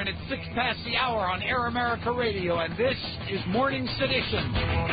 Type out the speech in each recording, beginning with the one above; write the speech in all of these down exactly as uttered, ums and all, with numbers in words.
and it's six past the hour on Air America Radio, and this is Morning Sedition.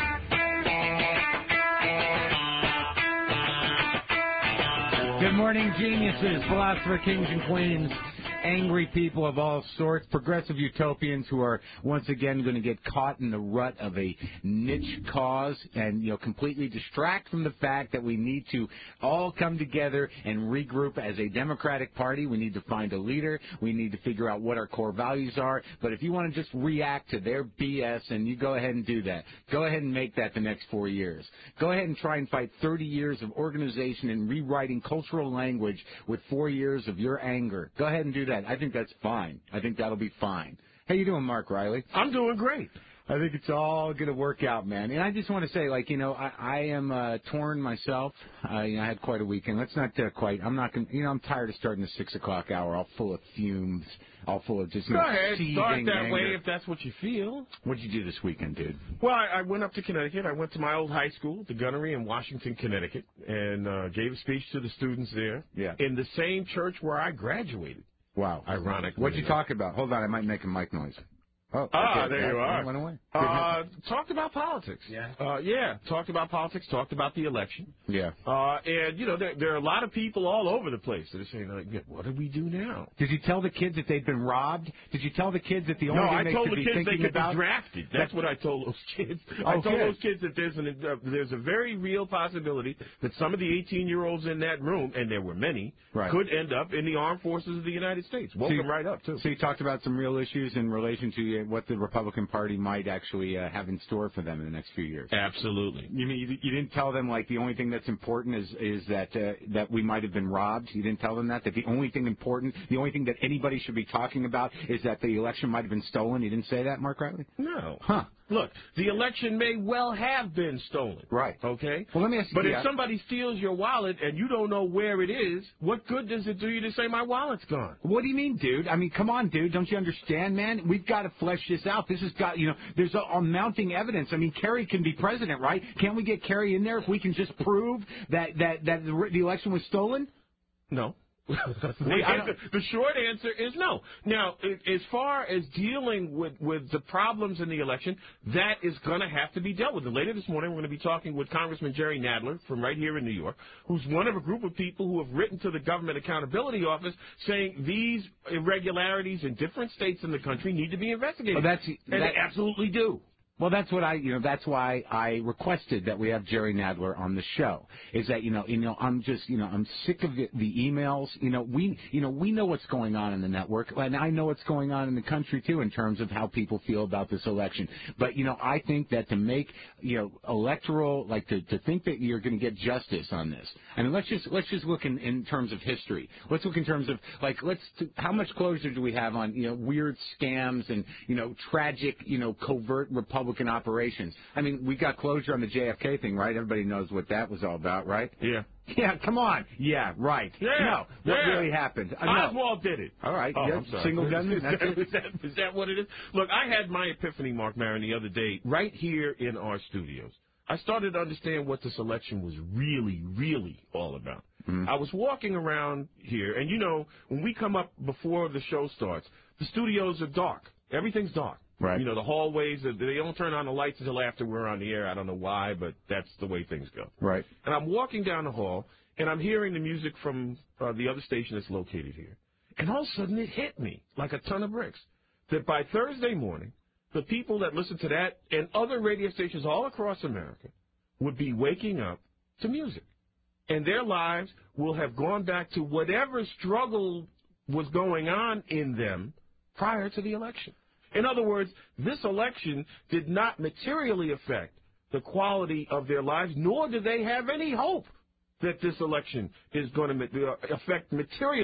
Good morning, geniuses, philosopher kings and queens, angry people of all sorts, progressive utopians who are once again going to get caught in the rut of a niche cause and, you know, completely distract from the fact that we need to all come together and regroup as a Democratic Party. We need to find a leader. We need to figure out what our core values are. But if you want to just react to their B S, and you go ahead and do that, go ahead and make that the next four years. Go ahead and try and fight thirty years of organization and rewriting cultural language with four years of your anger. Go ahead and do that. I think that's fine. I think that'll be fine. How you doing, Mark Riley? I'm doing great. I think it's all going to work out, man. And I just want to say, like, you know, I, I am uh, torn myself. Uh, you know, I had quite a weekend. Let's not uh, quite. I'm not going to, you know, I'm tired of starting the six o'clock hour all full of fumes, all full of just, you Go know, ahead. Start that anger. way if that's what you feel. What'd you do this weekend, dude? Well, I, I went up to Connecticut. I went to my old high school, the Gunnery in Washington, Connecticut, and uh, gave a speech to the students there. Yeah. In the same church where I graduated. Wow. Ironic. What'd you talk about? Hold on, I might make a mic noise. Oh, ah, okay. there you yeah, are. Went away. Uh, talked about politics. Yeah. Uh, yeah, talked about politics, talked about the election. Yeah. Uh, and, you know, there, there are a lot of people all over the place that are saying, like, yeah, what do we do now? Did you tell the kids that they've been robbed? Did you tell the kids that the only no, thing I they told should the be kids thinking they could about... be drafted. That's what I told those kids. Oh, I told good. those kids that there's, an, uh, there's a very real possibility that some of the eighteen-year-olds in that room, and there were many, right. could end up in the armed forces of the United States. Woke so you, them right up, too. So you talked about some real issues in relation to uh, what the Republican Party might actually uh, have in store for them in the next few years. Absolutely. You mean you, you didn't tell them, like, the only thing that's important is is that uh, that we might have been robbed? You didn't tell them that? That the only thing important, the only thing that anybody should be talking about is that the election might have been stolen? You didn't say that, Mark Riley? No. Huh. Look, the election may well have been stolen. Right. Okay? Well, let me ask you. But yeah. if somebody steals your wallet and you don't know where it is, what good does it do you to say my wallet's gone? What do you mean, dude? I mean, come on, dude. Don't you understand, man? We've got to flesh this out. This has got, you know, there's a, a mounting evidence. I mean, Kerry can be president, right? Can't we get Kerry in there if we can just prove that, that, that the, the election was stolen? No. the, answer, the short answer is no. Now, as far as dealing with, with the problems in the election, that is going to have to be dealt with. And later this morning, we're going to be talking with Congressman Jerry Nadler from right here in New York, who's one of a group of people who have written to the Government Accountability Office saying these irregularities in different states in the country need to be investigated. Well, that's, and that, they absolutely do. Well, that's what I, you know, that's why I requested that we have Jerry Nadler on the show. Is that, you know, you know, I'm just, you know, I'm sick of the, the emails. You know, we, you know, we know what's going on in the network, and I know what's going on in the country too in terms of how people feel about this election. But you know, I think that to make, you know, electoral, like to, to think that you're going to get justice on this. I mean, let's just let's just look in, in terms of history. Let's look in terms of like, let's how much closure do we have on, you know, weird scams and, you know, tragic, you know, covert Republican operations. I mean, we got closure on the J F K thing, right? Everybody knows what that was all about, right? Yeah. Yeah, come on. Yeah, right. Yeah. No, what yeah. really happened? Uh, no. Oswald did it. All right. Oh, yeah, I'm sorry. Single gunman. Is, that, is, that, is that what it is? Look, I had my epiphany, Mark Maron, the other day, right here in our studios. I started to understand what this election was really, really all about. Mm-hmm. I was walking around here, and you know, when we come up before the show starts, the studios are dark. Everything's dark. Right. You know, the hallways, they don't turn on the lights until after we're on the air. I don't know why, but that's the way things go. Right. And I'm walking down the hall, and I'm hearing the music from uh, the other station that's located here. And all of a sudden, it hit me like a ton of bricks that by Thursday morning, the people that listen to that and other radio stations all across America would be waking up to music. And their lives will have gone back to whatever struggle was going on in them prior to the election. In other words, this election did not materially affect the quality of their lives, nor do they have any hope that this election is going to affect material.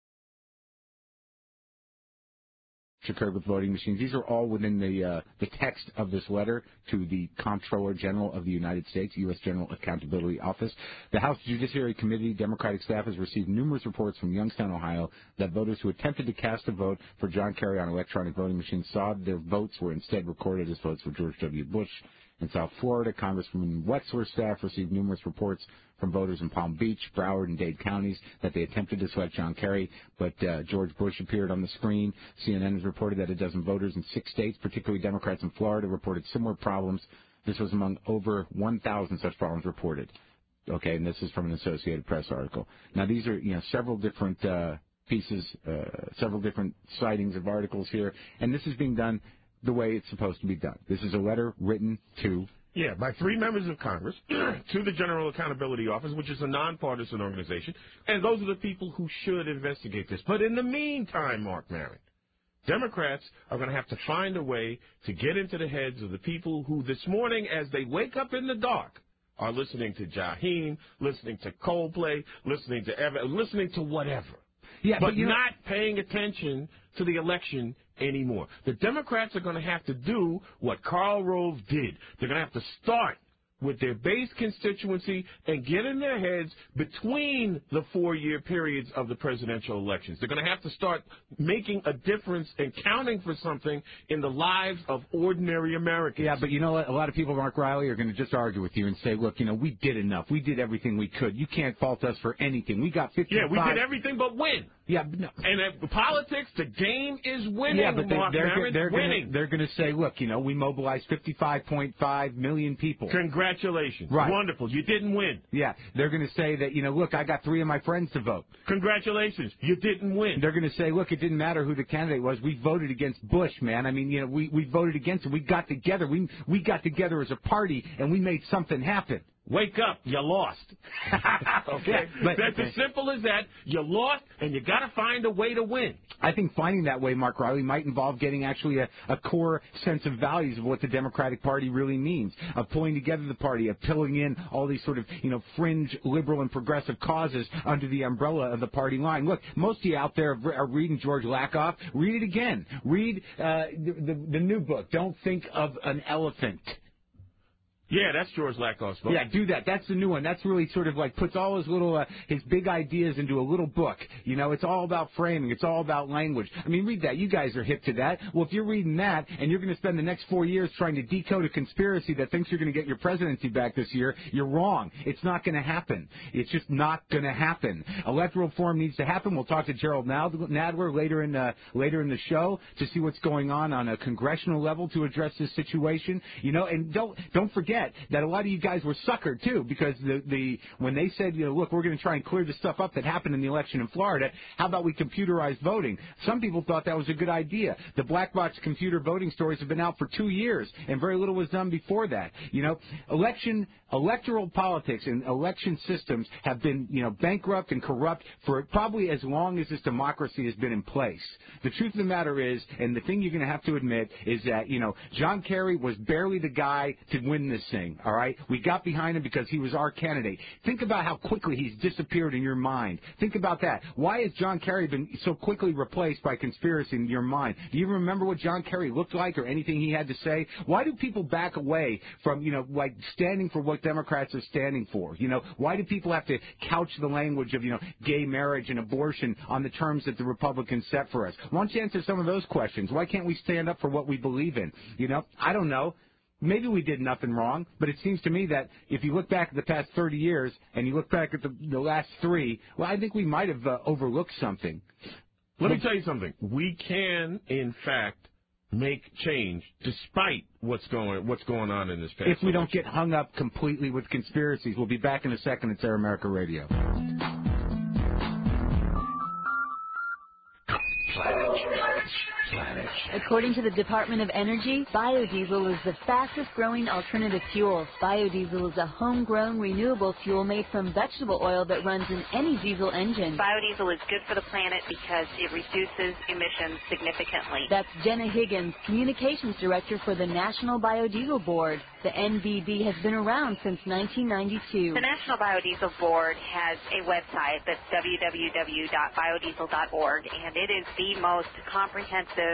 Occurred with voting machines. These are all within the uh, the text of this letter to the Comptroller General of the United States, U S General Accountability Office. The House Judiciary Committee Democratic staff has received numerous reports from Youngstown, Ohio, that voters who attempted to cast a vote for John Kerry on electronic voting machines saw their votes were instead recorded as votes for George W. Bush In South Florida, Congressman Wetzler's staff received numerous reports from voters in Palm Beach, Broward, and Dade counties that they attempted to select John Kerry, but uh, George Bush appeared on the screen. C N N has reported that a dozen voters in six states, particularly Democrats in Florida, reported similar problems. This was among over one thousand such problems reported. Okay, and this is from an Associated Press article. Now, these are, you know, several different uh, pieces, uh, several different sightings of articles here, and this is being done the way it's supposed to be done. This is a letter written to... Yeah, by three members of Congress to the General Accountability Office, which is a nonpartisan organization, and those are the people who should investigate this. But in the meantime, Mark Maron, Democrats are going to have to find a way to get into the heads of the people who this morning, as they wake up in the dark, are listening to Jaheim, listening to Coldplay, listening to ever, listening to whatever. Yeah, but but you not know, paying attention to the election anymore. The Democrats are going to have to do what Karl Rove did. They're going to have to start with their base constituency and get in their heads between the four-year periods of the presidential elections. They're going to have to start making a difference and counting for something in the lives of ordinary Americans. Yeah, but you know what? A lot of people, Mark Riley, are going to just argue with you and say, look, you know, we did enough. We did everything we could. You can't fault us for anything. We got fifty-five. Yeah, we did everything but win. Yeah, but no. And uh, politics, the game is winning. Yeah, but they, Mark they're, Maron, they're winning. Gonna, they're going to say, look, you know, we mobilized fifty-five point five million people. Congratulations. Right. Wonderful. You didn't win. Yeah, they're going to say that, you know, look, I got three of my friends to vote. Congratulations. You didn't win. They're going to say, look, it didn't matter who the candidate was. We voted against Bush, man. I mean, you know, we, we voted against him. We got together. We, we got together as a party, and we made something happen. Wake up, you lost. Okay? Yeah, but, That's as simple as that. You lost, and you got to find a way to win. I think finding that way, Mark Riley, might involve getting actually a, a core sense of values of what the Democratic Party really means, of pulling together the party, of pulling in all these sort of, you know, fringe liberal and progressive causes under the umbrella of the party line. Look, most of you out there are reading George Lakoff. Read it again. Read uh, the, the, the new book, Don't Think of an Elephant. Yeah, that's George Lakoff's book. Yeah, do that. That's the new one. That's really sort of like puts all his little, uh, his big ideas into a little book. You know, it's all about framing. It's all about language. I mean, read that. You guys are hip to that. Well, if you're reading that and you're going to spend the next four years trying to decode a conspiracy that thinks you're going to get your presidency back this year, you're wrong. It's not going to happen. It's just not going to happen. Electoral reform needs to happen. We'll talk to Gerald Nadler later in uh, later in the show to see what's going on on a congressional level to address this situation. You know, and don't don't forget that a lot of you guys were suckered too, because the the when they said, you know, look, we're going to try and clear the stuff up that happened in the election in Florida. How about we computerize voting? Some people thought that was a good idea. The black box computer voting stories have been out for two years, and very little was done before that. You know, election electoral politics and election systems have been, you know, bankrupt and corrupt for probably as long as this democracy has been in place. The truth of the matter is, and the thing you're going to have to admit, is that, you know, John Kerry was barely the guy to win this thing, all right? We got behind him because he was our candidate. Think about how quickly he's disappeared in your mind. Think about that. Why has John Kerry been so quickly replaced by conspiracy in your mind? Do you remember what John Kerry looked like or anything he had to say? Why do people back away from, you know, like standing for what Democrats are standing for? You know, why do people have to couch the language of, you know, gay marriage and abortion on the terms that the Republicans set for us? Why don't you answer some of those questions? Why can't we stand up for what we believe in? You know, I don't know. Maybe we did nothing wrong, but it seems to me that if you look back at the past thirty years and you look back at the, the last three, well, I think we might have uh, overlooked something. Let me tell you something. We can, in fact, make change despite what's going what's going on in this past. If we don't get hung up completely with conspiracies. We'll be back in a second. It's Air America Radio. According to the Department of Energy, biodiesel is the fastest-growing alternative fuel. Biodiesel is a homegrown, renewable fuel made from vegetable oil that runs in any diesel engine. Biodiesel is good for the planet because it reduces emissions significantly. That's Jenna Higgins, Communications Director for the National Biodiesel Board. The N B B has been around since nineteen ninety-two. The National Biodiesel Board has a website that's w w w dot biodiesel dot org, and it is the most comprehensive source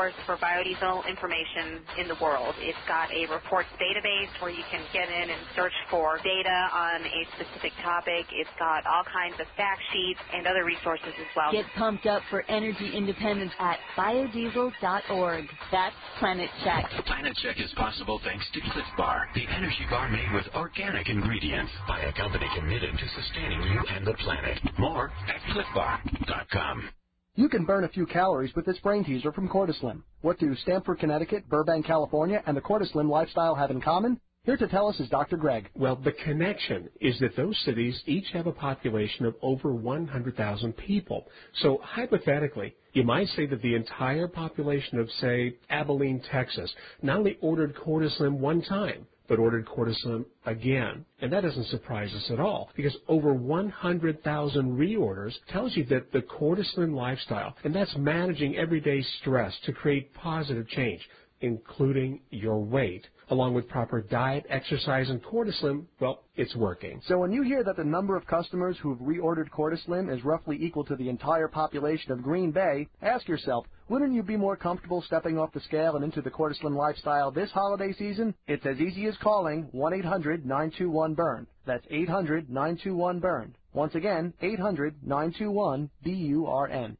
source for biodiesel information in the world. It's got a reports database where you can get in and search for data on a specific topic. It's got all kinds of fact sheets and other resources as well. Get pumped up for energy independence at biodiesel dot org. That's Planet Check. Planet Check is possible thanks to Cliff Bar, the energy bar made with organic ingredients by a company committed to sustaining you and the planet. More at cliff bar dot com. You can burn a few calories with this brain teaser from Cortislim. What do Stamford, Connecticut, Burbank, California, and the Cortislim lifestyle have in common? Here to tell us is Doctor Greg. Well, the connection is that those cities each have a population of over one hundred thousand people. So hypothetically, you might say that the entire population of, say, Abilene, Texas, not only ordered Cortislim one time, but ordered Cortislim again. And that doesn't surprise us at all, because over one hundred thousand reorders tells you that the Cortislim lifestyle, and that's managing everyday stress to create positive change, including your weight, along with proper diet, exercise, and Cortislim, well, it's working. So when you hear that the number of customers who've reordered Cortislim is roughly equal to the entire population of Green Bay, ask yourself, wouldn't you be more comfortable stepping off the scale and into the Cortislim lifestyle this holiday season? It's as easy as calling one eight hundred nine two one burn. That's eight hundred nine two one burn. Once again, eight hundred nine two one B U R N.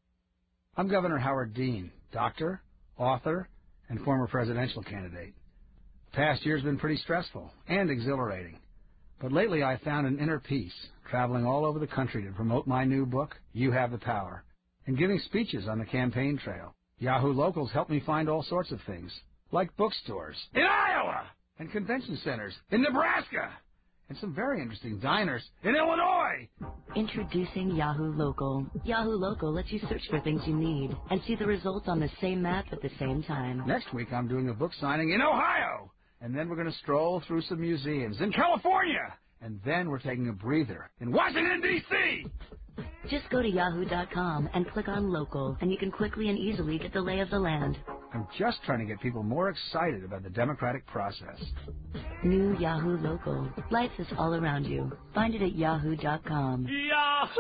I'm Governor Howard Dean, doctor, author, and former presidential candidate. The past year's been pretty stressful and exhilarating. But lately I found an inner peace, traveling all over the country to promote my new book, You Have the Power, and giving speeches on the campaign trail. Yahoo Locals helped me find all sorts of things, like bookstores in Iowa and convention centers in Nebraska and some very interesting diners in Illinois. Introducing Yahoo Local. Yahoo Local lets you search for things you need and see the results on the same map at the same time. Next week I'm doing a book signing in Ohio, and then we're going to stroll through some museums in California, and then we're taking a breather in Washington, D C Just go to yahoo dot com and click on Local, and you can quickly and easily get the lay of the land. I'm just trying to get people more excited about the democratic process. New Yahoo Local. Life is all around you. Find it at yahoo dot com. Yahoo!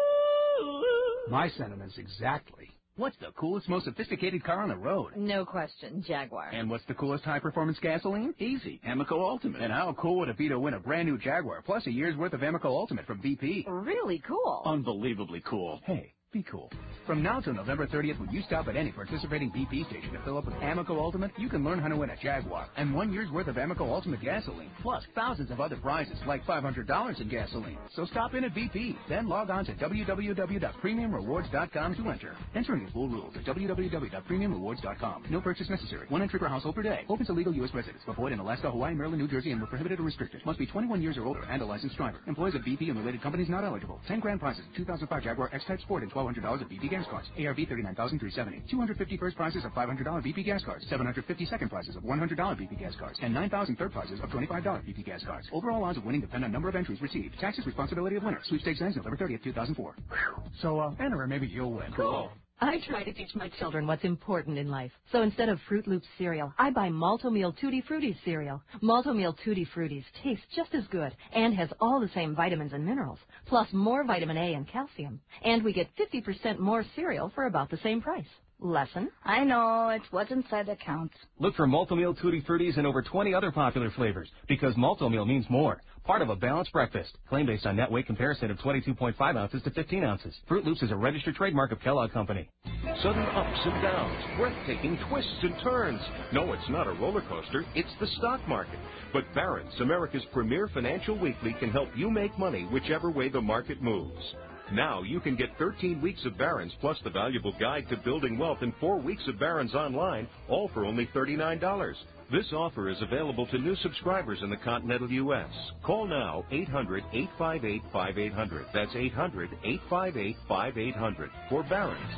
My sentiments exactly. What's the coolest, most sophisticated car on the road? No question, Jaguar. And what's the coolest high-performance gasoline? Easy, Amoco Ultimate. And how cool would it be to win a brand new Jaguar, plus a year's worth of Amoco Ultimate from B P? Really cool. Unbelievably cool. Hey, be cool. From now till November thirtieth, when you stop at any participating B P station to fill up with Amoco Ultimate, you can learn how to win a Jaguar and one year's worth of Amoco Ultimate gasoline, plus thousands of other prizes like five hundred dollars in gasoline. So stop in at B P, then log on to w w w dot premium rewards dot com to enter. Entering the full rules at w w w dot premium rewards dot com. No purchase necessary. One entry per household per day. Open to legal U S residents. Avoid in Alaska, Hawaii, Maryland, New Jersey, and were prohibited or restricted. Must be twenty-one years or older and a licensed driver. Employees of B P and related companies not eligible. ten grand prizes. two thousand five Jaguar X-Type Sport and twelve hundred dollars of B P gas cards. A R V thirty-nine thousand three hundred seventy dollars. two hundred fifty first prizes of five hundred dollars B P gas cards. seven hundred fifty second prizes of one hundred dollars B P gas cards. And nine thousand third prizes of twenty-five dollars B P gas cards. Overall odds of winning depend on number of entries received. Taxes responsibility of winner. Sweepstakes ends November thirtieth, two thousand four. So, uh, enter and maybe you'll win. Cool. I try to teach my children what's important in life. So instead of Fruit Loops cereal, I buy Malto-Meal Tutti Frutti cereal. Malto-Meal Tutti Fruttis tastes just as good and has all the same vitamins and minerals, plus more vitamin A and calcium. And we get fifty percent more cereal for about the same price. Lesson? I know, it's what's inside that counts. Look for Malto-Meal Tutti Fruttis and over twenty other popular flavors, because Malto-Meal means more. Part of a balanced breakfast. Claim based on net weight comparison of twenty-two point five ounces to fifteen ounces. Fruit Loops is a registered trademark of Kellogg Company. Sudden ups and downs, breathtaking twists and turns. No, it's not a roller coaster, it's the stock market. But Barron's, America's premier financial weekly, can help you make money whichever way the market moves. Now you can get thirteen weeks of Barron's plus the valuable guide to building wealth and four weeks of Barron's online, all for only thirty-nine dollars. This offer is available to new subscribers in the continental U S Call now, eight hundred, eight five eight, five eight hundred. That's eight hundred, eight five eight, five eight hundred for Barron's.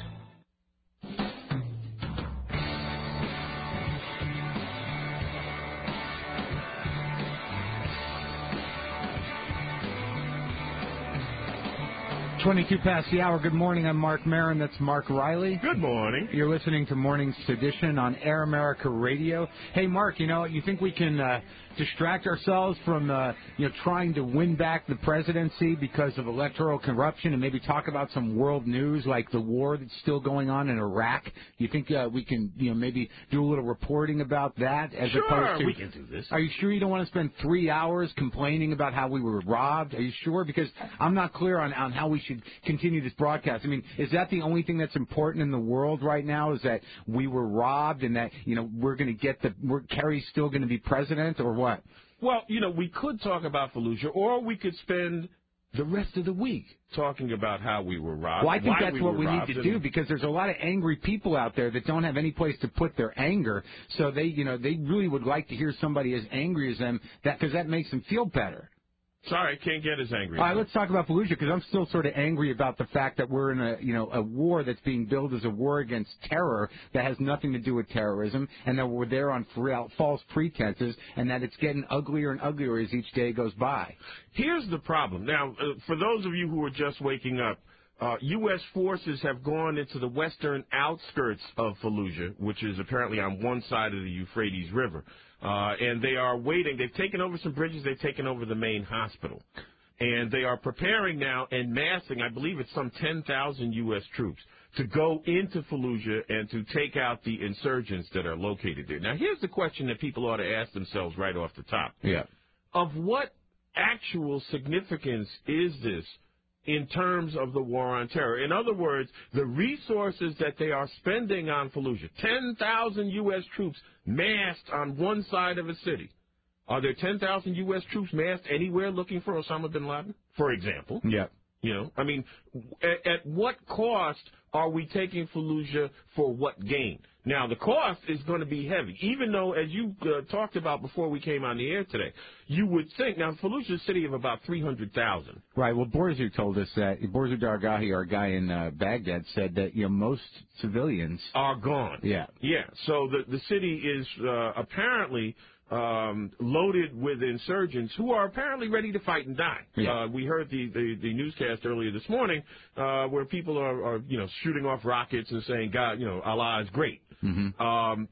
twenty-two past the hour. Good morning. I'm Mark Maron. That's Mark Riley. Good morning. You're listening to Morning Sedition on Air America Radio. Hey, Mark, you know, you think we can uh, distract ourselves from, uh, you know, trying to win back the presidency because of electoral corruption and maybe talk about some world news like the war that's still going on in Iraq? You think uh, we can, you know, maybe do a little reporting about that as sure, opposed to... we can do this. Are you sure you don't want to spend three hours complaining about how we were robbed? Are you sure? Because I'm not clear on, on how we should continue this broadcast. I mean, is that the only thing that's important in the world right now, is that we were robbed and that, you know, we're going to get the... We're, Kerry's still going to be president, or what? Well, you know, we could talk about Fallujah, or we could spend the rest of the week talking about how we were robbed. Well, I think why that's we what were we robbed, need to and... do, because there's a lot of angry people out there that don't have any place to put their anger. So they, you know, they really would like to hear somebody as angry as them, that because that makes them feel better. Sorry, I can't get as angry. All right, let's talk about Fallujah, because I'm still sort of angry about the fact that we're in a, you know, a war that's being billed as a war against terror that has nothing to do with terrorism, and that we're there on false pretenses, and that it's getting uglier and uglier as each day goes by. Here's the problem. Now, uh, for those of you who are just waking up, uh, U S forces have gone into the western outskirts of Fallujah, which is apparently on one side of the Euphrates River. Uh, and they are waiting. They've taken over some bridges. They've taken over the main hospital. And they are preparing now and massing, I believe it's some ten thousand U S troops, to go into Fallujah and to take out the insurgents that are located there. Now, here's the question that people ought to ask themselves right off the top. Yeah. Of what actual significance is this in terms of the war on terror? In other words, the resources that they are spending on Fallujah, ten thousand U S troops massed on one side of a city. Are there ten thousand U S troops massed anywhere looking for Osama bin Laden, for example? Yeah. You know, I mean, at, at what cost are we taking Fallujah for what gain? Now, the cost is going to be heavy, even though, as you uh, talked about before we came on the air today, you would think, now, Fallujah is a city of about three hundred thousand. Right. Well, Borzu told us that, Borzu Dargahi, our guy in uh, Baghdad, said that, you know, most civilians are gone. Yeah. Yeah. So the, the city is uh, apparently um, loaded with insurgents who are apparently ready to fight and die. Yeah. Uh, we heard the, the, the newscast earlier this morning uh, where people are, are, you know, shooting off rockets and saying, God, you know, Allah is great. Mm-hmm. Um,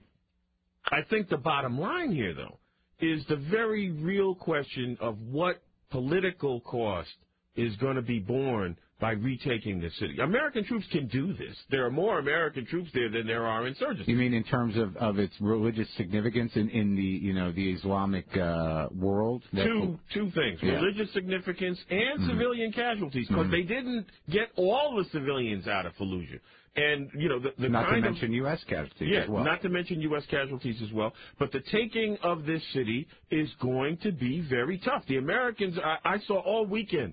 I think the bottom line here, though, is the very real question of what political cost is going to be borne by retaking the city. American troops can do this. There are more American troops there than there are insurgents. You mean in terms of, of its religious significance in, in the, you know, the Islamic uh, world? That Two two things, yeah. religious significance and Mm-hmm. civilian casualties, because Mm-hmm. they didn't get all the civilians out of Fallujah. And, you know, the, the Not kind to mention of, U S casualties yeah, as well. not to mention U S casualties as well. But the taking of this city is going to be very tough. The Americans, I, I saw all weekend,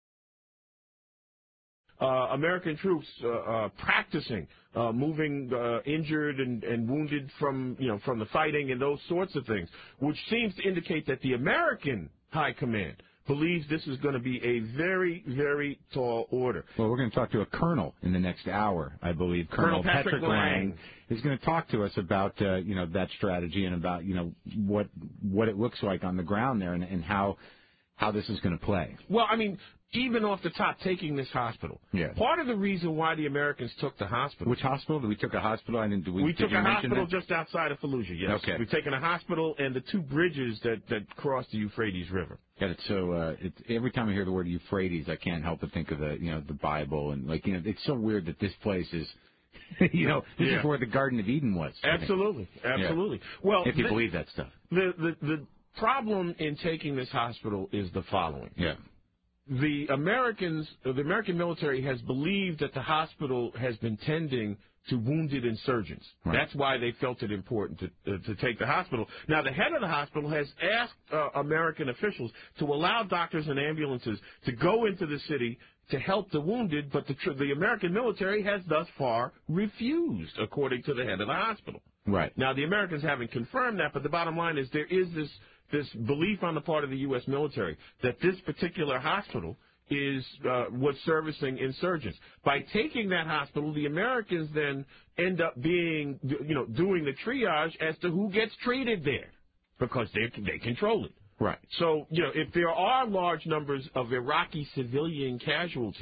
Uh, American troops uh, uh, practicing, uh, moving uh, injured and, and wounded from, you know, from the fighting and those sorts of things, which seems to indicate that the American high command believes this is going to be a very, very tall order. Well, we're going to talk to a colonel in the next hour, I believe. Colonel, Colonel Patrick Lang is going to talk to us about, uh, you know, that strategy and about, you know, what what it looks like on the ground there and, and how how this is going to play. Well, I mean, even off the top, taking this hospital. Yeah. Part of the reason why the Americans took the hospital. Which hospital? We took a hospital. I didn't. Do we, We did took you a mention hospital that? just outside of Fallujah, yes. Okay. We've taken a hospital and the two bridges that, that cross the Euphrates River. God, it's so. Uh, it's, every time I hear the word Euphrates, I can't help but think of the, you know, the Bible and like, you know, it's so weird that this place is, you know, this Yeah. is where the Garden of Eden was. I think. Absolutely, absolutely. Yeah. Well, if you the, believe that stuff. The, the the problem in taking this hospital is the following. Yeah. The Americans, the American military has believed that the hospital has been tending to wounded insurgents. Right. That's why they felt it important to uh, to take the hospital. Now, the head of the hospital has asked uh, American officials to allow doctors and ambulances to go into the city to help the wounded, but the, the American military has thus far refused, according to the head of the hospital. Right. Now, the Americans haven't confirmed that, but the bottom line is there is this this belief on the part of the U S military that this particular hospital is uh, was servicing insurgents. By taking that hospital, the Americans then end up being, you know, doing the triage as to who gets treated there because they they control it. Right. So, you know, if there are large numbers of Iraqi civilian casualties,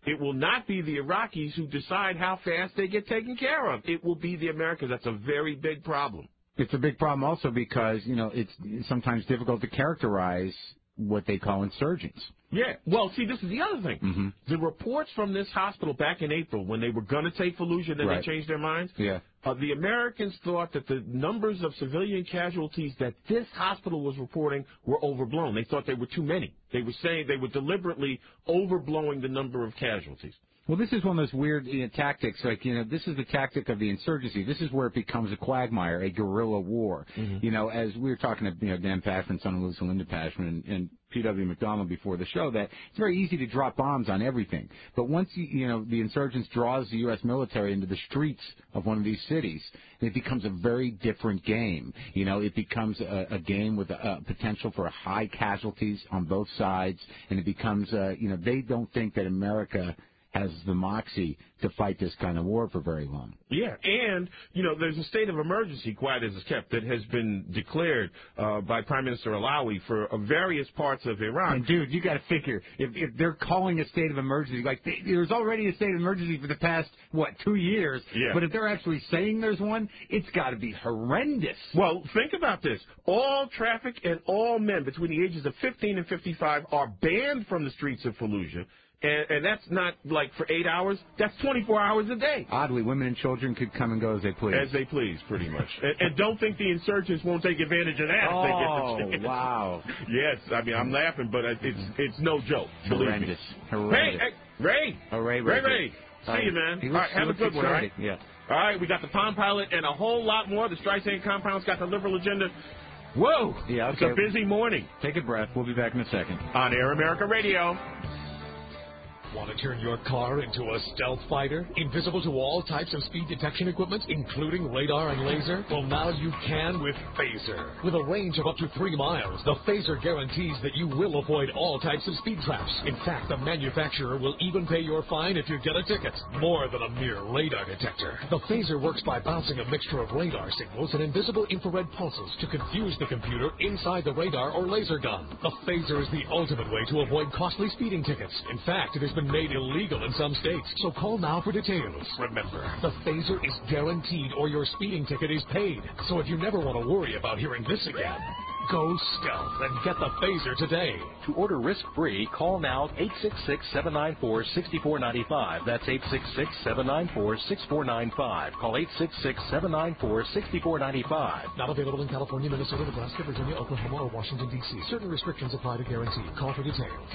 It will not be the Iraqis who decide how fast they get taken care of. It will be the Americans. That's a very big problem. It's a big problem also because, you know, it's sometimes difficult to characterize what they call insurgents. Yeah. Well, see, this is the other thing. Mm-hmm. The reports from this hospital back in April when they were going to take Fallujah, then Right. they changed their minds. Yeah. Uh, the Americans thought that the numbers of civilian casualties that this hospital was reporting were overblown. They thought they were too many. They were saying they were deliberately overblowing the number of casualties. Well, this is one of those weird you know, tactics. Like, you know, this is the tactic of the insurgency. This is where it becomes a quagmire, a guerrilla war. Mm-hmm. You know, as we were talking to, you know, Dan Pashman, son of Louis and Linda Pashman, and, and P W McDonald before the show, that it's very easy to drop bombs on everything. But once, you, you know, the insurgents draws the U S military into the streets of one of these cities, it becomes a very different game. You know, it becomes a, a game with a, a potential for high casualties on both sides, and it becomes, uh, you know, they don't think that America has the moxie to fight this kind of war for very long. Yeah, and, you know, there's a state of emergency, quiet as it's kept, that has been declared uh, by Prime Minister Alawi for uh, various parts of Iran. And, dude, you got to figure, if, if they're calling a state of emergency, like, they, there's already a state of emergency for the past, what, two years, Yeah. but if they're actually saying there's one, it's got to be horrendous. Well, think about this. All traffic and all men between the ages of fifteen and fifty-five are banned from the streets of Fallujah. And, and that's not like for eight hours. That's twenty-four hours a day. Oddly, women and children could come and go as they please. As they please, pretty much. and, and don't think the insurgents won't take advantage of that Oh, if they get the chance. wow. Yes, I mean, I'm laughing, but it's it's no joke. Believe Horrendous. me. Horrendous. Hey, hey, Ray. Oh, Ray, Ray, Ray. Ray. See Um, you, man. he All looks- right, have he a good looks one, all right? excited, Yeah. All right, we got the Palm Pilot and a whole lot more. The Streisand Compound's got the liberal agenda. Whoa. Yeah, okay. It's a busy morning. Take a breath. We'll be back in a second. On Air America Radio. Want to turn your car into a stealth fighter? Invisible to all types of speed detection equipment, including radar and laser? Well, now you can with Phaser. With a range of up to three miles, the Phaser guarantees that you will avoid all types of speed traps. In fact, the manufacturer will even pay your fine if you get a ticket. More than a mere radar detector. The Phaser works by bouncing a mixture of radar signals and invisible infrared pulses to confuse the computer inside the radar or laser gun. The Phaser is the ultimate way to avoid costly speeding tickets. In fact, it has been made illegal in some states, so call now for details. Remember, the Phaser is guaranteed or your speeding ticket is paid. So if you never want to worry about hearing this again, go stealth and get the Phaser today. To order risk-free, call now eight six six, seven nine four, six four nine five. That's eight six six, seven nine four, six four nine five. Call eight six six, seven nine four, six four nine five. Not available in California, Minnesota, Nebraska, Virginia, Oklahoma, or Washington, D C. Certain restrictions apply to guarantee. Call for details.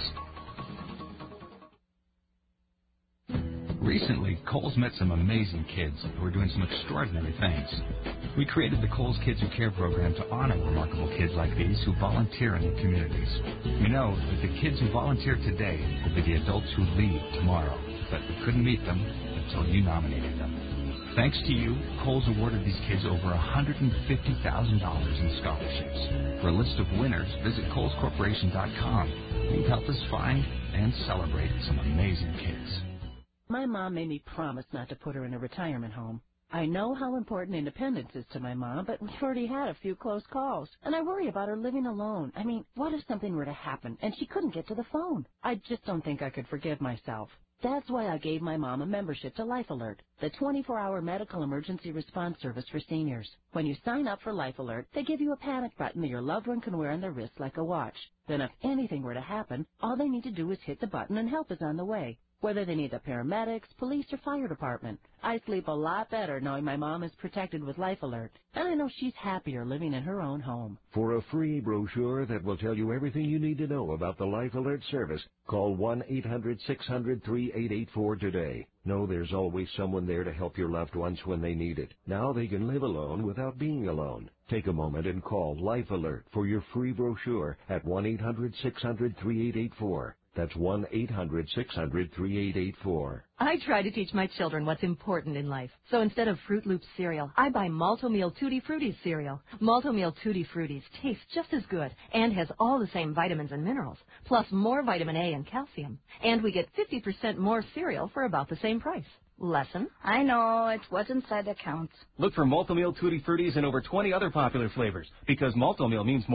Recently, Kohl's met some amazing kids who are doing some extraordinary things. We created the Kohl's Kids Who Care program to honor remarkable kids like these who volunteer in their communities. We know that the kids who volunteer today will be the adults who lead tomorrow, but we couldn't meet them until you nominated them. Thanks to you, Kohl's awarded these kids over one hundred fifty thousand dollars in scholarships. For a list of winners, visit Kohl's Corporation dot com. You help us find and celebrate some amazing kids. My mom made me promise not to put her in a retirement home. I know how important independence is to my mom, but we've already had a few close calls. And I worry about her living alone. I mean, what if something were to happen and she couldn't get to the phone? I just don't think I could forgive myself. That's why I gave my mom a membership to Life Alert, the twenty-four hour medical emergency response service for seniors. When you sign up for Life Alert, they give you a panic button that your loved one can wear on their wrist like a watch. Then if anything were to happen, all they need to do is hit the button and help is on the way. Whether they need the paramedics, police, or fire department. I sleep a lot better knowing my mom is protected with Life Alert, and I know she's happier living in her own home. For a free brochure that will tell you everything you need to know about the Life Alert service, call one eight hundred, six hundred, three eight eight four today. Know there's always someone there to help your loved ones when they need it. Now they can live alone without being alone. Take a moment and call Life Alert for your free brochure at one eight hundred, six hundred, three eight eight four. That's one eight hundred, six hundred, three eight eight four. I try to teach my children what's important in life. So instead of Fruit Loops cereal, I buy Malto-Meal Tutti Frutti cereal. Malto-Meal Tutti Frutti tastes just as good and has all the same vitamins and minerals, plus more vitamin A and calcium. And we get fifty percent more cereal for about the same price. Lesson? I know. It's what's inside that counts. Look for Malto-Meal Tutti Fruities and over twenty other popular flavors, because Malto-Meal means more.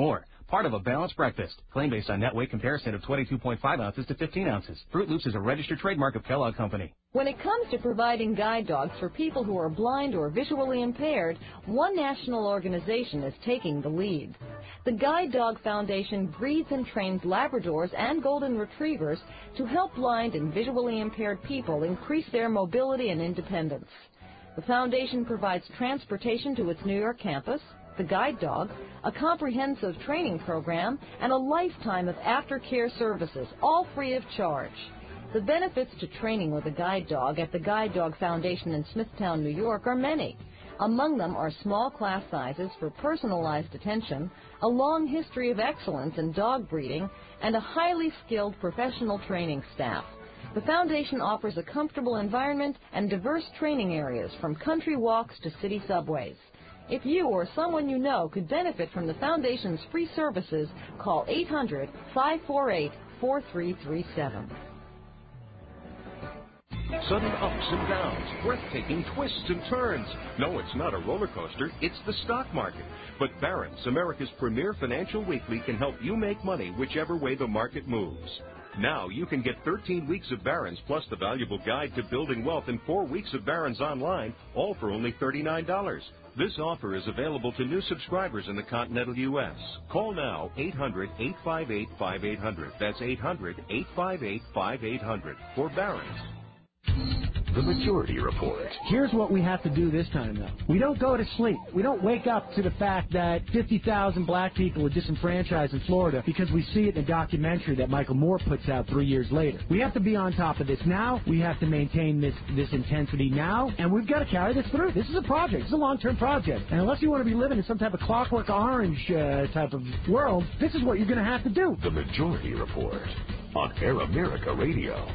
part of a balanced breakfast. Claim based on net weight comparison of twenty-two point five ounces to fifteen ounces. Fruit Loops is a registered trademark of Kellogg Company. When it comes to providing guide dogs for people who are blind or visually impaired, one national organization is taking the lead. The Guide Dog Foundation breeds and trains Labradors and Golden Retrievers to help blind and visually impaired people increase their mobility and independence. The foundation provides transportation to its New York campus, the guide dog, a comprehensive training program, and a lifetime of aftercare services, all free of charge. The benefits to training with a guide dog at the Guide Dog Foundation in Smithtown, New York are many. Among them are small class sizes for personalized attention, a long history of excellence in dog breeding, and a highly skilled professional training staff. The foundation offers a comfortable environment and diverse training areas from country walks to city subways. If you or someone you know could benefit from the foundation's free services, call eight hundred, five four eight, four three three seven. Sudden ups and downs, breathtaking twists and turns. No, it's not a roller coaster, it's the stock market. But Barron's, America's premier financial weekly, can help you make money whichever way the market moves. Now you can get thirteen weeks of Barron's plus the valuable guide to building wealth and four weeks of Barron's online, all for only thirty-nine dollars. This offer is available to new subscribers in the continental U S Call now, eight hundred, eight five eight, five eight hundred. That's eight hundred, eight five eight, five eight hundred for Barron's. The Majority Report. Here's what we have to do this time, though. We don't go to sleep. We don't wake up to the fact that fifty thousand black people are disenfranchised in Florida because we see it in a documentary that Michael Moore puts out three years later. We have to be on top of this now. We have to maintain this, this intensity now, and we've got to carry this through. This is a project. This is a long-term project. And unless you want to be living in some type of Clockwork Orange uh, type of world, this is what you're going to have to do. The Majority Report on Air America Radio.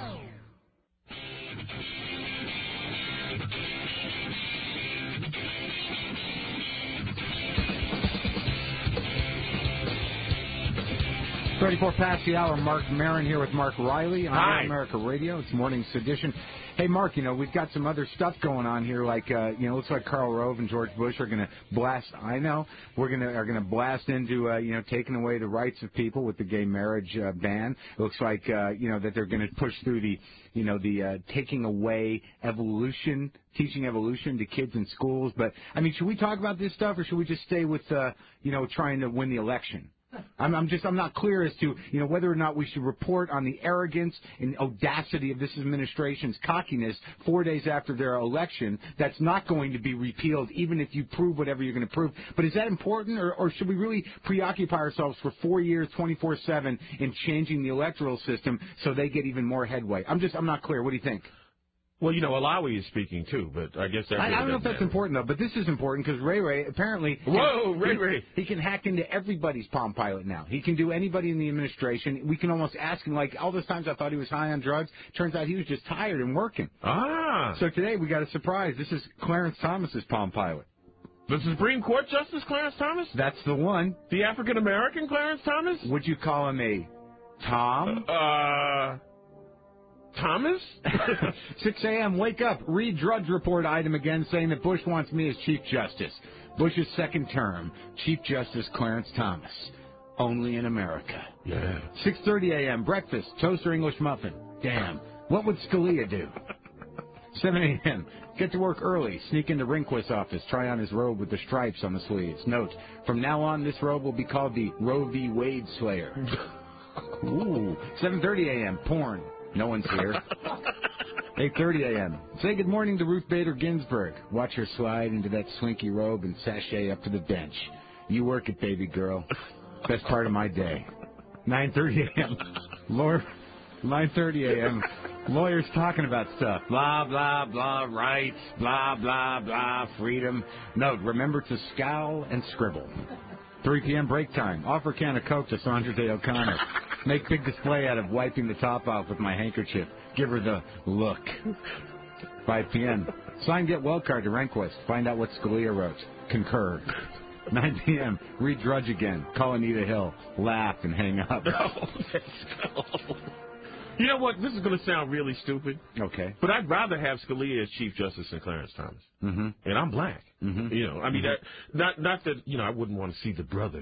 thirty-four past the hour. Mark Maron here with Mark Riley on Hi. Air America Radio. It's morning's edition. Hey, Mark, you know, we've got some other stuff going on here, like, uh, you know, looks like Karl Rove and George Bush are going to blast, I know, we're going to, are going to blast into, uh, you know, taking away the rights of people with the gay marriage uh, ban. It looks like, uh, you know, that they're going to push through the, you know, the uh, taking away evolution, teaching evolution to kids in schools. But, I mean, should we talk about this stuff, or should we just stay with, uh, you know, trying to win the election? I'm, I'm just I'm not clear as to, you know, whether or not we should report on the arrogance and audacity of this administration's cockiness four days after their election. That's not going to be repealed, even if you prove whatever you're going to prove. But is that important, or, or should we really preoccupy ourselves for four years, twenty-four seven, in changing the electoral system so they get even more headway? I'm just I'm not clear. What do you think? Well, you know, Alawi is speaking, too, but I guess that I, really I don't know if doesn't that's matter. important, though, but this is important because Ray Ray apparently... Whoa, can, Ray he, Ray. He can hack into everybody's Palm Pilot now. He can do anybody in the administration. We can almost ask him, like, all those times I thought he was high on drugs. Turns out he was just tired and working. Ah. So today we got a surprise. This is Clarence Thomas's Palm Pilot. The Supreme Court Justice Clarence Thomas? That's the one. The African-American Clarence Thomas? Would you call him a Tom? Uh... Thomas? six a.m. Wake up. Read Drudge Report item again saying that Bush wants me as Chief Justice. Bush's second term. Chief Justice Clarence Thomas. Only in America. Yeah. six thirty a.m. Breakfast. Toast or English muffin. Damn. What would Scalia do? seven a.m. Get to work early. Sneak into Rehnquist's office. Try on his robe with the stripes on the sleeves. Note, from now on, this robe will be called the Roe v. Wade Slayer. Ooh. seven thirty a.m. Porn. No one's here. eight thirty a.m. Say good morning to Ruth Bader Ginsburg. Watch her slide into that slinky robe and sashay up to the bench. You work it, baby girl. Best part of my day. nine thirty a.m. Lawyer, nine thirty a.m. Lawyers talking about stuff. Blah, blah, blah, rights, blah, blah, blah, freedom. Note, remember to scowl and scribble. three p.m. break time. Offer a can of Coke to Sandra Day O'Connor. Make big display out of wiping the top off with my handkerchief. Give her the look. five p.m. Sign get well card to Rehnquist. Find out what Scalia wrote. Concur. nine p.m. Read Drudge again. Call Anita Hill. Laugh and hang up. You know what? This is going to sound really stupid. Okay. But I'd rather have Scalia as Chief Justice than Clarence Mm-hmm. And I'm black. Mm-hmm. You know, I mean, mm-hmm. that, not not that, you know, I wouldn't want to see the brother,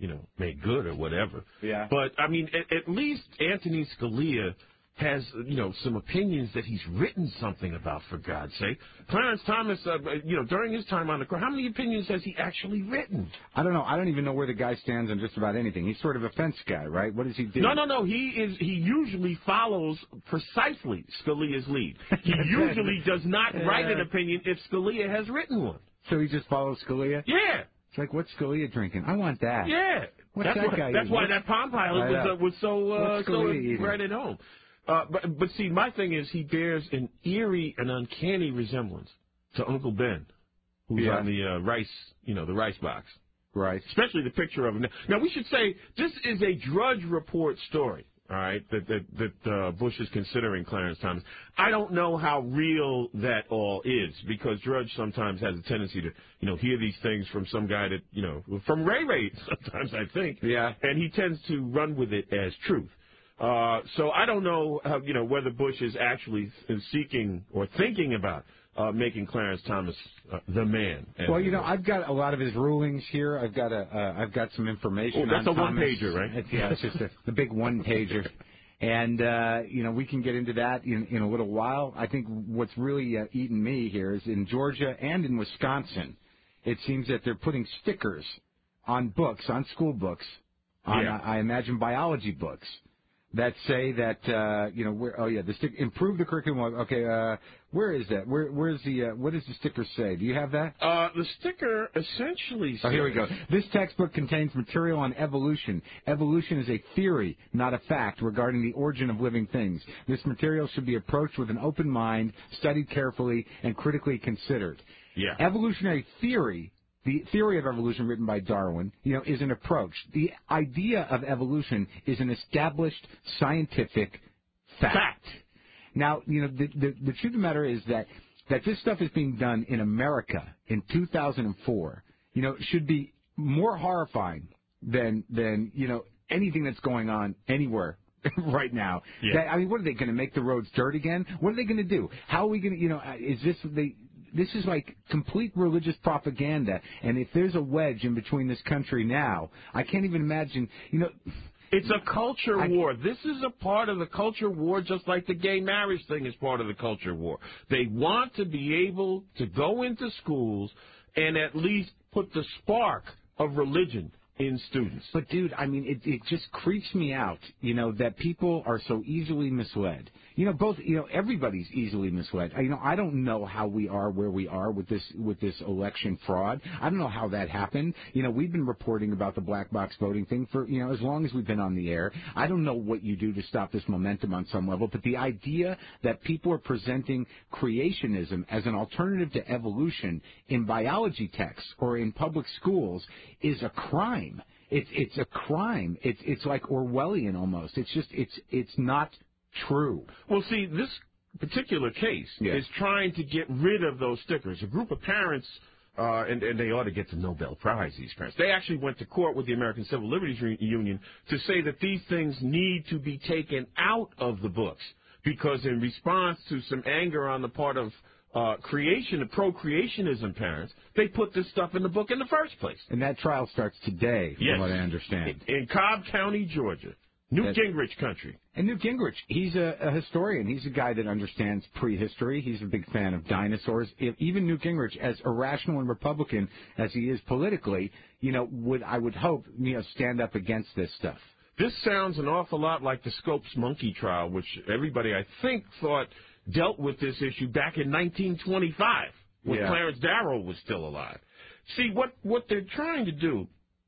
you know, made good or whatever. Yeah. But, I mean, at, at least Anthony Scalia has, you know, some opinions that he's written something about, for God's sake. Clarence Thomas, uh, you know, during his time on the court, how many opinions has he actually written? I don't know. I don't even know where the guy stands on just about anything. He's sort of a fence guy, right? What does he do? No, no, no. He is. He usually follows precisely Scalia's lead. He usually does not write an opinion if Scalia has written one. So he just follows Scalia? Yeah. It's like, what's Scalia drinking? I want that. Yeah. What's that's that why, guy That's eating? why that Palm Pilot was, uh, was so, uh, so right at home. Uh, but, but see, my thing is he bears an eerie and uncanny resemblance to Uncle Ben, who's Yeah. on the uh, rice, you know, the rice box. Right. Especially the picture of him. Now, we should say this is a Drudge Report story, all right, that that, that uh, Bush is considering Clarence Thomas. I don't know how real that all is, because Drudge sometimes has a tendency to, you know, hear these things from some guy that, you know, from Ray Ray sometimes, I think. Yeah. And he tends to run with it as truth. Uh, so I don't know, how, you know, whether Bush is actually seeking or thinking about uh, making Clarence Thomas uh, the man. Well, you know, I've got a lot of his rulings here. I've got a, uh, I've got some information. Oh, that's on a Thomas. one-pager, right? It's, yeah, it's just a, the big one-pager. And, uh, you know, we can get into that in, in a little while. I think what's really uh, eaten me here is in Georgia and in Wisconsin, it seems that they're putting stickers on books, on school books, on, Yeah. uh, I imagine, biology books, that say that, uh, you know, where, oh, yeah, the stick, improve the curriculum. Okay, uh, where is that? Where, where's the, uh, what does the sticker say? Do you have that? Uh, the sticker essentially says... Oh, here we go. This textbook contains material on evolution. Evolution is a theory, not a fact, regarding the origin of living things. This material should be approached with an open mind, studied carefully, and critically considered. Yeah. Evolutionary theory, the theory of evolution written by Darwin, you know, is an approach. The idea of evolution is an established scientific fact. Fact. Now, you know, the, the, the truth of the matter is that, that this stuff is being done in America in two thousand four, you know, should be more horrifying than, than you know, anything that's going on anywhere right now. Yeah. That, I mean, what are they going to make the roads dirt again? What are they going to do? How are we going to, you know, is this, they... This is like complete religious propaganda, and if there's a wedge in between this country now, I can't even imagine, you know... It's a culture I, war. This is a part of the culture war, just like the gay marriage thing is part of the culture war. They want to be able to go into schools and at least put the spark of religion in students. But, dude, I mean, it, it just creeps me out, you know, that people are so easily misled. You know, both, you know, everybody's easily misled. You know, I don't know how we are where we are with this with this election fraud. I don't know how that happened. You know, we've been reporting about the black box voting thing for, you know, as long as we've been on the air. I don't know what you do to stop this momentum on some level, but the idea that people are presenting creationism as an alternative to evolution in biology texts or in public schools is a crime. It's it's a crime. It's it's like Orwellian almost. It's just it's it's not true. Well, see, this particular case Yeah. is trying to get rid of those stickers. A group of parents, uh, and, and they ought to get the Nobel Prize, these parents. They actually went to court with the American Civil Liberties Re- Union to say that these things need to be taken out of the books because in response to some anger on the part of uh, creation, pro-creationism parents, they put this stuff in the book in the first place. And that trial starts today, from Yes. what I understand. In, in Cobb County, Georgia. Newt That- Gingrich country. And Newt Gingrich, he's a, a historian. He's a guy that understands prehistory. He's a big fan of dinosaurs. If, even Newt Gingrich, as irrational and Republican as he is politically, you know, would I would hope, you know, stand up against this stuff. This sounds an awful lot like the Scopes monkey trial, which everybody, I think, thought dealt with this issue back in nineteen twenty-five when Yeah. Clarence Darrow was still alive. See, what, what they're trying to do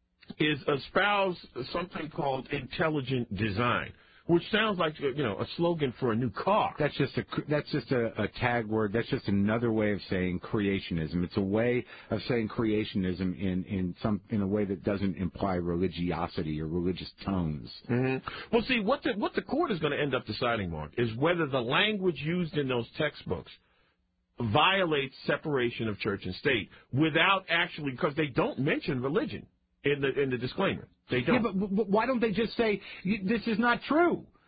is espouse something called intelligent design, which sounds like, you know, a slogan for a new car. That's just a that's just a, a tag word. That's just another way of saying creationism. It's a way of saying creationism in in some in a way that doesn't imply religiosity or religious tones. Mm-hmm. Well, see, what the, what the court is going to end up deciding, Mark, is whether the language used in those textbooks violates separation of church and state without actually, because they don't mention religion in the in the disclaimer. They don't. Yeah, but, but why don't they just say this is not true?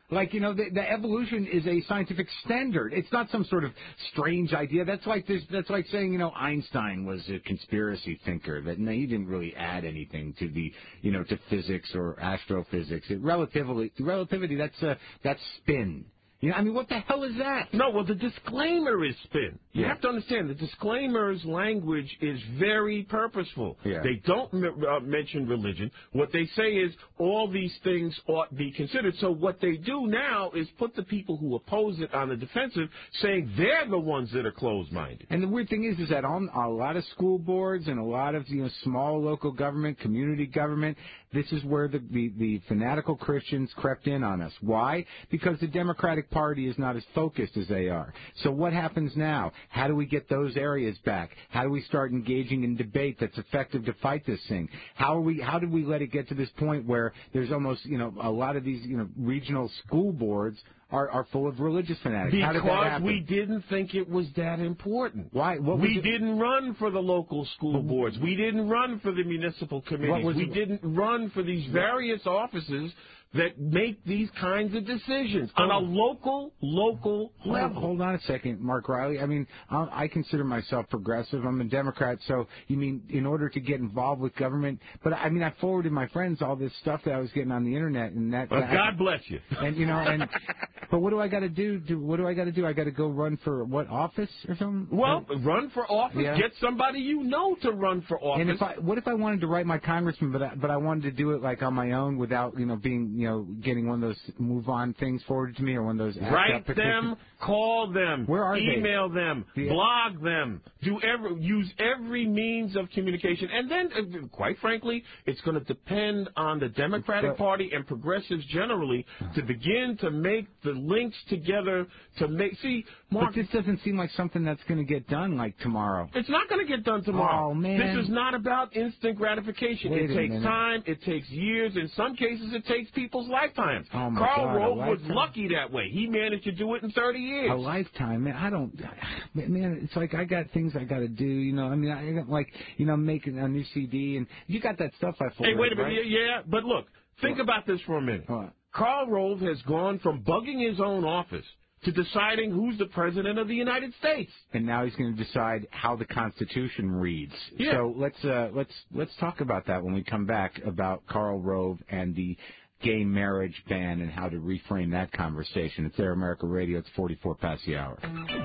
Like, you know, the, the evolution is a scientific standard. It's not some sort of strange idea. That's like this. That's like saying, you know, Einstein was a conspiracy thinker. That no, he didn't really add anything to the, you know, to physics or astrophysics. It, relativity, relativity. That's uh, that's spin. You know, I mean, what the hell is that? No, well, the disclaimer is spin. You Yeah. have to understand, the disclaimer's language is very purposeful. Yeah. They don't m- uh, mention religion. What they say is all these things ought be considered. So what they do now is put the people who oppose it on the defensive, saying they're the ones that are closed-minded. And the weird thing is, is that on a lot of school boards and a lot of, you know, small local government, community government, this is where the, the, the fanatical Christians crept in on us. Why? Because the Democratic Party is not as focused as they are. So what happens now? How do we get those areas back? How do we start engaging in debate that's effective to fight this thing? How are we? How did we let it get to this point where there's almost, you know, a lot of these, you know, regional school boards are, are full of religious fanatics? How did that Because happen? we didn't think it was that important. Why? What was we it? didn't run for the local school boards. We didn't run for the municipal committees. was We it? didn't run for these various offices that make these kinds of decisions on a local, local Hold, level. hold on a second, Mark Riley. I mean, I, I consider myself progressive. I'm a Democrat, so you mean in order to get involved with government? But I mean, I forwarded my friends all this stuff that I was getting on the internet, and that. Well, that God bless you. And you know, and but what do I got to do? do? What do I got to do? I got to go run for what office or something? Well, run for office. Yeah. Get somebody you know to run for office. And if I, what if I wanted to write my congressman, but I, but I wanted to do it like on my own without, you know, being, you know, getting one of those move on things forwarded to me or one of those. Write them, call them, Where are they? email them, Yeah. blog them, do every use every means of communication, and then, uh, quite frankly, it's going to depend on the Democratic But- Party and progressives generally to begin to make the links together to make. See, Mark, But this doesn't seem like something that's going to get done like tomorrow. it's not going to get done tomorrow. Oh, man. This is not about instant gratification. Wait it a takes minute. time. It takes years. In some cases, it takes people's lifetimes. Oh, my Carl God, a Rove was lifetime. lucky that way. He managed to do it in thirty years. A lifetime, man. I don't, man. It's like I got things I got to do. You know, I mean, I got like, you know, making a new C D, and you got that stuff I forwarded. Hey, wait a minute. right? Yeah, but look, think about this for a minute. What? Carl Rove has gone from bugging his own office to deciding who's the president of the United States. And now he's going to decide how the Constitution reads. Yeah. So let's uh, let's let's talk about that when we come back about Karl Rove and the gay marriage ban and how to reframe that conversation. It's Air America Radio. It's forty-four past the hour.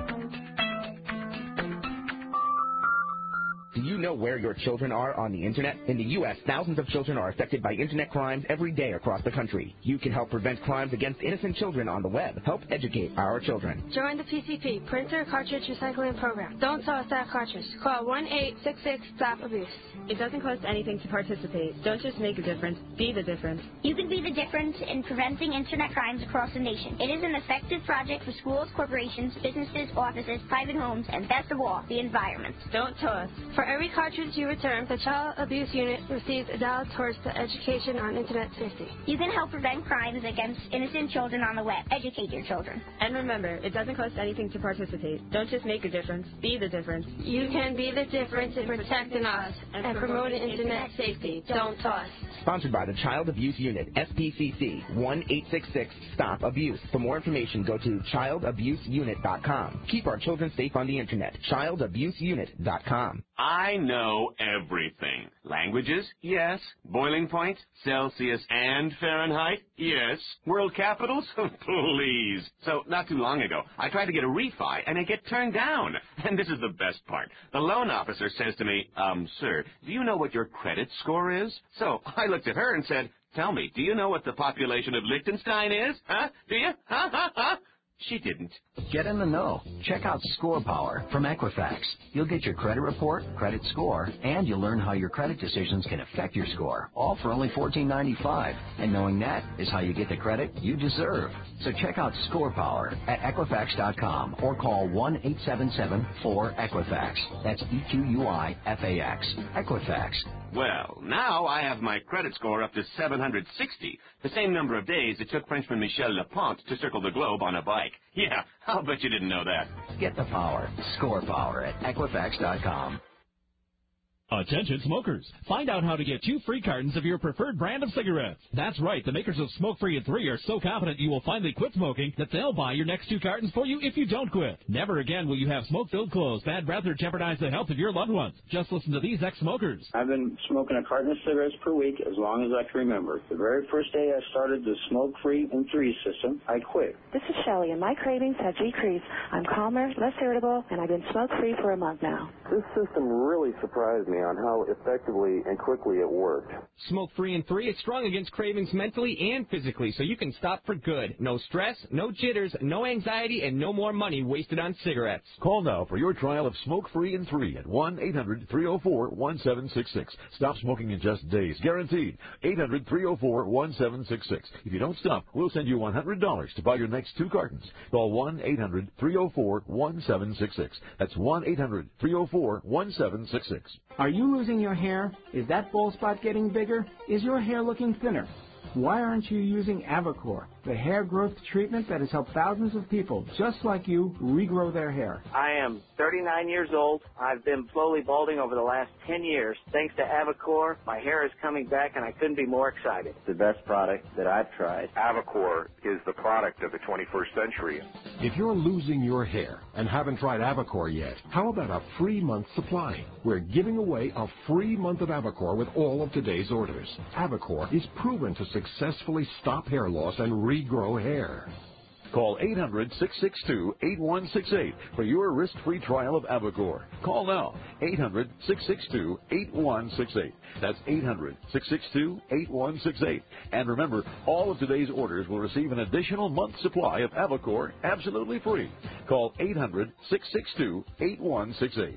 Do you know where your children are on the Internet? In the U S, thousands of children are affected by Internet crimes every day across the country. You can help prevent crimes against innocent children on the web. Help educate our children. Join the P C P, Printer Cartridge Recycling Program. Don't toss that cartridge. Call one eight six six stop abuse. It doesn't cost anything to participate. Don't just make a difference. Be the difference. You can be the difference in preventing Internet crimes across the nation. It is an effective project for schools, corporations, businesses, offices, private homes, and best of all, the environment. Don't toss. For every cartridge you return, the Child Abuse Unit receives a dollar towards the education on Internet safety. You can help prevent crimes against innocent children on the web. Educate your children. And remember, it doesn't cost anything to participate. Don't just make a difference. Be the difference. You can be the difference in protecting us and promoting Internet safety. Don't toss. Sponsored by the Child Abuse Unit, S P C C, one eight six six stop abuse. For more information, go to child abuse unit dot com. Keep our children safe on the Internet. child abuse unit dot com. I know everything. Languages? Yes. Boiling point? Celsius and Fahrenheit? Yes. World capitals? Please. So, not too long ago, I tried to get a refi, and I get turned down. And this is the best part. The loan officer says to me, um, sir, do you know what your credit score is? So, I looked at her and said, tell me, do you know what the population of Liechtenstein is? Huh? Do you? Ha, ha, ha. She didn't. Get in the know. Check out Score Power from Equifax. You'll get your credit report, credit score, and you'll learn how your credit decisions can affect your score, all for only fourteen ninety-five. And knowing that is how you get the credit you deserve. So check out Score Power at Equifax dot com or call one eight seven seven four Equifax. That's E Q U I F A X. Equifax. Well, now I have my credit score up to seven hundred sixty, the same number of days it took Frenchman Michel Lepont to circle the globe on a bike. Yeah, I'll bet you didn't know that. Get the power. Score Power at Equifax dot com. Attention smokers. Find out how to get two free cartons of your preferred brand of cigarettes. That's right. The makers of Smoke Free and three are so confident you will finally quit smoking that they'll buy your next two cartons for you if you don't quit. Never again will you have smoke-filled clothes, bad breath, or jeopardize the health of your loved ones. Just listen to these ex-smokers. I've been smoking a carton of cigarettes per week as long as I can remember. The very first day I started the Smoke Free and three system, I quit. This is Shelley, and my cravings have decreased. I'm calmer, less irritable, and I've been smoke-free for a month now. This system really surprised me on how effectively and quickly it worked. Smoke Free and three is strong against cravings mentally and physically, so you can stop for good. No stress, no jitters, no anxiety, and no more money wasted on cigarettes. Call now for your trial of Smoke Free and three at one eight hundred three oh four one seven six six. Stop smoking in just days, guaranteed. eight hundred three oh four one seven six six. If you don't stop, we'll send you one hundred dollars to buy your next two cartons. Call one eight hundred three oh four one seven six six. That's one eight hundred three oh four one seven six six. Are you losing your hair? Is that bald spot getting bigger? Is your hair looking thinner? Why aren't you using Avacor, the hair growth treatment that has helped thousands of people just like you regrow their hair? I am thirty-nine years old. I've been slowly balding over the last ten years. Thanks to Avacor, my hair is coming back, and I couldn't be more excited. The best product that I've tried. Avacor is the product of the twenty-first century. If you're losing your hair and haven't tried Avacor yet, how about a free month supply? We're giving away a free month of Avacor with all of today's orders. Avacor is proven to successfully stop hair loss and regrow hair. Call eight hundred six six two eight one six eight for your risk-free trial of Avacor. Call now, eight hundred six six two eight one six eight. That's eight hundred six six two eight one six eight. And remember, all of today's orders will receive an additional month supply of Avacor absolutely free. Call eight hundred six six two eight one six eight.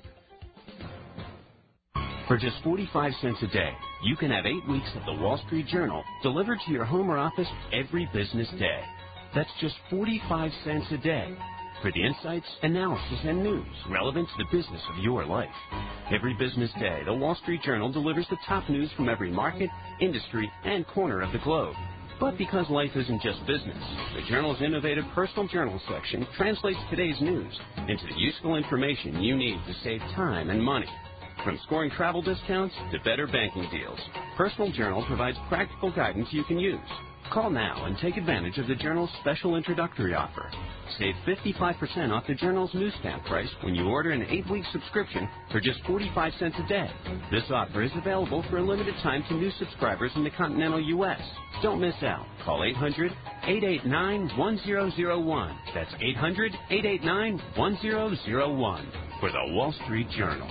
For just forty-five cents a day, you can have eight weeks of the Wall Street Journal delivered to your home or office every business day. That's just forty-five cents a day for the insights, analysis, and news relevant to the business of your life. Every business day, the Wall Street Journal delivers the top news from every market, industry, and corner of the globe. But because life isn't just business, the Journal's innovative personal journal section translates today's news into the useful information you need to save time and money. From scoring travel discounts to better banking deals, Personal Journal provides practical guidance you can use. Call now and take advantage of the Journal's special introductory offer. Save fifty-five percent off the Journal's newsstand price when you order an eight-week subscription for just forty-five cents a day. This offer is available for a limited time to new subscribers in the continental U S Don't miss out. Call eight hundred eight eight nine one zero zero one. That's eight hundred eight eight nine one zero zero one for the Wall Street Journal.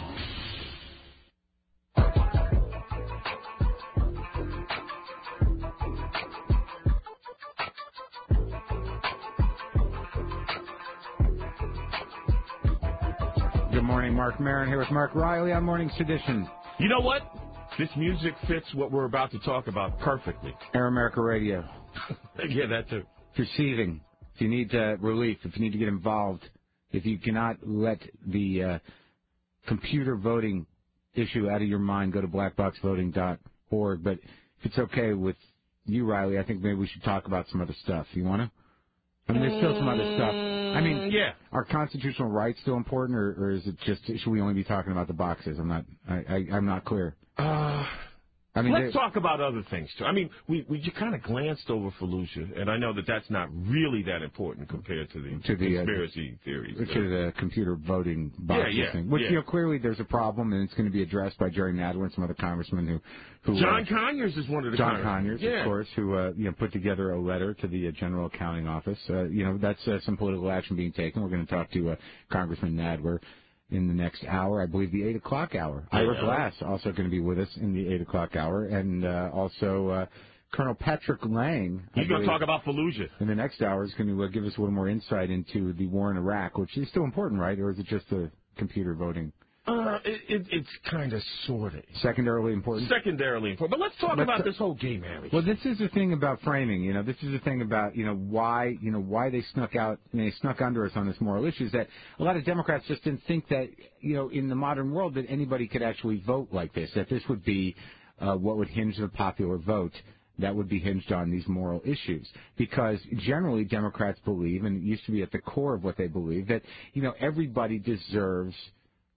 Good morning, Mark Maron here with Mark Riley on Morning Sedition. You know what? This music fits what we're about to talk about perfectly. Air America Radio. Yeah, that too. Receiving. If you need uh, relief, if you need to get involved, if you cannot let the uh, computer voting issue out of your mind, go to black box voting dot org. But if it's okay with you, Riley, I think maybe we should talk about some other stuff. You want to? I mean, there's still some other stuff. I mean, yeah. Are constitutional rights still important, or, or is it just should we only be talking about the boxes? I'm not. I, I, I'm not clear. Uh, I mean, let's talk about other things too. I mean, we we just kind of glanced over Fallujah, and I know that that's not really that important compared to the, to the conspiracy uh, theories. To uh, the computer voting boxes yeah, yeah, thing, which yeah. you know clearly there's a problem, and it's going to be addressed by Jerry Nadler and some other congressmen who. who John uh, Conyers is one of the John Conyers, yeah. of course, who uh, you know put together a letter to the uh, General Accounting Office. Uh, you know that's uh, some political action being taken. We're going to talk to uh, Congressman Nadler in the next hour, I believe the eight o'clock hour. Yeah. Ira Glass also going to be with us in the eight o'clock hour, and uh, also uh, Colonel Patrick Lang. He's going to talk about Fallujah. In the next hour is going to uh, give us a little more insight into the war in Iraq, which is still important, right? Or is it just the computer voting? Uh, it, it, it's kind of sort of. Secondarily important? Secondarily important. But let's talk Let's about t- this whole gay marriage. Well, this is the thing about framing. You know, this is the thing about, you know, why, you know, why they snuck out, they snuck under us on this moral issue is that a lot of Democrats just didn't think that, you know, in the modern world that anybody could actually vote like this, that this would be uh, what would hinge the popular vote. That would be hinged on these moral issues. Because generally Democrats believe, and it used to be at the core of what they believe, that, you know, everybody deserves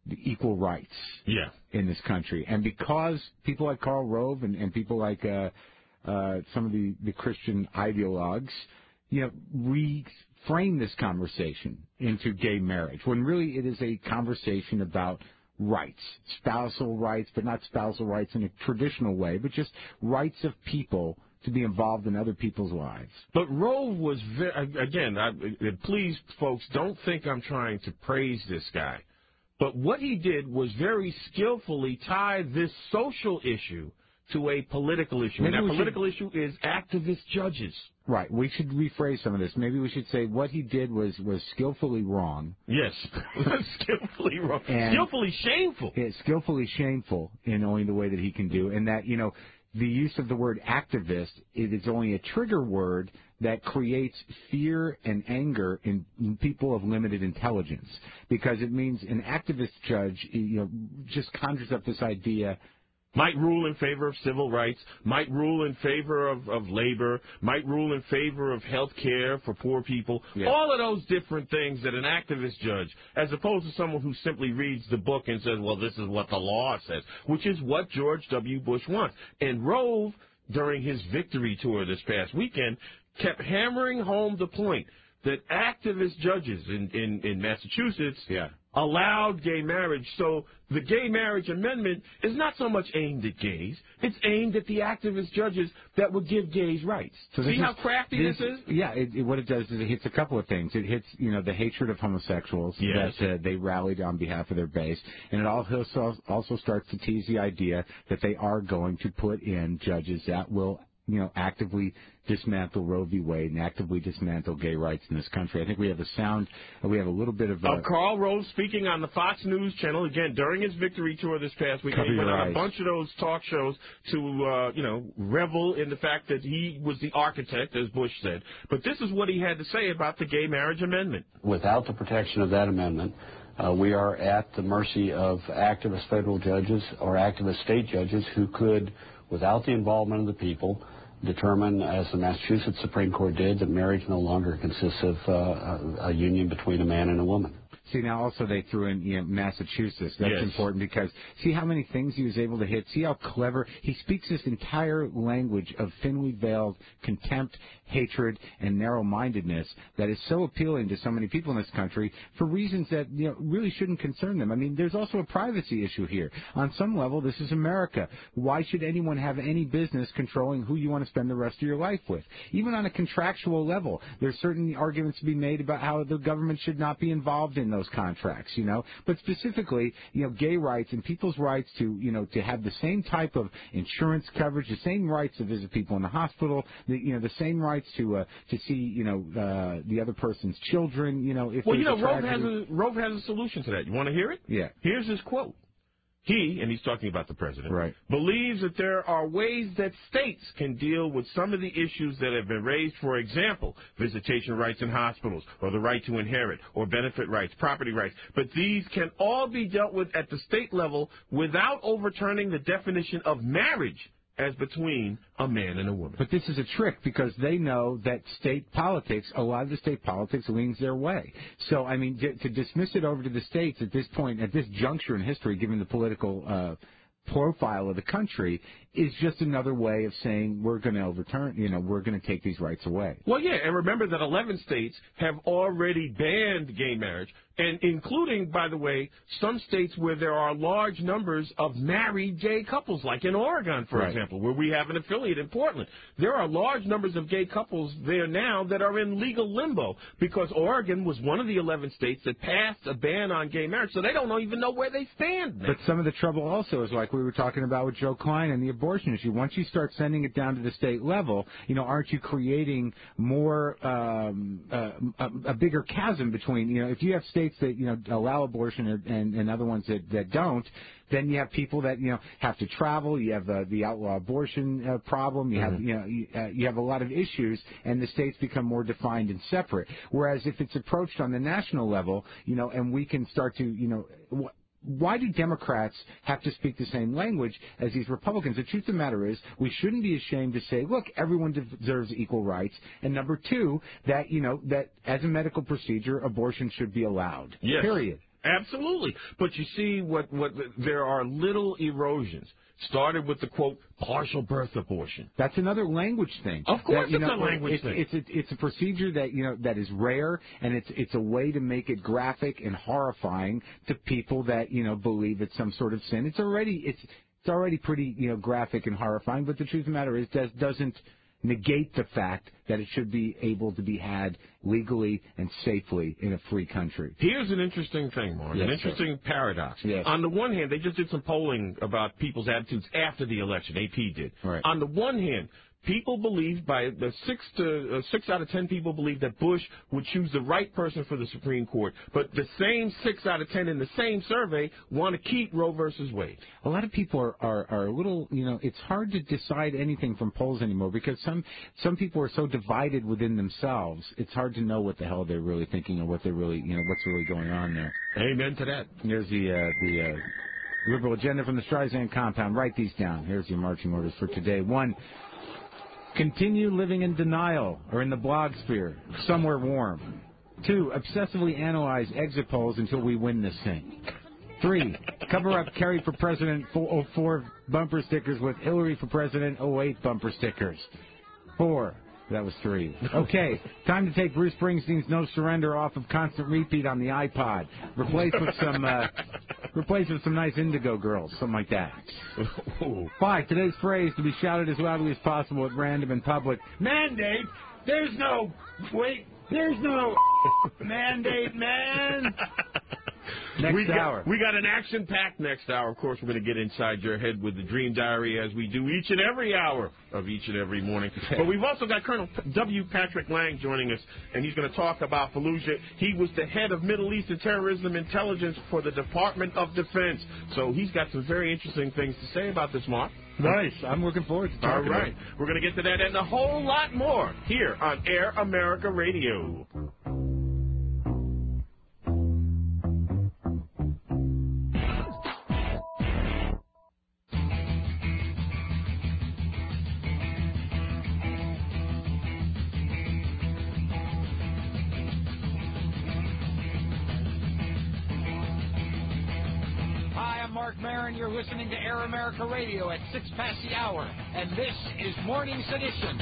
the equal rights yeah. in this country. And because people like Karl Rove and, and people like uh, uh, some of the, the Christian ideologues, you know, reframe this conversation into gay marriage, when really it is a conversation about rights, spousal rights, but not spousal rights in a traditional way, but just rights of people to be involved in other people's lives. But Rove was, very, again, I, please, folks, don't think I'm trying to praise this guy. But what he did was very skillfully tie this social issue to a political issue. Maybe and that we political should, issue is activist judges. Right. We should rephrase some of this. Maybe we should say what he did was, was skillfully wrong. Yes. skillfully wrong. And skillfully shameful. Yeah, skillfully shameful in only the way that he can do. And that, you know, the use of the word activist, it is only a trigger word that creates fear and anger in, in people of limited intelligence, because it means an activist judge, you know, just conjures up this idea. Might rule in favor of civil rights, might rule in favor of, of labor, might rule in favor of health care for poor people, yeah. all of those different things that an activist judge, as opposed to someone who simply reads the book and says, well, this is what the law says, which is what George W. Bush wants. And Rove, during his victory tour this past weekend, kept hammering home the point that activist judges in, in, in Massachusetts yeah. allowed gay marriage. So the gay marriage amendment is not so much aimed at gays. It's aimed at the activist judges that would give gays rights. So See how is, crafty this, this is? Yeah, it, it, what it does is it hits a couple of things. It hits, you know, the hatred of homosexuals yes. that uh, they rallied on behalf of their base. And it also, also starts to tease the idea that they are going to put in judges that will, you know, actively dismantle Roe v. Wade and actively dismantle gay rights in this country. I think we have a sound, we have a little bit of a... Uh, Karl Rove speaking on the Fox News channel, again, during his victory tour this past week. He went on a bunch of those talk shows to, uh, you know, revel in the fact that he was the architect, as Bush said. But this is what he had to say about the gay marriage amendment. Without the protection of that amendment, Uh, we are at the mercy of activist federal judges or activist state judges who could, without the involvement of the people, determine, as the Massachusetts Supreme Court did, that marriage no longer consists of uh, a, a union between a man and a woman. See, now also they threw in, you know, Massachusetts. That's yes. important because see how many things he was able to hit. See how clever he speaks this entire language of thinly veiled contempt, hatred, and narrow-mindedness that is so appealing to so many people in this country for reasons that, you know, really shouldn't concern them. I mean, there's also a privacy issue here. On some level, this is America. Why should anyone have any business controlling who you want to spend the rest of your life with? Even on a contractual level, there's certain arguments to be made about how the government should not be involved in those contracts, you know. But specifically, you know, gay rights and people's rights to, you know, to have the same type of insurance coverage, the same rights to visit people in the hospital, the, you know, the same rights to uh, to see, you know, uh, the other person's children, you know. If well, you know, Rove has a Rove has a solution to that. You want to hear it? Yeah. Here's his quote. He, and he's talking about the president, right. believes that there are ways that states can deal with some of the issues that have been raised, for example, visitation rights in hospitals, or the right to inherit, or benefit rights, property rights. But these can all be dealt with at the state level without overturning the definition of marriage as between a man and a woman. But this is a trick because they know that state politics, a lot of the state politics leans their way. So, I mean, to, to dismiss it over to the states at this point, at this juncture in history, given the political uh, profile of the country, is just another way of saying we're going to overturn, you know, we're going to take these rights away. Well, yeah, and remember that eleven states have already banned gay marriage, and including, by the way, some states where there are large numbers of married gay couples, like in Oregon, for right. example, where we have an affiliate in Portland. There are large numbers of gay couples there now that are in legal limbo because Oregon was one of the eleven states that passed a ban on gay marriage, so they don't even know where they stand now. But some of the trouble also is like we were talking about with Joe Klein and the abortion issue. Once you start sending it down to the state level, you know, aren't you creating more, um, uh, a, a bigger chasm between, you know, if you have states that, you know, allow abortion and, and, and other ones that, that don't, then you have people that, you know, have to travel. You have uh, the outlaw abortion uh, problem. You have, mm-hmm. you know, you, uh, you have a lot of issues, and the states become more defined and separate. Whereas if it's approached on the national level, you know, and we can start to, you know, wh- why do Democrats have to speak the same language as these Republicans? The truth of the matter is we shouldn't be ashamed to say, look, everyone deserves equal rights. And number two, that, you know, that as a medical procedure, abortion should be allowed. Yes. Period. Absolutely. But you see, what, what there are little erosions. Started with the, quote, partial birth abortion. That's another language thing. Of course that, you it's know, a language it's, thing. It's a, it's a procedure that, you know, that is rare, and it's it's a way to make it graphic and horrifying to people that, you know, believe it's some sort of sin. It's already it's it's already pretty, you know, graphic and horrifying, but the truth of the matter is that doesn't negate the fact that it should be able to be had legally and safely in a free country. Here's an interesting thing, Mark, Yes, an interesting sir. paradox. Yes. On the one hand, they just did some polling about people's attitudes after the election. A P did. Right. On the one hand, people believe, by the six to uh, six out of ten people believe that Bush would choose the right person for the Supreme Court. But the same six out of ten in the same survey want to keep Roe versus Wade. A lot of people are, are, are a little, you know, it's hard to decide anything from polls anymore because some some people are so divided within themselves. It's hard to know what the hell they're really thinking or what they're really, you know, what's really going on there. Amen to that. Here's the uh, the uh, liberal agenda from the Streisand compound. Write these down. Here's your marching orders for today. One. Continue living in denial or in the blog sphere, somewhere warm. Two, obsessively analyze exit polls until we win this thing. Three, cover up Kerry for President oh four bumper stickers with Hillary for President oh eight bumper stickers. Four, that was three. Okay, time to take Bruce Springsteen's No Surrender off of constant repeat on the iPod. Replace with some, uh, replace with some nice Indigo Girls, something like that. Five, today's phrase to be shouted as loudly as possible at random in public. Mandate? There's no, wait, there's no mandate, man. Next we hour. Got, we got an action-packed next hour. Of course, we're going to get inside your head with the Dream Diary as we do each and every hour of each and every morning. But we've also got Colonel W. Patrick Lang joining us, and he's going to talk about Fallujah. He was the head of Middle Eastern terrorism intelligence for the Department of Defense. So he's got some very interesting things to say about this, Mark. Nice. I'm looking forward to talking All right. about it. We're going to get to that and a whole lot more here on Air America Radio. Mark Maron. You're listening to Air America Radio at six past the hour, and this is Morning Sedition.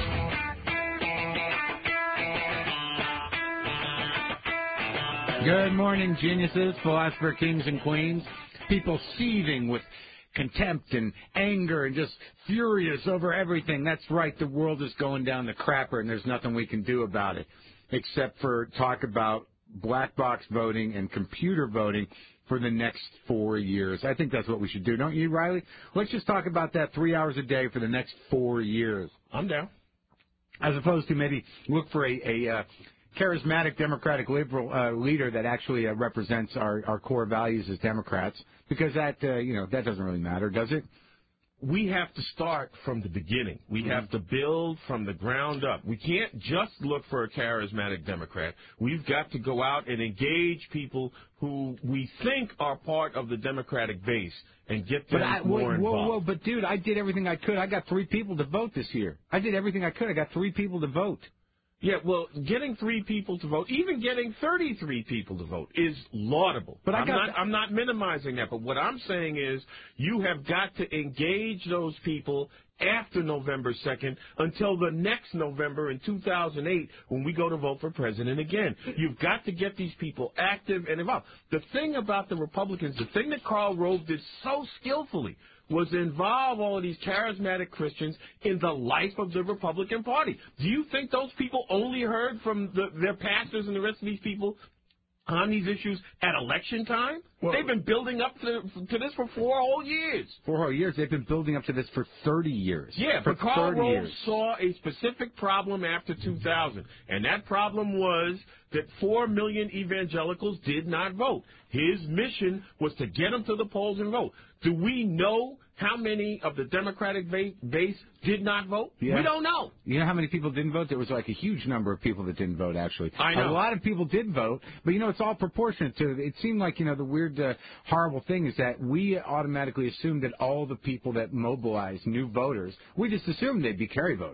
Good morning, geniuses, philosopher kings and queens, people seething with contempt and anger and just furious over everything. That's right, the world is going down the crapper, and there's nothing we can do about it except for talk about black box voting and computer voting for the next four years. I think that's what we should do, don't you, Riley? Let's just talk about that three hours a day for the next four years. I'm down. As opposed to maybe look for a, a uh, charismatic Democratic liberal uh, leader that actually uh, represents our, our core values as Democrats, because that, uh, you know, that doesn't really matter, does it? We have to start from the beginning. We have to build from the ground up. We can't just look for a charismatic Democrat. We've got to go out and engage people who we think are part of the Democratic base and get them but I, more whoa, involved. Whoa, whoa, but dude, I did everything I could. I got three people to vote this year. I did everything I could. I got three people to vote. Yeah, well, getting three people to vote, even getting thirty-three people to vote, is laudable. But I I'm, got not, I'm not minimizing that. But what I'm saying is you have got to engage those people after November second until the next November in two thousand eight when we go to vote for president again. You've got to get these people active and involved. The thing about the Republicans, the thing that Karl Rove did so skillfully was involve all of these charismatic Christians in the life of the Republican Party. Do you think those people only heard from the, their pastors and the rest of these people on these issues at election time? Well, they've been building up to, to this for four whole years. Four whole years? They've been building up to this for thirty years. Yeah, for but Karl Rove years. saw a specific problem after two thousand, and that problem was that four million evangelicals did not vote. His mission was to get them to the polls and vote. Do we know how many of the Democratic base did not vote? Yeah. We don't know. You know how many people didn't vote? There was like a huge number of people that didn't vote, actually. I know. A lot of people did vote, but, you know, it's all proportionate to it. It seemed like, you know, the weird, uh, horrible thing is that we automatically assumed that all the people that mobilized new voters, we just assumed they'd be Kerry voters.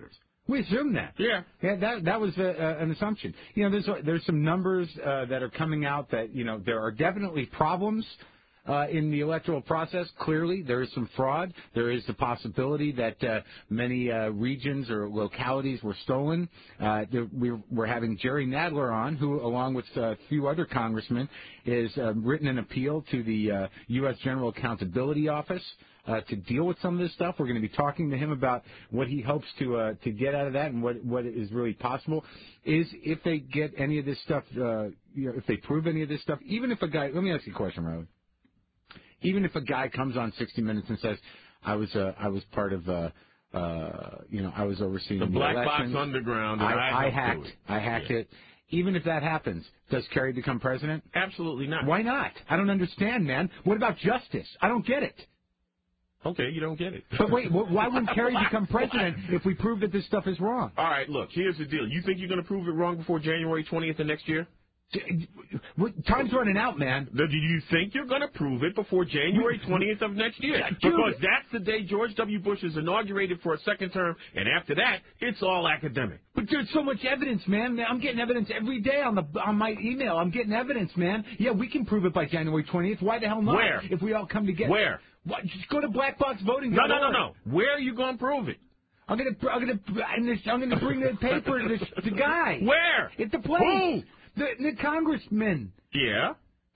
We assume that. Yeah. Yeah, that that was a, a, an assumption. You know, there's there's some numbers uh, that are coming out that, you know, there are definitely problems uh, in the electoral process. Clearly, there is some fraud. There is the possibility that uh, many uh, regions or localities were stolen. Uh, there, we're, we're having Jerry Nadler on, who, along with a few other congressmen, is uh, written an appeal to the uh, U S General Accountability Office Uh, to deal with some of this stuff. We're going to be talking to him about what he hopes to uh, to get out of that and what what is really possible. Is if they get any of this stuff, uh, you know, if they prove any of this stuff, even if a guy, let me ask you a question, Riley. Even if a guy comes on sixty minutes and says, "I was uh, I was part of, uh, uh, you know, I was overseeing the, the black elections. box underground, and I, I, I hacked, it. I hacked yeah. it." Even if that happens, does Kerry become president? Absolutely not. Why not? I don't understand, man. What about justice? I don't get it. Okay, you don't get it. But wait, why wouldn't Kerry become president if we prove that this stuff is wrong? All right, look, here's the deal. You think you're going to prove it wrong before January twentieth of next year? Time's running out, man. Do you think you're going to prove it before January twentieth of next year? Because that's the day George W. Bush is inaugurated for a second term, and after that, it's all academic. But there's so much evidence, man. I'm getting evidence every day on the on my email. I'm getting evidence, man. Yeah, we can prove it by January twentieth. Why the hell not? Where? If we all come together. Where? What, just go to black box voting. No, no, no, no. Where are you going to prove it? I'm gonna, I'm gonna, I'm gonna bring the paper to the, the guy. Where? At the place. Who? The, the congressman. Yeah.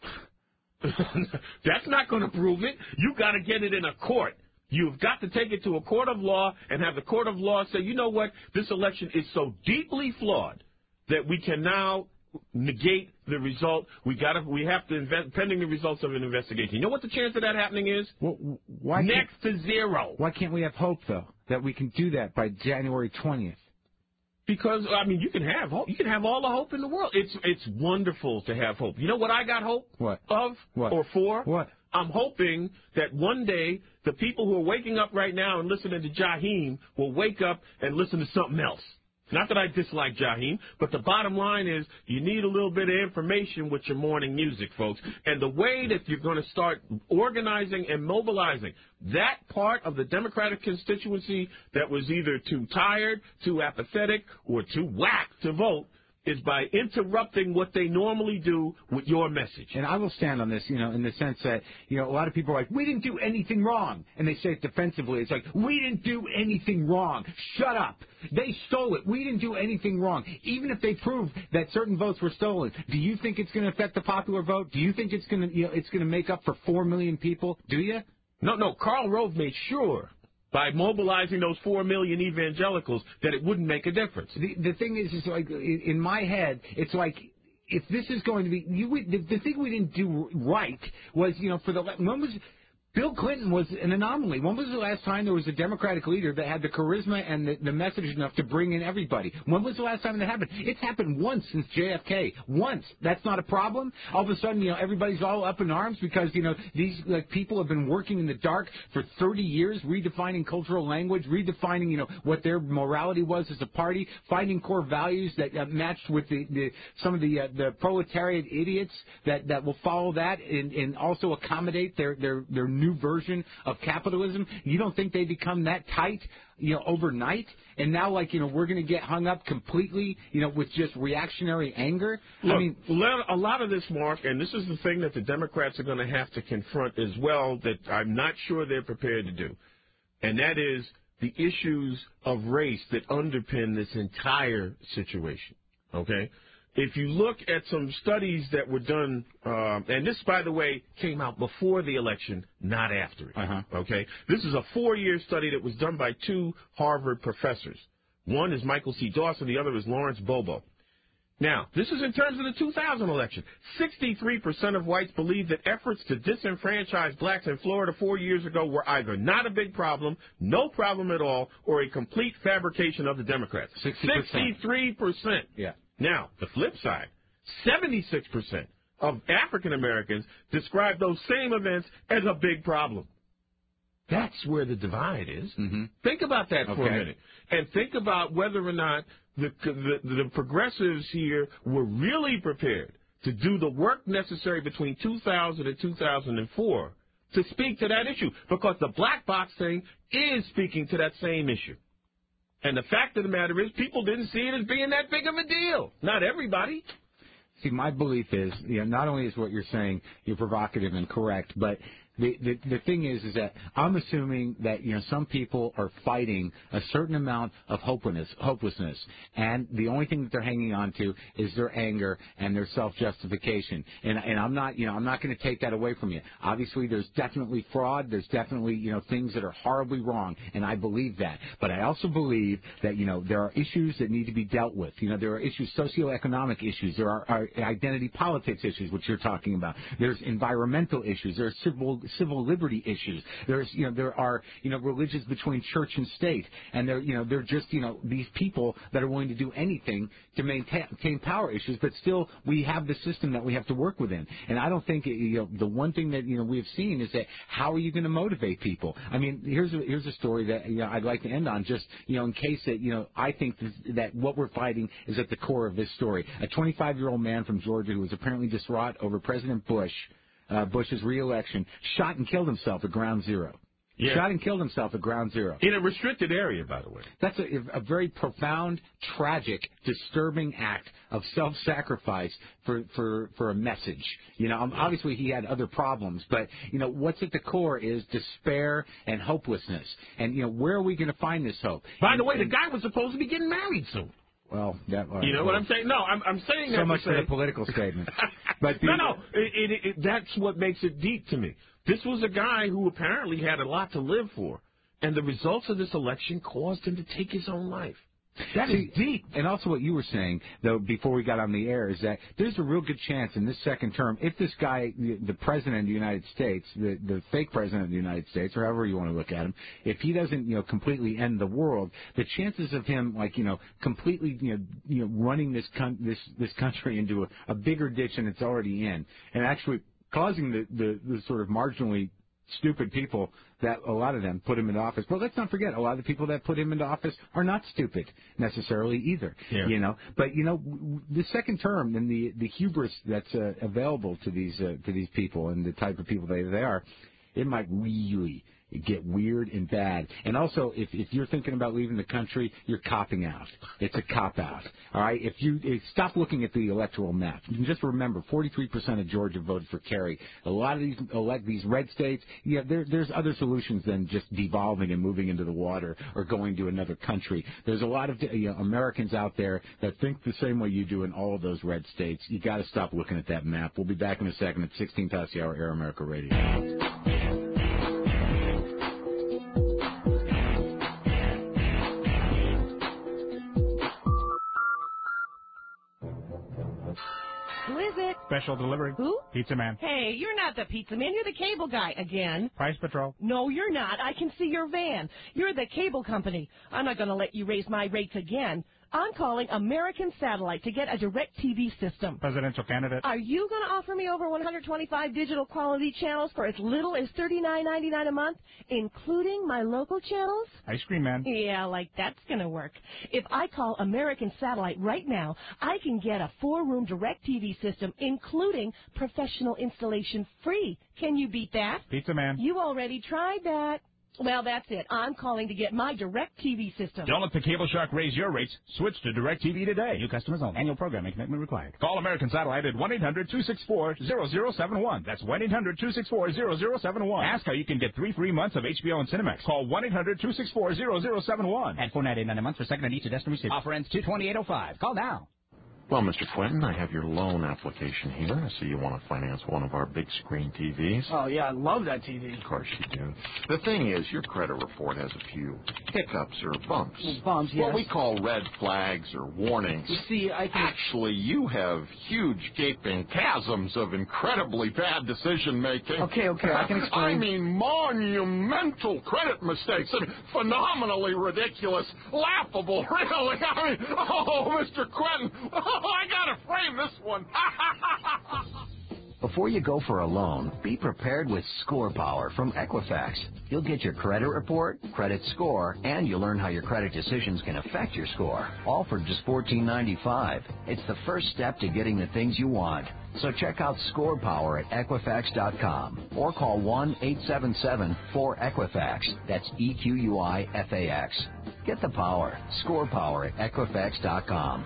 That's not going to prove it. You got to get it in a court. You've got to take it to a court of law and have the court of law say, you know what, this election is so deeply flawed that we can now negate the result. We got to. We have to invest pending the results of an investigation. You know what the chance of that happening is? Well, why next to zero. Why can't we have hope though that we can do that by January twentieth? Because I mean, you can have hope. You can have all the hope in the world. It's it's wonderful to have hope. You know what I got hope what? of what? or for? What? I'm hoping that one day the people who are waking up right now and listening to Jaheim will wake up and listen to something else. Not that I dislike Jaheim, but the bottom line is you need a little bit of information with your morning music, folks. And the way that you're going to start organizing and mobilizing that part of the Democratic constituency that was either too tired, too apathetic, or too whack to vote is by interrupting what they normally do with your message. And I will stand on this, you know, in the sense that, you know, a lot of people are like, we didn't do anything wrong. And they say it defensively. It's like, we didn't do anything wrong. Shut up. They stole it. We didn't do anything wrong. Even if they prove that certain votes were stolen, do you think it's going to affect the popular vote? Do you think it's going to, you know, it's going to make up for four million people? Do you? No, no. Karl Rove made sure by mobilizing those four million evangelicals that it wouldn't make a difference. The, the thing is, is like in my head, it's like if this is going to be, you, the, the thing we didn't do right was, you know, for the when was Bill Clinton was an anomaly. When was the last time there was a Democratic leader that had the charisma and the, the message enough to bring in everybody? When was the last time that happened? It's happened once since J F K. Once. That's not a problem. All of a sudden, you know, everybody's all up in arms because, you know, these like people have been working in the dark for thirty years, redefining cultural language, redefining, you know, what their morality was as a party, finding core values that uh, matched with the, the some of the uh, the proletariat idiots that, that will follow that and, and also accommodate their their their new version of capitalism. You don't think they become that tight, you know, overnight? And now, like, you know, we're going to get hung up completely, you know, with just reactionary anger? Look, I mean, a lot of this, Mark, and this is the thing that the Democrats are going to have to confront as well that I'm not sure they're prepared to do, and that is the issues of race that underpin this entire situation, okay? If you look at some studies that were done, um, and this, by the way, came out before the election, not after it, uh-huh. okay? This is a four-year study that was done by two Harvard professors. One is Michael C. Dawson, the other is Lawrence Bobo. Now, this is in terms of the two thousand election. sixty-three percent of whites believe that efforts to disenfranchise blacks in Florida four years ago were either not a big problem, no problem at all, or a complete fabrication of the Democrats. sixty percent. sixty-three percent. Yeah. Now, the flip side, seventy-six percent of African Americans describe those same events as a big problem. That's where the divide is. Mm-hmm. Think about that for okay. a minute. And think about whether or not the, the, the progressives here were really prepared to do the work necessary between two thousand and two thousand four to speak to that issue. Because the black box thing is speaking to that same issue. And the fact of the matter is, people didn't see it as being that big of a deal. Not everybody. See, my belief is, you know, not only is what you're saying you're provocative and correct, but the, the the thing is, is that I'm assuming that, you know, some people are fighting a certain amount of hopelessness, hopelessness, and the only thing that they're hanging on to is their anger and their self-justification. And and I'm not, you know, I'm not going to take that away from you. Obviously, there's definitely fraud. There's definitely, you know, things that are horribly wrong, and I believe that. But I also believe that, you know, there are issues that need to be dealt with. You know, there are issues, socioeconomic issues. There are, are identity politics issues, which you're talking about. There's environmental issues. There are civil civil liberty issues. There's, you know, there are, you know, religions between church and state, and they're, you know, they're just, you know, these people that are willing to do anything to maintain, maintain power issues, but still we have the system that we have to work within. And I don't think, you know, the one thing that, you know, we've seen is that how are you going to motivate people? I mean, here's a, here's a story that, you know, I'd like to end on, just, you know, in case that, you know, I think this, that what we're fighting is at the core of this story. A twenty-five-year-old man from Georgia who was apparently distraught over President Bush Uh, Bush's re-election, shot and killed himself at Ground Zero. Yeah. Shot and killed himself at Ground Zero. In a restricted area, by the way. That's a, a very profound, tragic, disturbing act of self-sacrifice for, for, for a message. You know, um, obviously he had other problems, but, you know, what's at the core is despair and hopelessness. And, you know, where are we going to find this hope? By and, the way, and, the guy was supposed to be getting married soon. Well, that uh, you know what I'm saying? No, I'm, I'm saying so that. So much say, for the political statement. But the, no, no, it, it, it, that's what makes it deep to me. This was a guy who apparently had a lot to live for, and the results of this election caused him to take his own life. That See, is deep. And also what you were saying, though, before we got on the air, is that there's a real good chance in this second term, if this guy, the, the president of the United States, the, the fake president of the United States, or however you want to look at him, if he doesn't, you know, completely end the world, the chances of him, like, you know, completely, you know, you know running this con- this this country into a, a bigger ditch than it's already in, and actually causing the, the, the sort of marginally stupid people that a lot of them put him into office. But let's not forget, a lot of the people that put him into office are not stupid necessarily either. Yeah. You know, but you know, the second term and the the hubris that's uh, available to these uh, to these people and the type of people they they are, it might really get weird and bad. And also, if if you're thinking about leaving the country, you're copping out. It's a cop out. All right. If you if, stop looking at the electoral map, you can just remember, forty-three percent of Georgia voted for Kerry. A lot of these elect these red states, yeah, there, there's other solutions than just devolving and moving into the water or going to another country. There's a lot of you know, Americans out there that think the same way you do in all of those red states. You got to stop looking at that map. We'll be back in a second at sixteen past the hour, Air America Radio. Who is it? Special delivery. Who? Pizza Man. Hey, you're not the pizza man. You're the cable guy again. Price Patrol. No, you're not. I can see your van. You're the cable company. I'm not going to let you raise my rates again. I'm calling American Satellite to get a direct T V system. Presidential candidate. Are you going to offer me over one hundred twenty-five digital quality channels for as little as thirty-nine ninety-nine a month, including my local channels? Ice Cream Man. Yeah, like that's going to work. If I call American Satellite right now, I can get a four-room direct T V system, including professional installation free. Can you beat that? Pizza Man. You already tried that. Well, that's it. I'm calling to get my direct T V system. Don't let the cable shark raise your rates. Switch to DirecTV today. New customers only. Annual programming commitment required. Call American Satellite at one eight hundred two six four zero zero seven one. That's one eight hundred two six four zero zero seven one. Ask how you can get three free months of H B O and Cinemax. Call one eight hundred two six four zero zero seven one. At four ninety-nine a month for second and each destined receipt. Offer ends two twenty-eight oh five. Call now. Well, Mister Quentin, I have your loan application here. I see you want to finance one of our big screen T Vs. Oh, yeah, I love that T V. Of course you do. The thing is, your credit report has a few hiccups or bumps. Well, bumps, yes. What we call red flags or warnings. You see, I can... Actually, you have huge gaping chasms of incredibly bad decision-making. Okay, okay, I can explain. I mean, monumental credit mistakes. I mean, phenomenally ridiculous, laughable, really. I mean, oh, Mister Quentin, I gotta frame this one. Before you go for a loan, be prepared with Score Power from Equifax. You'll get your credit report, credit score, and you'll learn how your credit decisions can affect your score. All for just fourteen ninety-five. It's the first step to getting the things you want. So check out Score Power at Equifax dot com or call one eight seven seven four Equifax. That's E Q U I F A X. Get the power. Score power at Equifax dot com.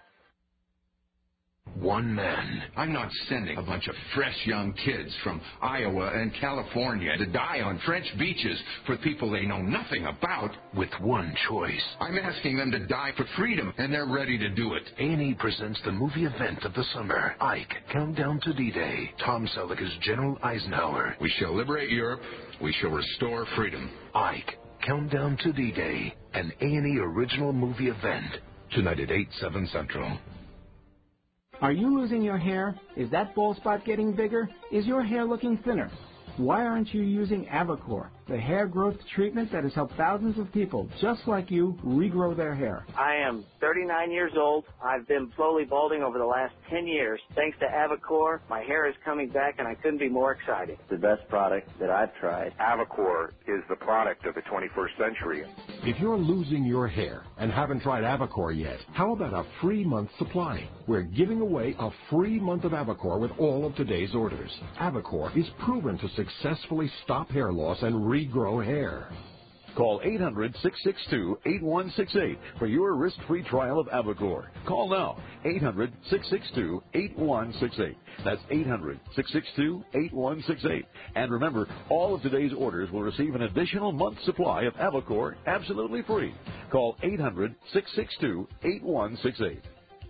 One man. I'm not sending a bunch of fresh young kids from Iowa and California to die on French beaches for people they know nothing about with one choice. I'm asking them to die for freedom, and they're ready to do it. A and E presents the movie event of the summer, Ike, Countdown to D-Day. Tom Selleck as General Eisenhower. We shall liberate Europe. We shall restore freedom. Ike, Countdown to D-Day, an A and E original movie event. Tonight at eight, seven Central. Are you losing your hair? Is that bald spot getting bigger? Is your hair looking thinner? Why aren't you using Avocor, the hair growth treatment that has helped thousands of people just like you regrow their hair? I am thirty-nine years old. I've been slowly balding over the last ten years. Thanks to Avocor, my hair is coming back, and I couldn't be more excited. The best product that I've tried. Avocor is the product of the twenty-first century. If you're losing your hair and haven't tried Avocor yet, how about a free month supply? We're giving away a free month of Avocor with all of today's orders. Avocor is proven to successfully stop hair loss and regrow hair. Call eight hundred, six six two, eight one six eight for your risk-free trial of Avocor. Call now, eight hundred, six six two, eight one six eight. That's eight hundred, six six two, eight one six eight. And remember, all of today's orders will receive an additional month's supply of Avocor absolutely free. Call eight hundred, six six two, eight one six eight.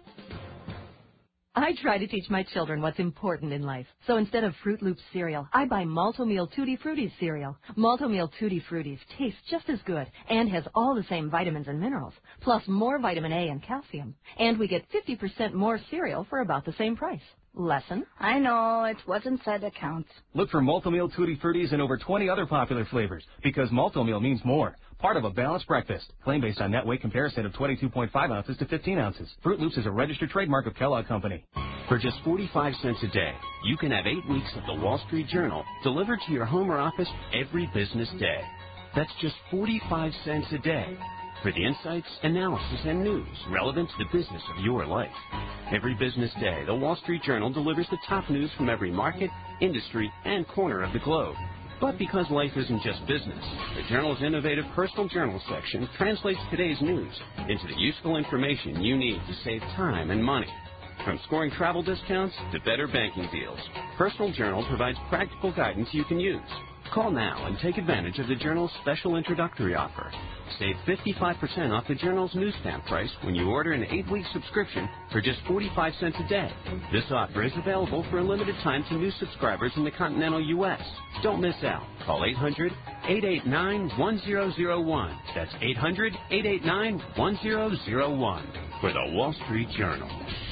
I try to teach my children what's important in life. So instead of Fruit Loops cereal, I buy Malto-Meal Tutti Frutti cereal. Malto-Meal Tutti Fruttis tastes just as good and has all the same vitamins and minerals, plus more vitamin A and calcium. And we get fifty percent more cereal for about the same price. Lesson? I know, it's what's inside that counts. Look for Malto-Meal Tutti Fruttis and over twenty other popular flavors, because Malto-Meal means more. Part of a balanced breakfast. Claim based on net weight comparison of twenty-two point five ounces to fifteen ounces. Fruit Loops is a registered trademark of Kellogg Company. For just forty-five cents a day, you can have eight weeks of the Wall Street Journal delivered to your home or office every business day. That's just forty-five cents a day for the insights, analysis, and news relevant to the business of your life. Every business day, the Wall Street Journal delivers the top news from every market, industry, and corner of the globe. But because life isn't just business, the Journal's innovative personal journal section translates today's news into the useful information you need to save time and money. From scoring travel discounts to better banking deals, Personal Journal provides practical guidance you can use. Call now and take advantage of the Journal's special introductory offer. Save fifty-five percent off the Journal's newsstand price when you order an eight-week subscription for just forty-five cents a day. This offer is available for a limited time to new subscribers in the continental U S Don't miss out. Call eight hundred, eight eight nine, one zero zero one. That's eight hundred, eight eight nine, one zero zero one for the Wall Street Journal.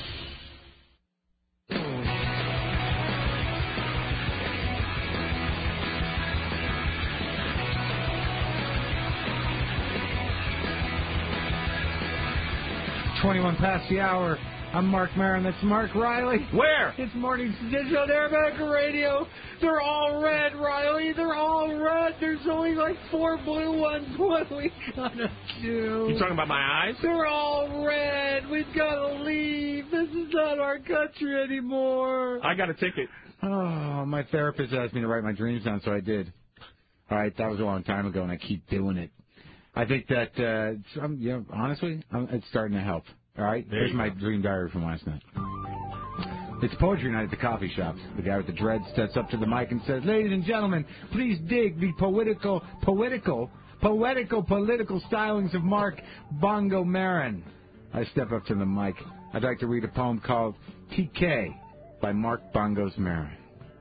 twenty-one past the hour. I'm Mark Maron. That's Mark Riley. Where? It's Morning Edition on Air America Radio. They're all red, Riley. They're all red. There's only like four blue ones. What are we gonna do? You talking about my eyes? They're all red. We've got to leave. This is not our country anymore. I got a ticket. Oh, my therapist asked me to write my dreams down, so I did. All right, that was a long time ago, and I keep doing it. I think that, uh, it's, um, you know, honestly, um, it's starting to help. All right? There Here's you my go. dream diary from last night. It's poetry night at the coffee shop. The guy with the dreads steps up to the mic and says, "Ladies and gentlemen, please dig the poetical, poetical, poetical, political stylings of Mark Bongo Maron." I step up to the mic. I'd like to read a poem called T K by Mark Bongos Maron.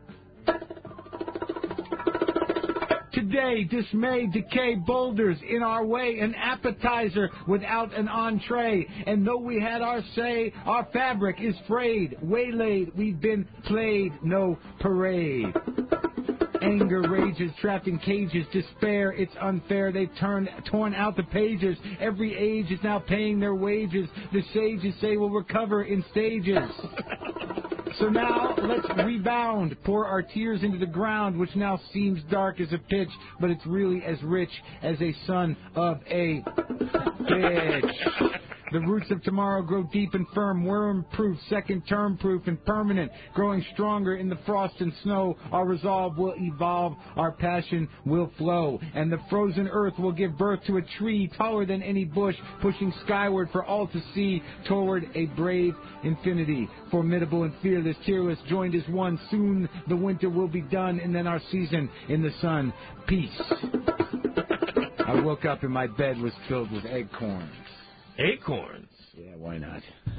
Today, dismay, decay, boulders in our way, an appetizer without an entree. And though we had our say, our fabric is frayed, waylaid, we've been played, no parade. Anger rages, trapped in cages, despair, it's unfair, they've turned, torn out the pages. Every age is now paying their wages. The sages say we'll recover in stages. So now, let's rebound, pour our tears into the ground, which now seems dark as a pitch, but it's really as rich as a son of a bitch. The roots of tomorrow grow deep and firm, worm-proof, second-term-proof, and permanent, growing stronger in the frost and snow. Our resolve will evolve, our passion will flow, and the frozen earth will give birth to a tree taller than any bush, pushing skyward for all to see toward a brave infinity. Formidable and fearless, tearless, joined as one. Soon the winter will be done, and then our season in the sun. Peace. I woke up and my bed was filled with acorns. Acorns? Yeah, why not?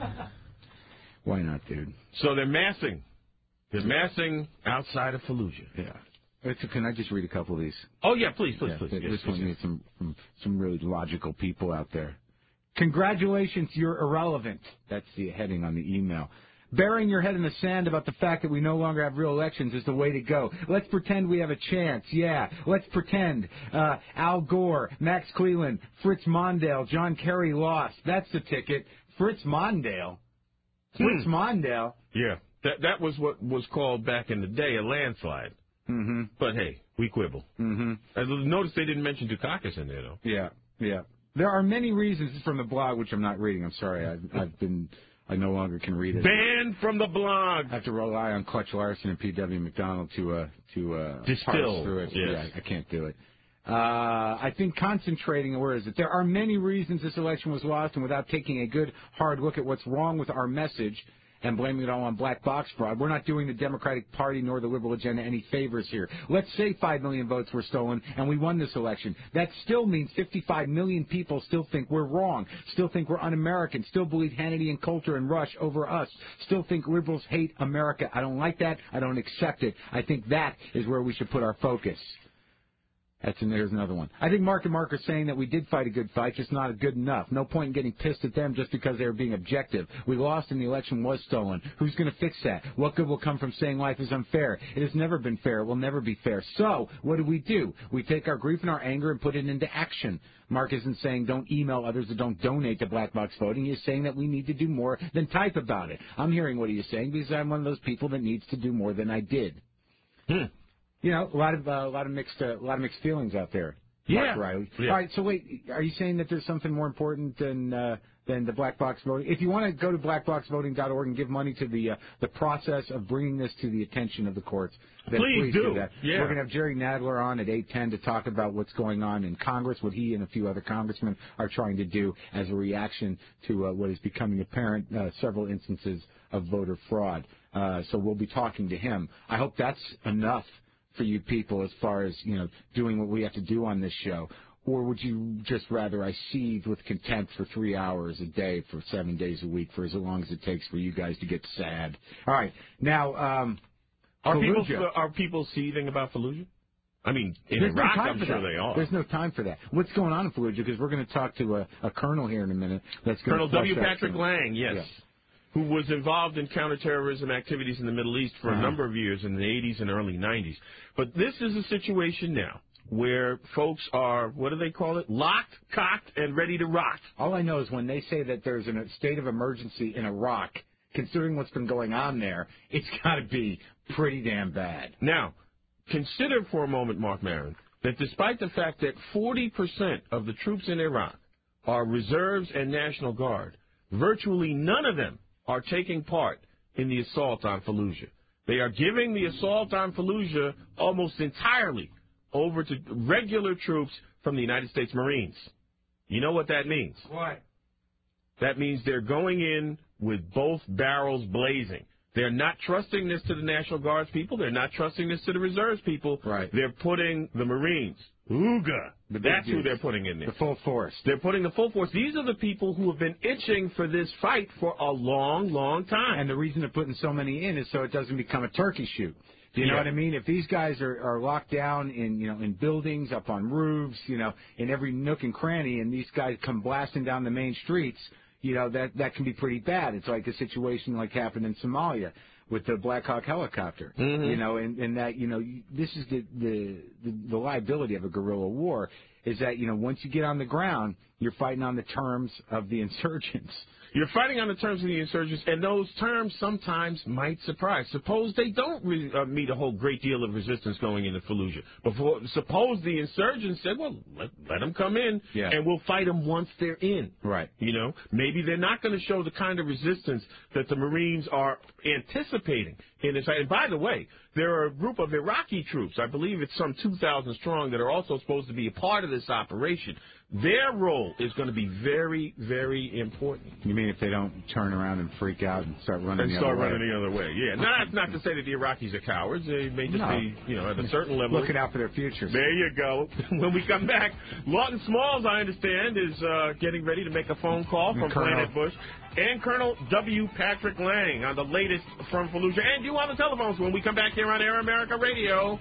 Why not, dude? So they're massing. They're massing outside of Fallujah. Yeah. It's, can I just read a couple of these? Oh, yeah, please, please, yeah, please. This Yes, one yes, needs some, some, some really logical people out there. Congratulations, you're irrelevant. That's the heading on the email. Burying your head in the sand about the fact that we no longer have real elections is the way to go. Let's pretend we have a chance. Yeah, let's pretend. Uh, Al Gore, Max Cleland, Fritz Mondale, John Kerry lost. That's the ticket. Fritz Mondale? Fritz Hmm. Mondale? Yeah, that that was what was called back in the day a landslide. Mm-hmm. But, hey, we quibble. Mm-hmm. I noticed they didn't mention Dukakis in there, though. Yeah, yeah. There are many reasons. This is from the blog, which I'm not reading. I'm sorry. I've, I've been... I no longer can read it. Banned from the blog. I have to rely on Clutch Larson and P W McDonald to uh, to uh, Distill. parse through it. Yes. Yeah, I can't do it. Uh, I think concentrating, where is it? There are many reasons this election was lost, and without taking a good, hard look at what's wrong with our message and blaming it all on black box fraud, we're not doing the Democratic Party nor the liberal agenda any favors here. Let's say five million votes were stolen and we won this election. That still means fifty-five million people still think we're wrong, still think we're un-American, still believe Hannity and Coulter and Rush over us, still think liberals hate America. I don't like that. I don't accept it. I think that is where we should put our focus. That's and there's another one. I think Mark and Mark are saying that we did fight a good fight, just not good enough. No point in getting pissed at them just because they were being objective. We lost and the election was stolen. Who's going to fix that? What good will come from saying life is unfair? It has never been fair. It will never be fair. So, what do we do? We take our grief and our anger and put it into action. Mark isn't saying don't email others or don't donate to black box voting. He's saying that we need to do more than type about it. I'm hearing what he is saying because I'm one of those people that needs to do more than I did. Hmm. You know, a lot of uh, a lot of mixed uh, a lot of mixed feelings out there. Yeah. Mark Riley. Yeah. All right. So wait, are you saying that there's something more important than uh, than the black box voting? If you want to go to black box voting dot org and give money to the uh, the process of bringing this to the attention of the courts, then Please please do. do that. Yeah. We're going to have Jerry Nadler on at eight ten to talk about what's going on in Congress, what he and a few other congressmen are trying to do as a reaction to uh, what is becoming apparent uh, several instances of voter fraud. Uh, so we'll be talking to him. I hope that's enough for you people as far as, you know, doing what we have to do on this show? Or would you just rather I seethe with contempt for three hours a day for seven days a week for as long as it takes for you guys to get sad? All right. Now, um, are people Fallujah. are people seething about Fallujah? I mean, in There's Iraq, no time I'm for sure that. they are. There's no time for that. What's going on in Fallujah? Because we're going to talk to a, a colonel here in a minute. That's going Colonel to W. flush out Patrick some- Lang, yes. Yeah. Who was involved in counterterrorism activities in the Middle East for Uh-huh. a number of years in the eighties and early nineties. But this is a situation now where folks are, what do they call it, locked, cocked, and ready to rock. All I know is when they say that there's a state of emergency in Iraq, considering what's been going on there, it's got to be pretty damn bad. Now, consider for a moment, Mark Maron, that despite the fact that forty percent of the troops in Iraq are reserves and National Guard, virtually none of them are taking part in the assault on Fallujah. They are giving the assault on Fallujah almost entirely over to regular troops from the United States Marines. You know what that means? What? That means they're going in with both barrels blazing. They're not trusting this to the National Guard's people. They're not trusting this to the reserves people. Right. They're putting the Marines, Ooga, The big that's who dudes. they're putting in there. The full force. They're putting the full force. These are the people who have been itching for this fight for a long, long time. And the reason they're putting so many in is so it doesn't become a turkey shoot. Do you know Yeah. what I mean? If these guys are, are locked down in, you know, in buildings, up on roofs, you know, in every nook and cranny, and these guys come blasting down the main streets, you know, that, that can be pretty bad. It's like a situation like happened in Somalia with the Black Hawk helicopter, Mm-hmm. you know, and, and that, you know, you- this is the, the, the, the liability of a guerrilla war is that, you know, once you get on the ground, You're fighting on the terms of the insurgents. You're fighting on the terms of the insurgents, and those terms sometimes might surprise. Suppose they don't re- uh, meet a whole great deal of resistance going into Fallujah. Before, suppose the insurgents said, well, let, let them come in, yeah. and we'll fight them once they're in. Right. You know, maybe they're not going to show the kind of resistance that the Marines are anticipating in this. And by the way, there are a group of Iraqi troops, I believe it's some two thousand strong, that are also supposed to be a part of this operation. Their role is going to be very, very important. You mean if they don't turn around and freak out and start running and the start other way? running the other way? Yeah. Now, that's not to say that the Iraqis are cowards. They may just no. be, you know, at a certain level. Looking out for their futures. There you go. When we come back, Lawton Smalls, I understand, is uh, getting ready to make a phone call from Planet Bush. And Colonel W. Patrick Lang on the latest from Fallujah. And you on the telephones when we come back here on Air America Radio.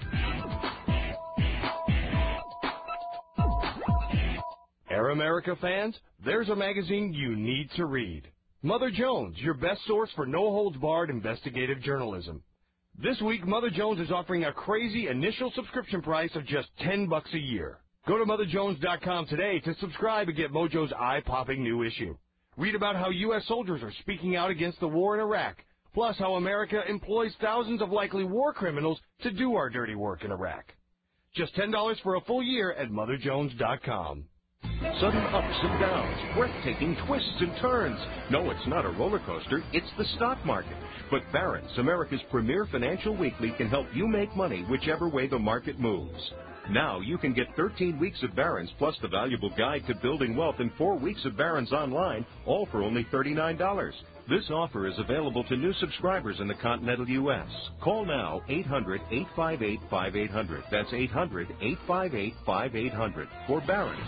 Air America fans, there's a magazine you need to read. Mother Jones, your best source for no-holds-barred investigative journalism. This week, Mother Jones is offering a crazy initial subscription price of just ten bucks a year. Go to mother jones dot com today to subscribe and get Mojo's eye-popping new issue. Read about how U S soldiers are speaking out against the war in Iraq, plus how America employs thousands of likely war criminals to do our dirty work in Iraq. Just ten dollars for a full year at mother jones dot com. Sudden ups and downs, breathtaking twists and turns. No, it's not a roller coaster, it's the stock market. But Barron's, America's premier financial weekly, can help you make money whichever way the market moves. Now you can get thirteen weeks of Barron's plus the valuable guide to building wealth and four weeks of Barron's online, all for only thirty-nine dollars. This offer is available to new subscribers in the continental U S Call now, eight hundred, eight five eight, five eight hundred. That's eight hundred, eight five eight, five eight hundred for Barron's.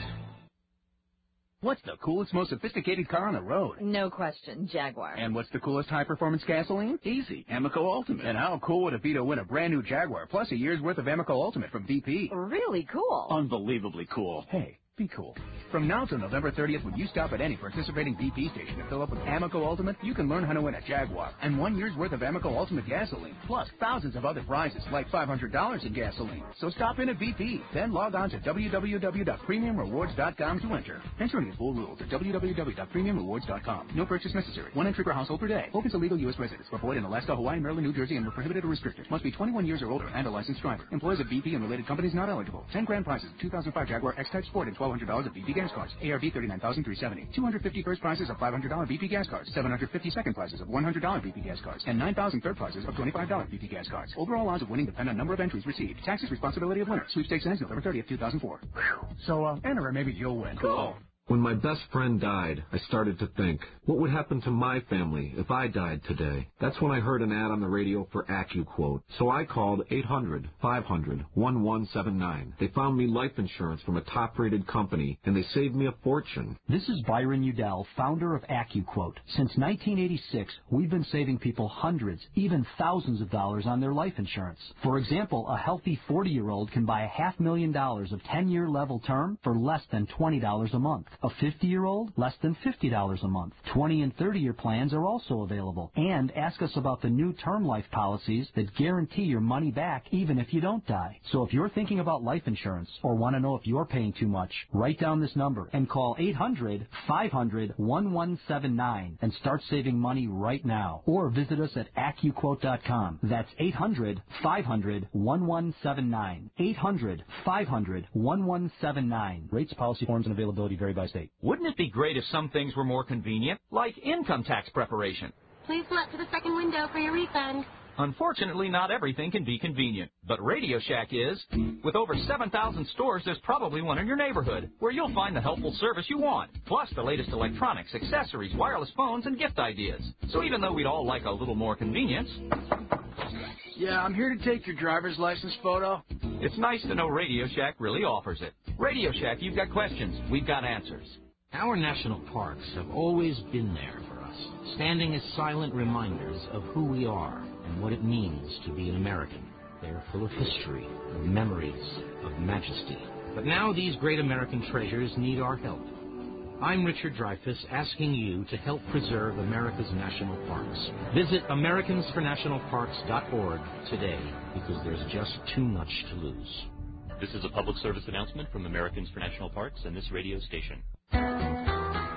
What's the coolest, most sophisticated car on the road? No question, Jaguar. And what's the coolest high-performance gasoline? Easy, Amoco Ultimate. And how cool would it be to win a brand new Jaguar plus a year's worth of Amoco Ultimate from B P? Really cool. Unbelievably cool. Hey, be cool. From now till November thirtieth, when you stop at any participating B P station to fill up with Amoco Ultimate, you can learn how to win a Jaguar and one year's worth of Amoco Ultimate gasoline, plus thousands of other prizes like five hundred dollars in gasoline. So stop in at B P, then log on to w w w dot premium rewards dot com to enter. Entering the full rules at w w w dot premium rewards dot com. No purchase necessary. One entry per household per day. Open to legal U S residents. For void in Alaska, Hawaii, Maryland, New Jersey, and were prohibited or restricted. Must be twenty-one years or older and a licensed driver. Employees of B P and related companies not eligible. ten grand prizes. two thousand five Jaguar X-Type Sport and twelve hundred dollars of B P gas cards. A R V thirty-nine thousand three hundred seventy dollars. two hundred fifty first prizes of five hundred dollars B P gas cards. seven hundred fifty second prizes of one hundred dollars B P gas cards. And nine thousand third prizes of twenty-five dollars B P gas cards. Overall odds of winning depend on number of entries received. Taxes responsibility of winner. Sweepstakes ends November thirtieth, two thousand four. So, uh, enter and maybe you'll win. Cool. When my best friend died, I started to think, what would happen to my family if I died today? That's when I heard an ad on the radio for AccuQuote. So I called eight hundred, five hundred, eleven seventy-nine. They found me life insurance from a top-rated company, and they saved me a fortune. This is Byron Udell, founder of AccuQuote. Since nineteen eighty-six, we've been saving people hundreds, even thousands of dollars on their life insurance. For example, a healthy forty-year-old can buy a half million dollars of ten-year level term for less than twenty dollars a month. A fifty-year-old, less than fifty dollars a month. twenty and thirty-year plans are also available. And ask us about the new term life policies that guarantee your money back even if you don't die. So if you're thinking about life insurance or want to know if you're paying too much, write down this number and call eight hundred, five hundred, eleven seventy-nine and start saving money right now. Or visit us at accuquote dot com. That's eight hundred, five hundred, eleven seventy-nine. eight hundred, five hundred, eleven seventy-nine. Rates, policy forms, and availability vary by state. Wouldn't it be great if some things were more convenient, like income tax preparation? Please come up to the second window for your refund. Unfortunately, not everything can be convenient, but Radio Shack is. With over seven thousand stores, there's probably one in your neighborhood, where you'll find the helpful service you want, plus the latest electronics, accessories, wireless phones, and gift ideas. So even though we'd all like a little more convenience... Yeah, I'm here to take your driver's license photo. It's nice to know Radio Shack really offers it. Radio Shack, you've got questions, we've got answers. Our national parks have always been there for us, standing as silent reminders of who we are and what it means to be an American. They're full of history, of memories, of majesty. But now these great American treasures need our help. I'm Richard Dreyfuss, asking you to help preserve America's national parks. Visit Americans for National Parks dot org today, because there's just too much to lose. This is a public service announcement from Americans for National Parks and this radio station.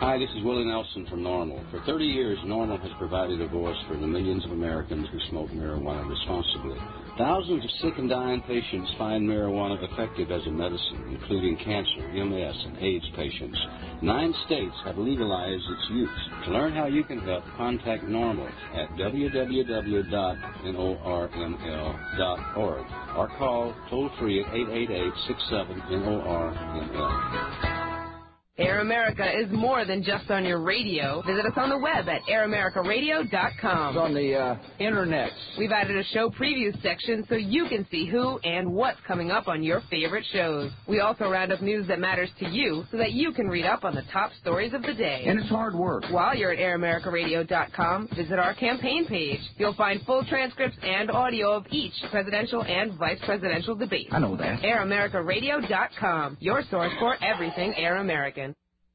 Hi, this is Willie Nelson from NORML. For thirty years, NORML has provided a voice for the millions of Americans who smoke marijuana responsibly. Thousands of sick and dying patients find marijuana effective as a medicine, including cancer, M S, and AIDS patients. Nine states have legalized its use. To learn how you can help, contact NORML at w w w dot norml dot org or call toll-free at eight eight eight, six seven, N O R M L. Air America is more than just on your radio. Visit us on the web at air america radio dot com. It's on the uh, internet. We've added a show preview section so you can see who and what's coming up on your favorite shows. We also round up news that matters to you so that you can read up on the top stories of the day. And it's hard work. While you're at air america radio dot com, visit our campaign page. You'll find full transcripts and audio of each presidential and vice presidential debate. I know that. air america radio dot com, your source for everything Air American.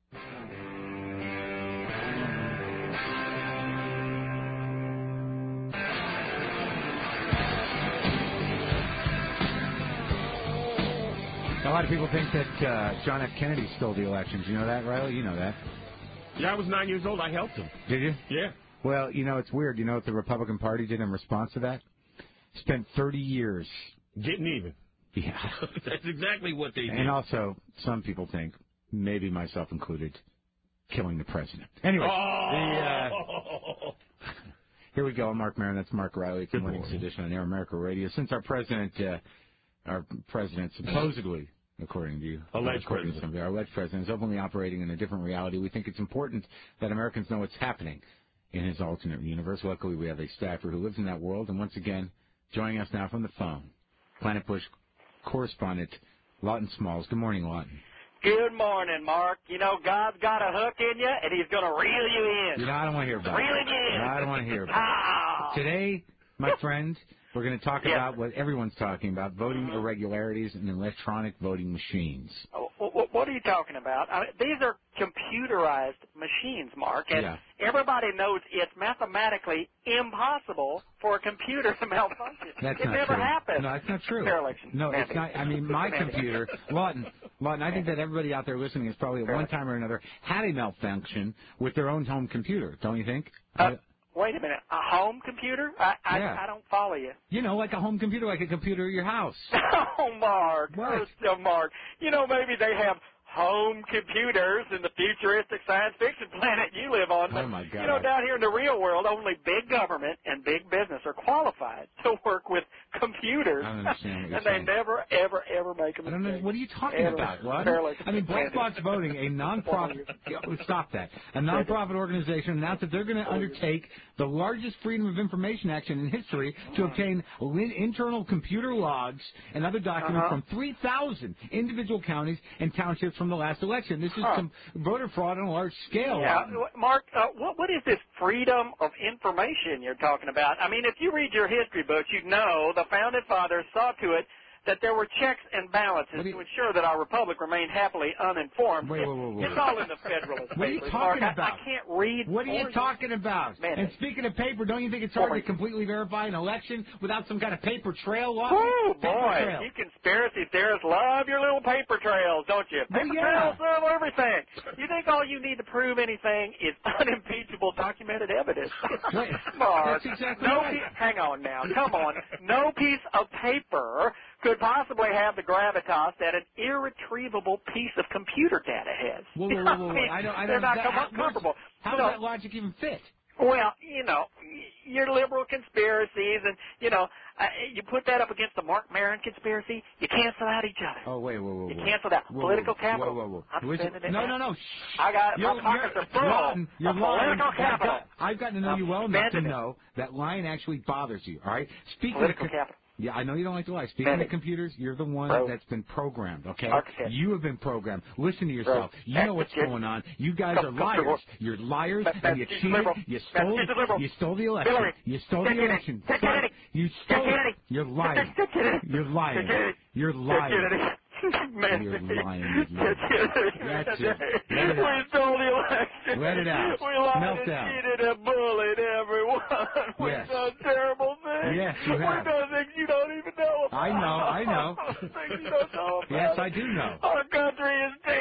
A lot of people think that uh, John F. Kennedy stole the elections. You know that, Riley? You know that. Yeah, I was nine years old. I helped him. Did you? Yeah. Well, you know, it's weird. You know what the Republican Party did in response to that? Spent thirty years. Getting even. Yeah. That's exactly what they did. And also, some people think, maybe myself included, killing the president. Anyway. Oh! The, uh, here we go. I'm Mark Maron. That's Mark Riley. Good morning edition on Air America Radio. Since our president, uh, our president supposedly, according to you, alleged according president. To some, our alleged president is openly operating in a different reality, we think it's important that Americans know what's happening in his alternate universe. Luckily, we have a staffer who lives in that world. And once again, joining us now from the phone, Planet Bush correspondent Lawton Smalls. Good morning, Lawton. Good morning, Mark. You know, God's got a hook in you, and he's going to reel you in. You know, I don't want to hear about Reel it. you in. No, I don't want to hear about Ah. it. Today, my friend, we're going to talk Yes. about what everyone's talking about, voting irregularities and electronic voting machines. Oh, wh- What are you talking about? I mean, these are computerized machines, Mark, and Yeah. everybody knows it's mathematically impossible for a computer to malfunction. That's it not never true. happened. No, that's not true. Fair election. No, it's Mandy. not. I mean, my Mandy. computer, Lawton, Lawton, I think that everybody out there listening has probably at one time or another had a malfunction with their own home computer, don't you think? Uh, wait a minute. A home computer? I, I, Yeah. I don't follow you. You know, like a home computer, like a computer at your house. Oh, Mark. What? Oh, Mark. You know, maybe they have home computers in the futuristic science fiction planet you live on. But, Oh, my God. You know, down here in the real world, only big government and big business are qualified to work with computers. I don't understand what you're and saying. they never, ever, ever make a mistake. I don't know. What are you talking Ever. about, Lawton? Barely. I mean, Black Box Voting, a non-profit, stop that, a non-profit organization announced that they're going to undertake the largest Freedom of Information action in history to obtain lin- internal computer logs and other documents Uh-huh. from three thousand individual counties and townships from the last election. This is Huh. com- voter fraud on a large scale. Yeah, Lawton. Mark, uh, what what is this freedom of information you're talking about? I mean, if you read your history books, you'd know the founding fathers saw to it that there were checks and balances to ensure that our republic remained happily uninformed. Wait, wait, wait, wait. It's all in the Federalist What are you Papers, talking Mark. about? I, I can't read. What are you for talking about? Man, And speaking of paper, don't you think it's hard Boy. to completely verify an election without some kind of paper trail, Lawton? Oh, Paper boy, trail. you conspiracy theorists love your little paper trails, don't you? Well, Paper yeah. trails of everything. You think all you need to prove anything is unimpeachable documented evidence? Wait, Mark, that's exactly no right. piece, hang on now, come on. No piece of paper could possibly have the gravitas that an irretrievable piece of computer data has. Whoa, whoa, whoa, whoa, I mean, I don't, I they're don't, not that, com- how, comparable. how You does know, that logic even fit? Well, you know, your liberal conspiracies, and, you know, uh, you put that up against the Mark Maron conspiracy, you cancel out each other. Oh, wait, whoa, whoa, whoa. You cancel that Whoa, political whoa, capital. Whoa, whoa, whoa. I'm Which- spending it no, now. no, no. Shh. I got it. You're, My pockets you're, are full Lawton, you're of lying. political I've capital. got, I've gotten to know I'm you well enough to spending it. know that lying actually bothers you, all right? Speaking Political of, capital. Yeah, I know you don't like to lie. Speaking Spending. of computers, you're the one Bro. that's been programmed, okay? Architect. You have been programmed. Listen to yourself. Bro. You know what's Advocate. going on. You guys Come- are come to liars. work. You're liars, That- and you that's cheated. liberal. You That's stole, just liberal. you stole the election. Hillary. You stole Dick the Kennedy. election. Dick Kennedy. You Dick stole it. Kennedy. You're lying. Dick Kennedy. You're lying. Dick Kennedy. You're Dick lying. Kennedy. Man, You're lying. Dick Kennedy. That's it. Let it We out. stole the election. Let it out. We lied Melt and down. cheated and bullied everyone. We've Yes. done terrible things. Yes, you have. We've done things you don't even know about. I know, I know. Things you don't know about. Yes, I do know. Our country is tainted.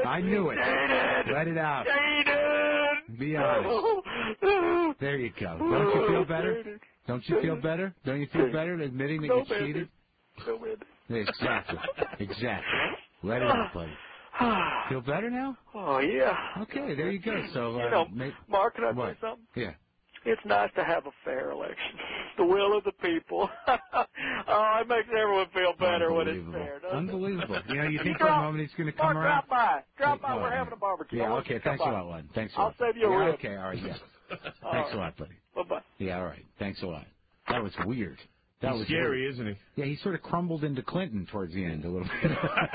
I knew it. Jaden. Let it out. Jaden. Be honest. There you go. Don't you feel better? Don't you feel better? Don't you feel better admitting that No, you cheated? No, man. Exactly. Exactly. Let it out, buddy. Feel better now? Oh, yeah. Okay, there you go. So, uh, you know, make, Mark, can I what? say something? Yeah. It's nice to have a fair election. The will of the people. Oh, it makes everyone feel better when it's fair, doesn't Unbelievable. it? You know, you think Drop- that nobody's going to come Mark, around? drop by. Drop Hey, by. oh, We're having a barbecue. Yeah, I want you okay. to come Thanks a by. lot, Lon. Thanks a I'll lot. save you a yeah, rib. Okay, all right, yeah. All Thanks a right. lot, buddy. Bye-bye. Yeah, all right. Thanks a lot. That was weird. That He's was scary, weird. isn't he? Yeah, he sort of crumbled into Clinton towards the end a little bit.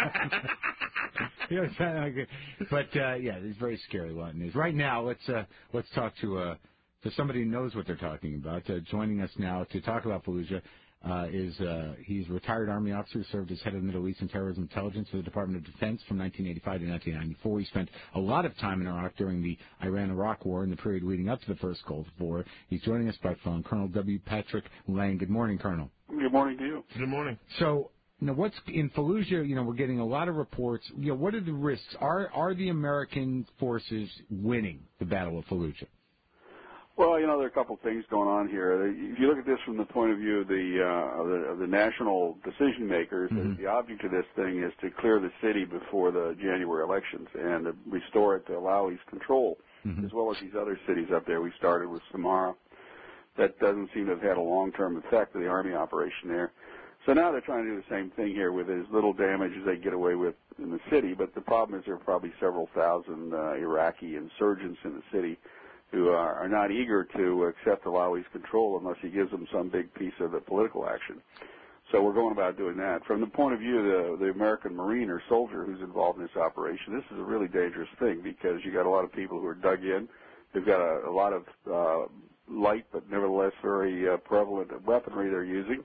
You know what I'm saying? Like, but uh, yeah, it's very scary. Lon is right now. Let's uh, let's talk to uh, to somebody who knows what they're talking about. Uh, joining us now to talk about Fallujah uh, is uh, he's a retired Army officer who served as head of the Middle East and Terrorism Intelligence for the Department of Defense from nineteen eighty-five to nineteen ninety-four. He spent a lot of time in Iraq during the Iran-Iraq War and the period leading up to the first Gulf War. He's joining us by phone. Colonel W. Patrick Lang. Good morning, Colonel. Good morning to you. Good morning. So, you know, what's in Fallujah? You know, we're getting a lot of reports. You know, what are the risks? Are are the American forces winning the Battle of Fallujah? Well, you know, there are a couple of things going on here. If you look at this from the point of view of the uh, of the, of the national decision makers, mm-hmm. the object of this thing is to clear the city before the January elections and to restore it to Alawi's control, mm-hmm. as well as these other cities up there. We started with Samarra. That doesn't seem to have had a long-term effect of the Army operation there. So now they're trying to do the same thing here with as little damage as they get away with in the city. But the problem is there are probably several thousand uh, Iraqi insurgents in the city who are, are not eager to accept Alawi's control unless he gives them some big piece of the political action. So we're going about doing that. From the point of view of the, the American Marine or soldier who's involved in this operation, this is a really dangerous thing because you got a lot of people who are dug in. They've got a, a lot of uh, light but nevertheless very uh, prevalent weaponry they're using.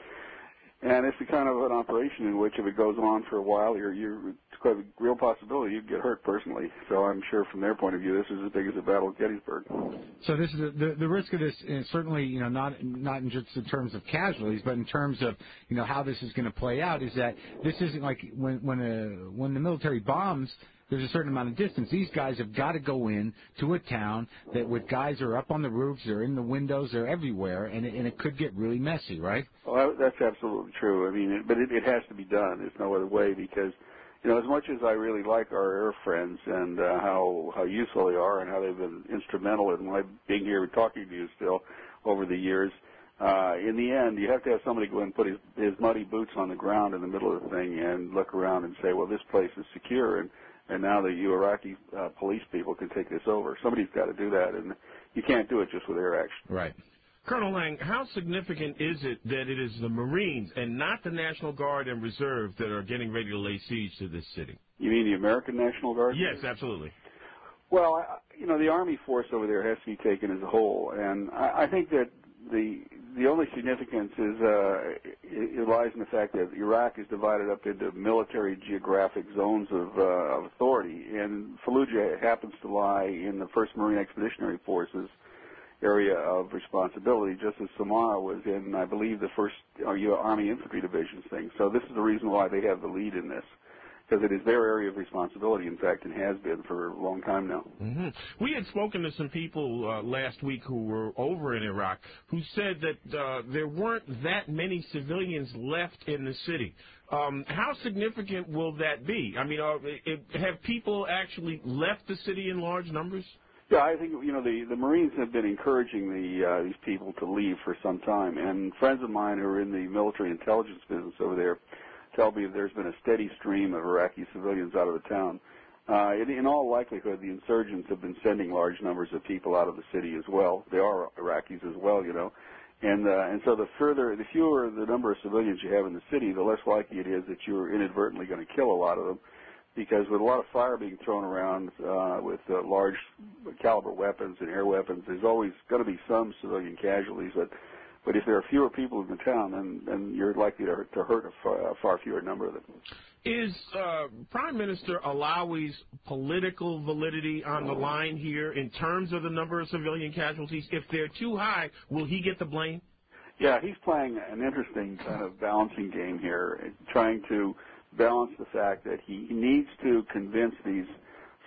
And it's the kind of an operation in which if it goes on for a while, you're, you're, it's quite a real possibility you'd get hurt personally. So I'm sure from their point of view, this is as big as the Battle of Gettysburg. So this is a, the the risk of this is certainly, you know, not not in just in terms of casualties, but in terms of, you know, how this is going to play out. Is that this isn't like when when a when the military bombs. There's a certain amount of distance. These guys have got to go in to a town that with guys are up on the roofs, they're in the windows, they're everywhere, and it, and it could get really messy, right? Well, that's absolutely true. I mean, it, but it, it has to be done. There's no other way because, you know, as much as I really like our air friends and uh, how how useful they are and how they've been instrumental in my being here and talking to you still over the years, uh, in the end, you have to have somebody go in and put his, his muddy boots on the ground in the middle of the thing and look around and say, well, this place is secure, and And now the Iraqi uh, police people can take this over. Somebody's got to do that, and you can't do it just with air action. Right. Colonel Lang, how significant is it that it is the Marines and not the National Guard and Reserve that are getting ready to lay siege to this city? You mean the American National Guard? Yes, absolutely. Well, I, you know, the Army force over there has to be taken as a whole, and I, I think that the the only significance is uh, it, it lies in the fact that Iraq is divided up into military geographic zones of, uh, of authority, and Fallujah happens to lie in the first Marine Expeditionary Forces area of responsibility, just as Samarra was in, I believe, the first uh, Army Infantry Division's thing. So this is the reason why they have the lead in this, because it is their area of responsibility, in fact, and has been for a long time now. Mm-hmm. We had spoken to some people uh, last week who were over in Iraq who said that uh, there weren't that many civilians left in the city. Um, how significant will that be? I mean, uh, it, have people actually left the city in large numbers? Yeah, I think, you know, the, the Marines have been encouraging the uh, these people to leave for some time, and friends of mine who are in the military intelligence business over there tell me that there's been a steady stream of Iraqi civilians out of the town. Uh, in, in all likelihood, the insurgents have been sending large numbers of people out of the city as well. They are Iraqis as well, you know. And uh, and so the further, the fewer the number of civilians you have in the city, the less likely it is that you're inadvertently going to kill a lot of them. Because with a lot of fire being thrown around uh, with uh, large caliber weapons and air weapons, there's always going to be some civilian casualties. But But if there are fewer people in the town, then, then you're likely to, to hurt a far, a far fewer number of them. Is uh, Prime Minister Alawi's political validity on the line here in terms of the number of civilian casualties? If they're too high, will he get the blame? Yeah, he's playing an interesting kind of balancing game here, trying to balance the fact that he needs to convince these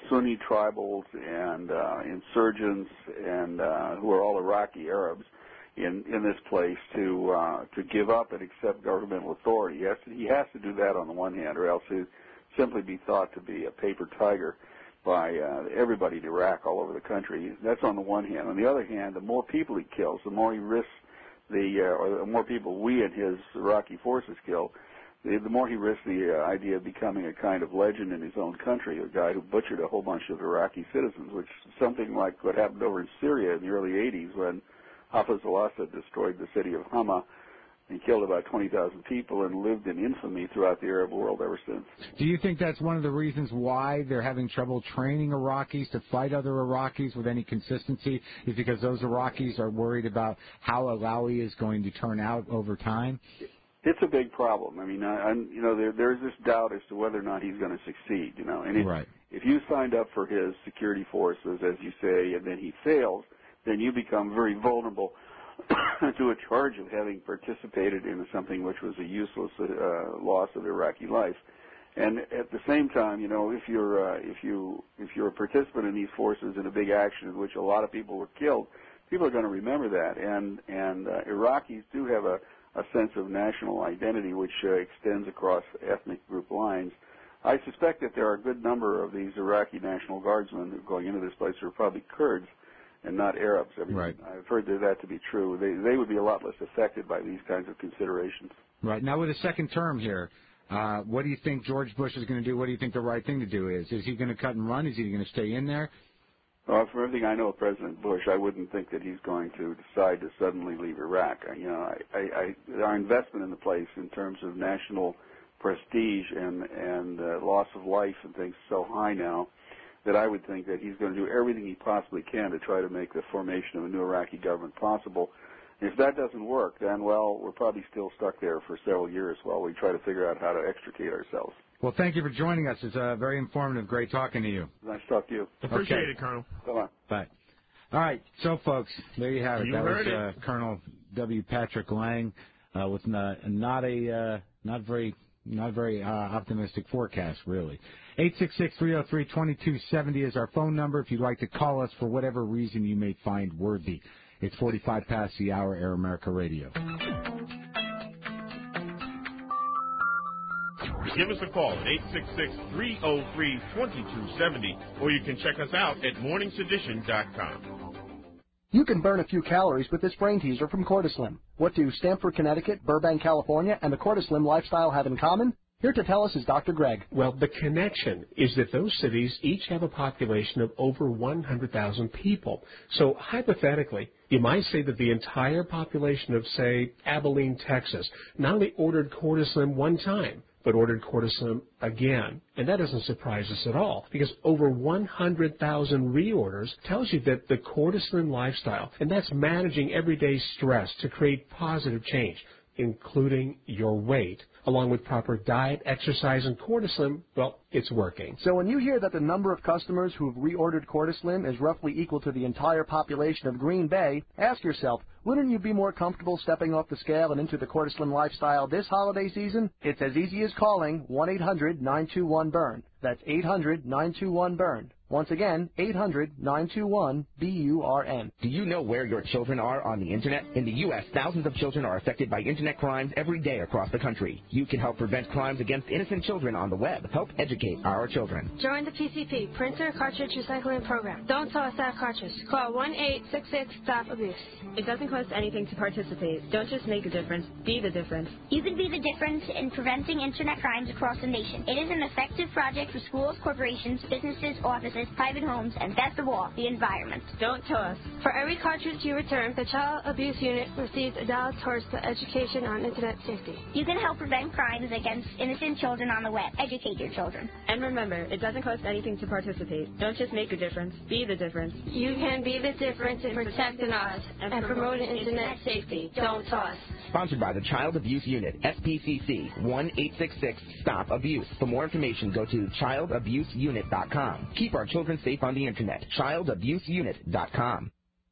Sunni tribals and uh, insurgents and uh, who are all Iraqi Arabs in in this place to uh, to give up and accept governmental authority. He has to, he has to do that on the one hand, or else he'll simply be thought to be a paper tiger by uh, everybody in Iraq all over the country. That's on the one hand. On the other hand, the more people he kills, the more he risks the, uh, or the more people we and his Iraqi forces kill, the, the more he risks the uh, idea of becoming a kind of legend in his own country, a guy who butchered a whole bunch of Iraqi citizens, which is something like what happened over in Syria in the early eighties when Hafez al-Assad destroyed the city of Hama and killed about twenty thousand people and lived in infamy throughout the Arab world ever since. Do you think that's one of the reasons why they're having trouble training Iraqis to fight other Iraqis with any consistency, is because those Iraqis are worried about how Alawi is going to turn out over time? It's a big problem. I mean, I, I'm, you know, there, there's this doubt as to whether or not he's going to succeed, you know. And if, right. if you signed up for his security forces, as you say, and then he fails, then you become very vulnerable to a charge of having participated in something which was a useless uh, loss of Iraqi life. And at the same time, you know, if you're uh, if you if you're a participant in these forces in a big action in which a lot of people were killed, people are going to remember that. And and uh, Iraqis do have a, a sense of national identity which uh, extends across ethnic group lines. I suspect that there are a good number of these Iraqi National Guardsmen who are going into this place who are probably Kurds and not Arabs. I mean, right. I've heard that to be true. They they would be a lot less affected by these kinds of considerations. Right. Now, with a second term here, uh, what do you think George Bush is going to do? What do you think the right thing to do is? Is he going to cut and run? Is he going to stay in there? Well, from everything I know of President Bush, I wouldn't think that he's going to decide to suddenly leave Iraq. You know, I, I, I, our investment in the place in terms of national prestige and, and uh, loss of life and things is so high now that I would think that he's going to do everything he possibly can to try to make the formation of a new Iraqi government possible. And if that doesn't work, then, well, we're probably still stuck there for several years while we try to figure out how to extricate ourselves. Well, thank you for joining us. It's uh, very informative. Great talking to you. Nice to talk to you. Appreciate okay. it, Colonel. Come on. Bye. All right. So, folks, there you have it. You that heard was uh, Colonel W. Patrick Lang uh, with not, not a uh, not very not very uh, optimistic forecast, really. eight six six, three oh three, two two seven oh is our phone number if you'd like to call us for whatever reason you may find worthy. It's forty-five past the hour, Air America Radio. Give us a call at eight six six, three oh three, two two seven oh, or you can check us out at mornings edition dot com. You can burn a few calories with this brain teaser from Cortislim. What do Stamford, Connecticut, Burbank, California, and the Cortislim lifestyle have in common? Here to tell us is Doctor Greg. Well, the connection is that those cities each have a population of over one hundred thousand people. So hypothetically, you might say that the entire population of, say, Abilene, Texas, not only ordered Cortislim one time, but ordered Cortislim again. And that doesn't surprise us at all, because over one hundred thousand reorders tells you that the Cortislim lifestyle, and that's managing everyday stress to create positive change, including your weight, along with proper diet, exercise, and Cortislim, well, it's working. So when you hear that the number of customers who have reordered Cortislim is roughly equal to the entire population of Green Bay, ask yourself, wouldn't you be more comfortable stepping off the scale and into the Cortislim lifestyle this holiday season? It's as easy as calling one eight hundred, nine two one, burn. That's eight hundred, nine two one, burn. Once again, eight hundred, nine two one, B U R N. Do you know where your children are on the Internet? In the U S, thousands of children are affected by Internet crimes every day across the country. You can help prevent crimes against innocent children on the web. Help educate our children. Join the P C P, Printer Cartridge Recycling Program. Don't toss that cartridge. Call one eight six six, stop abuse. It doesn't cost anything to participate. Don't just make a difference. Be the difference. You can be the difference in preventing Internet crimes across the nation. It is an effective project for schools, corporations, businesses, offices, private homes, and best of all, the environment. Don't toss. For every cartridge you return, the Child Abuse Unit receives a dollar towards the education on Internet safety. You can help prevent crimes against innocent children on the web. Educate your children. And remember, it doesn't cost anything to participate. Don't just make a difference. Be the difference. You can be the difference in protecting us and, and promoting Internet safety. Don't toss. Sponsored by the Child Abuse Unit, S P C C, one eight six six, stop abuse. For more information, go to child abuse unit dot com. Keep our children safe on the Internet. child abuse unit dot com.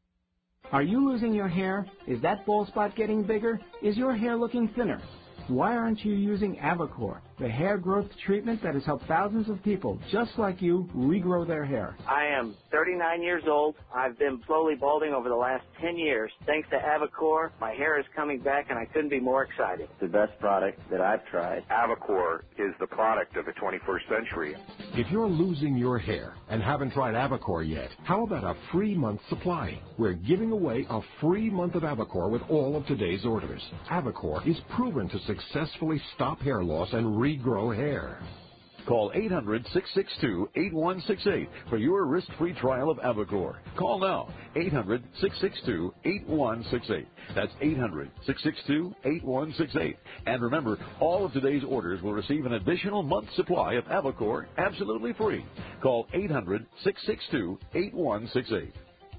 Are you losing your hair? Is that bald spot getting bigger? Is your hair looking thinner? Why aren't you using Avacor? the hair growth treatment that has helped thousands of people just like you regrow their hair. I am thirty-nine years old. I've been slowly balding over the last ten years. Thanks to Avacor, my hair is coming back, and I couldn't be more excited. The best product that I've tried. Avacor is the product of the twenty-first century. If you're losing your hair and haven't tried Avacor yet, how about a free month supply? We're giving away a free month of Avacor with all of today's orders. Avacor is proven to successfully stop hair loss and regrow hair. Call eight hundred, six six two, eight one six eight for your risk-free trial of Avacor. Call now, eight hundred, six six two, eight one six eight. That's eight hundred, six six two, eight one six eight. And remember, all of today's orders will receive an additional month supply of Avacor absolutely free. Call eight hundred, six six two, eight one six eight.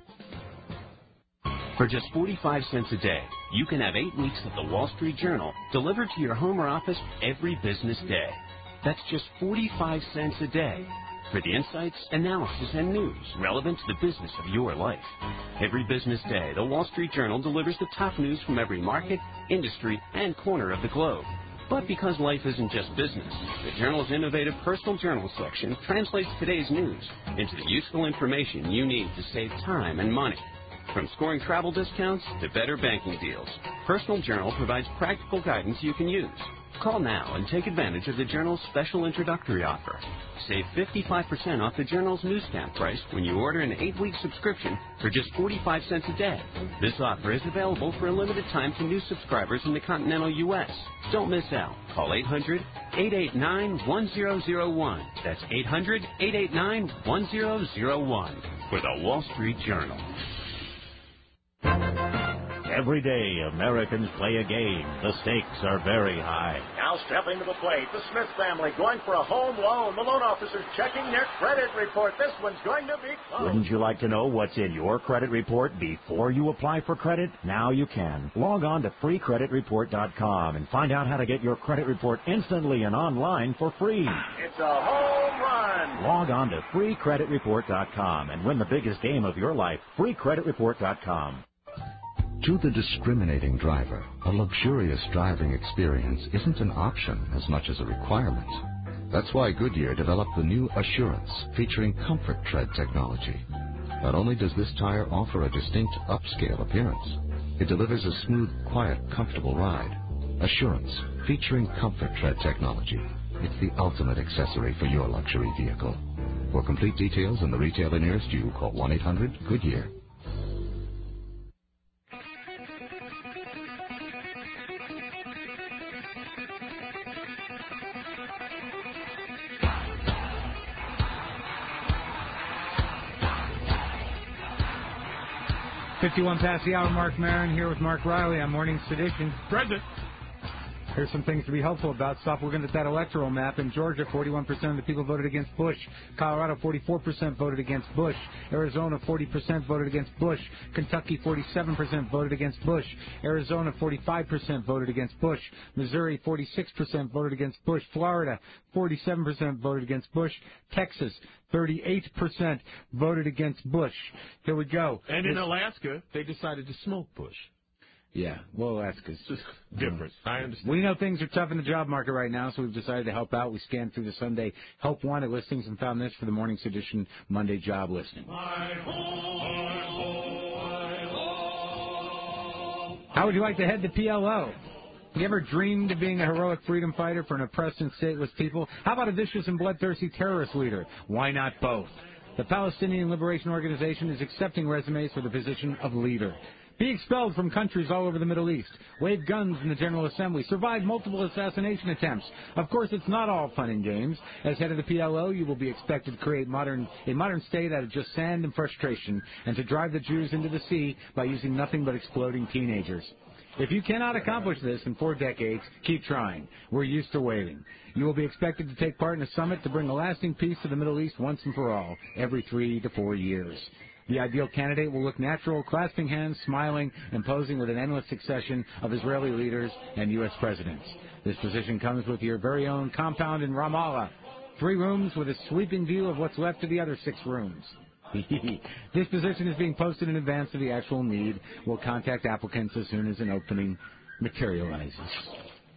For just forty-five cents a day, you can have eight weeks of the Wall Street Journal delivered to your home or office every business day. That's just forty-five cents a day for the insights, analysis, and news relevant to the business of your life. Every business day, the Wall Street Journal delivers the top news from every market, industry, and corner of the globe. But because life isn't just business, the Journal's innovative personal journal section translates today's news into the useful information you need to save time and money. From scoring travel discounts to better banking deals, Personal Journal provides practical guidance you can use. Call now and take advantage of the Journal's special introductory offer. Save fifty-five percent off the Journal's newsstand price when you order an eight-week subscription for just forty-five cents a day. This offer is available for a limited time to new subscribers in the continental U S Don't miss out. Call eight hundred, eight eight nine, one zero zero one. That's eight hundred, eight eight nine, one zero zero one for the Wall Street Journal. Every day, Americans play a game. The stakes are very high. Now stepping to the plate, the Smith family going for a home loan. The loan officers checking their credit report. This one's going to be close. Wouldn't you like to know what's in your credit report before you apply for credit? Now you can. Log on to free credit report dot com and find out how to get your credit report instantly and online for free. It's a home run. Log on to free credit report dot com and win the biggest game of your life. free credit report dot com. To the discriminating driver, a luxurious driving experience isn't an option as much as a requirement. That's why Goodyear developed the new Assurance, featuring Comfort Tread technology. Not only does this tire offer a distinct upscale appearance, it delivers a smooth, quiet, comfortable ride. Assurance, featuring Comfort Tread technology. It's the ultimate accessory for your luxury vehicle. For complete details and the retailer nearest you, call one eight hundred Goodyear. fifty-one past the hour, Mark Maron here with Mark Riley on Morning Sedition. Present. Here's some things to be hopeful about. Stop looking at that electoral map. In Georgia, forty-one percent of the people voted against Bush. Colorado, forty-four percent voted against Bush. Arizona, forty percent voted against Bush. Kentucky, forty-seven percent voted against Bush. Arizona, forty-five percent voted against Bush. Missouri, forty-six percent voted against Bush. Florida, forty-seven percent voted against Bush. Texas, thirty-eight percent voted against Bush. Here we go. And in Alaska, they decided to smoke Bush. Yeah, well, Alaska's just different. I understand. We know things are tough in the job market right now, so we've decided to help out. We scanned through the Sunday Help Wanted listings and found this for the Morning Sedition Monday job listing. How would you like to head to P L O? You ever dreamed of being a heroic freedom fighter for an oppressed and stateless people? How about a vicious and bloodthirsty terrorist leader? Why not both? The Palestinian Liberation Organization is accepting resumes for the position of leader. Be expelled from countries all over the Middle East. Wave guns in the General Assembly. Survive multiple assassination attempts. Of course, it's not all fun and games. As head of the P L O, you will be expected to create modern, a modern state out of just sand and frustration, and to drive the Jews into the sea by using nothing but exploding teenagers. If you cannot accomplish this in four decades, keep trying. We're used to waiting. You will be expected to take part in a summit to bring a lasting peace to the Middle East once and for all, every three to four years. The ideal candidate will look natural, clasping hands, smiling, and posing with an endless succession of Israeli leaders and U S presidents. This position comes with your very own compound in Ramallah. Three rooms with a sweeping view of what's left of the other six rooms. This position is being posted in advance of the actual need. We'll contact applicants as soon as an opening materializes.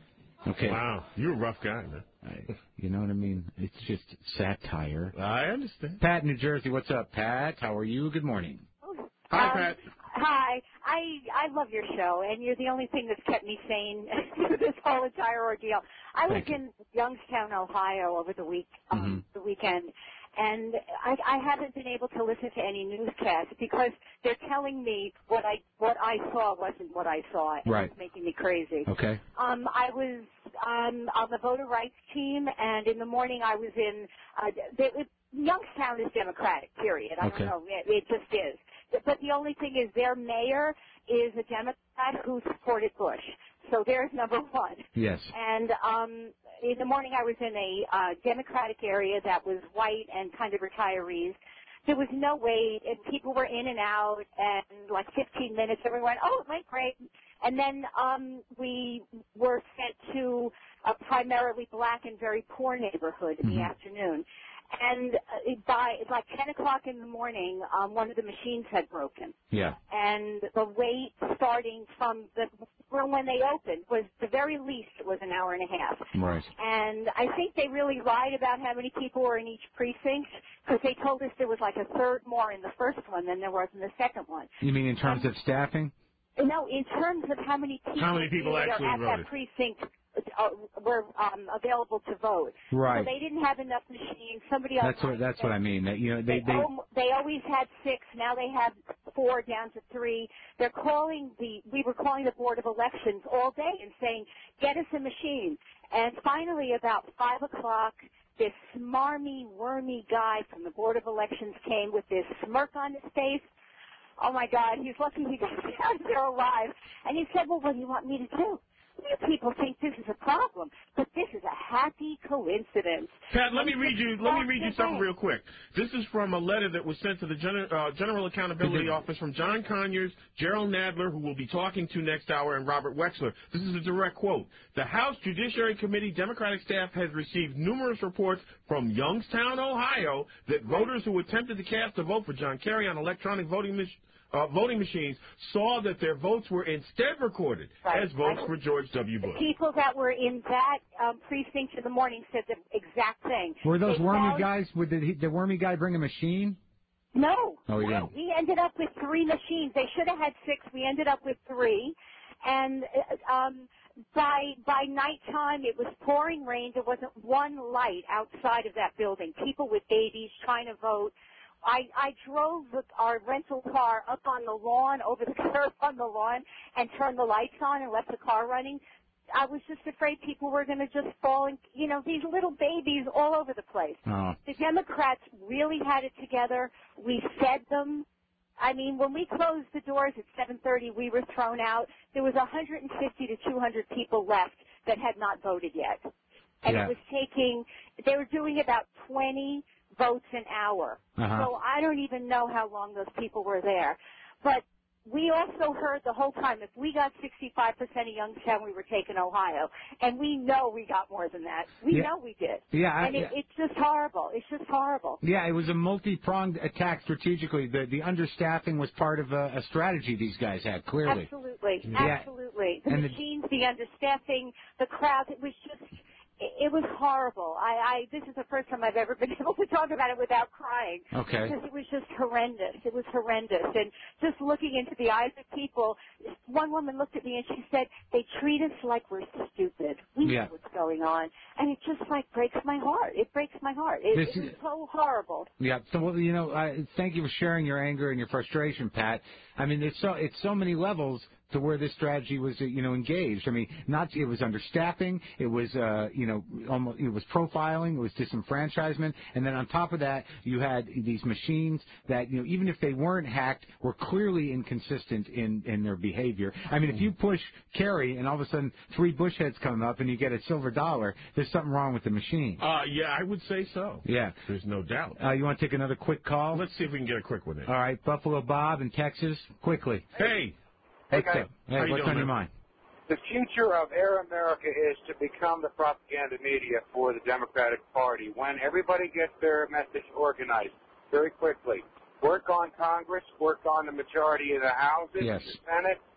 Okay. Wow, you're a rough guy, man. I, you know what I mean? It's just satire. I understand. Pat, New Jersey, what's up, Pat? How are you? Good morning. Hi, Um, Pat. Hi. I I love your show, and you're the only thing that's kept me sane through this whole entire ordeal. I was Thank you. in Youngstown, Ohio, over the week um, Mm-hmm. the weekend, and I, I haven't been able to listen to any newscasts because they're telling me what I what I saw wasn't what I saw, and Right. it's making me crazy. Okay. Um, I was um, on the voter rights team, and in the morning I was in. Uh, they, it, Youngstown is Democratic. Period. I Okay. don't know. It, it just is. But the only thing is, their mayor is a Democrat who supported Bush. So there's number one. Yes. And um, in the morning, I was in a uh, Democratic area that was white and kind of retirees. There was no wait, and people were in and out, and like fifteen minutes, everyone went, oh, it went great. And then um, we were sent to a primarily black and very poor neighborhood in the afternoon. And uh, by like ten o'clock in the morning, um, one of the machines had broken. Yeah. And the wait starting from the from when they opened was, the very least, it was an hour and a half. Right. And I think they really lied about how many people were in each precinct, because they told us there was like a third more in the first one than there was in the second one. You mean in terms of staffing? No, in terms of how many people, How many people really actually are at voted? that precinct uh, were um, available to vote. Right. So they didn't have enough machines. Somebody else. That's what that's what I mean. That you know they They, they al- they always had six. Now they have four down to three. They're calling the. We were calling the Board of Elections all day and saying, "Get us a machine." And finally, about five o'clock, this smarmy, wormy guy from the Board of Elections came with this smirk on his face. Oh my God, he's lucky he got out there alive. And he said, "Well, what do you want me to do? You people think this is a problem, but this is a happy coincidence." Pat, let me And read he you. just Let me walked read you away. something real quick. This is from a letter that was sent to the Gen- uh, General Accountability Office from John Conyers, Gerald Nadler, who we'll be talking to next hour, and Robert Wexler. This is a direct quote. The House Judiciary Committee Democratic staff has received numerous reports from Youngstown, Ohio, that voters who attempted to cast a vote for John Kerry on electronic voting machines. Uh, voting machines saw that their votes were instead recorded Right. as votes I- for George W. The Bush. people that were in that um, precinct in the morning said the exact thing. were those They wormy found- guys? Would the, the wormy guy bring a machine? No. Oh, he no. didn't. We ended up with three machines. They should have had six. We ended up with three. And uh, um, by by nighttime, it was pouring rain. There wasn't one light outside of that building. People with babies trying to vote. I, I drove with our rental car up on the lawn, over the curb on the lawn, and turned the lights on and left the car running. I was just afraid people were going to just fall, and you know, these little babies all over the place. Oh. The Democrats really had it together. We fed them. I mean, when we closed the doors at seven thirty, we were thrown out. There was one hundred fifty to two hundred people left that had not voted yet. And Yeah. it was taking, they were doing about twenty votes an hour. Uh-huh. So I don't even know how long those people were there. But we also heard the whole time, if we got sixty-five percent of Youngstown, we were taking Ohio. And we know we got more than that. We Yeah. know we did. Yeah, I- And it, yeah. it's just horrible. It's just horrible. Yeah, it was a multi-pronged attack strategically. The the understaffing was part of a, a strategy these guys had, clearly. Absolutely. Yeah. Absolutely. The And the- machines, the understaffing, the crowd, it was just, it, it was horrible. I, I, this is the first time I've ever been able to talk about it without crying. Okay. Because it was just horrendous. It was horrendous. And just looking into the eyes of people, one woman looked at me and she said, they treat us like we're stupid. We Yeah. know what's going on. And it just like breaks my heart. It breaks my heart. It, This it was is- so horrible. Yeah. So well, you know, uh, thank you for sharing your anger and your frustration, Pat. I mean, it's so it's so many levels to where this strategy was, uh, you know, engaged. I mean, not it was understaffing, it was, uh, you know, almost it was profiling, it was disenfranchisement, and then on top of that, you had these machines that, you know, even if they weren't hacked, were clearly inconsistent in in their behavior. I mean, if you push Kerry and all of a sudden three Bush heads come up and you get a silver dollar, there's something wrong with the machine. Uh, yeah, I would say so. Yeah. There's no doubt. Uh, you want to take another quick call? Let's see if we can get a quick one in. All right, Buffalo Bob in Texas, quickly. Hey. Hey, What's guys. up? Hey, How you what's doing, on your man? mind? The future of Air America is to become the propaganda media for the Democratic Party when everybody gets their message organized very quickly. Work on Congress, work on the majority of the houses, Yes. the Senate,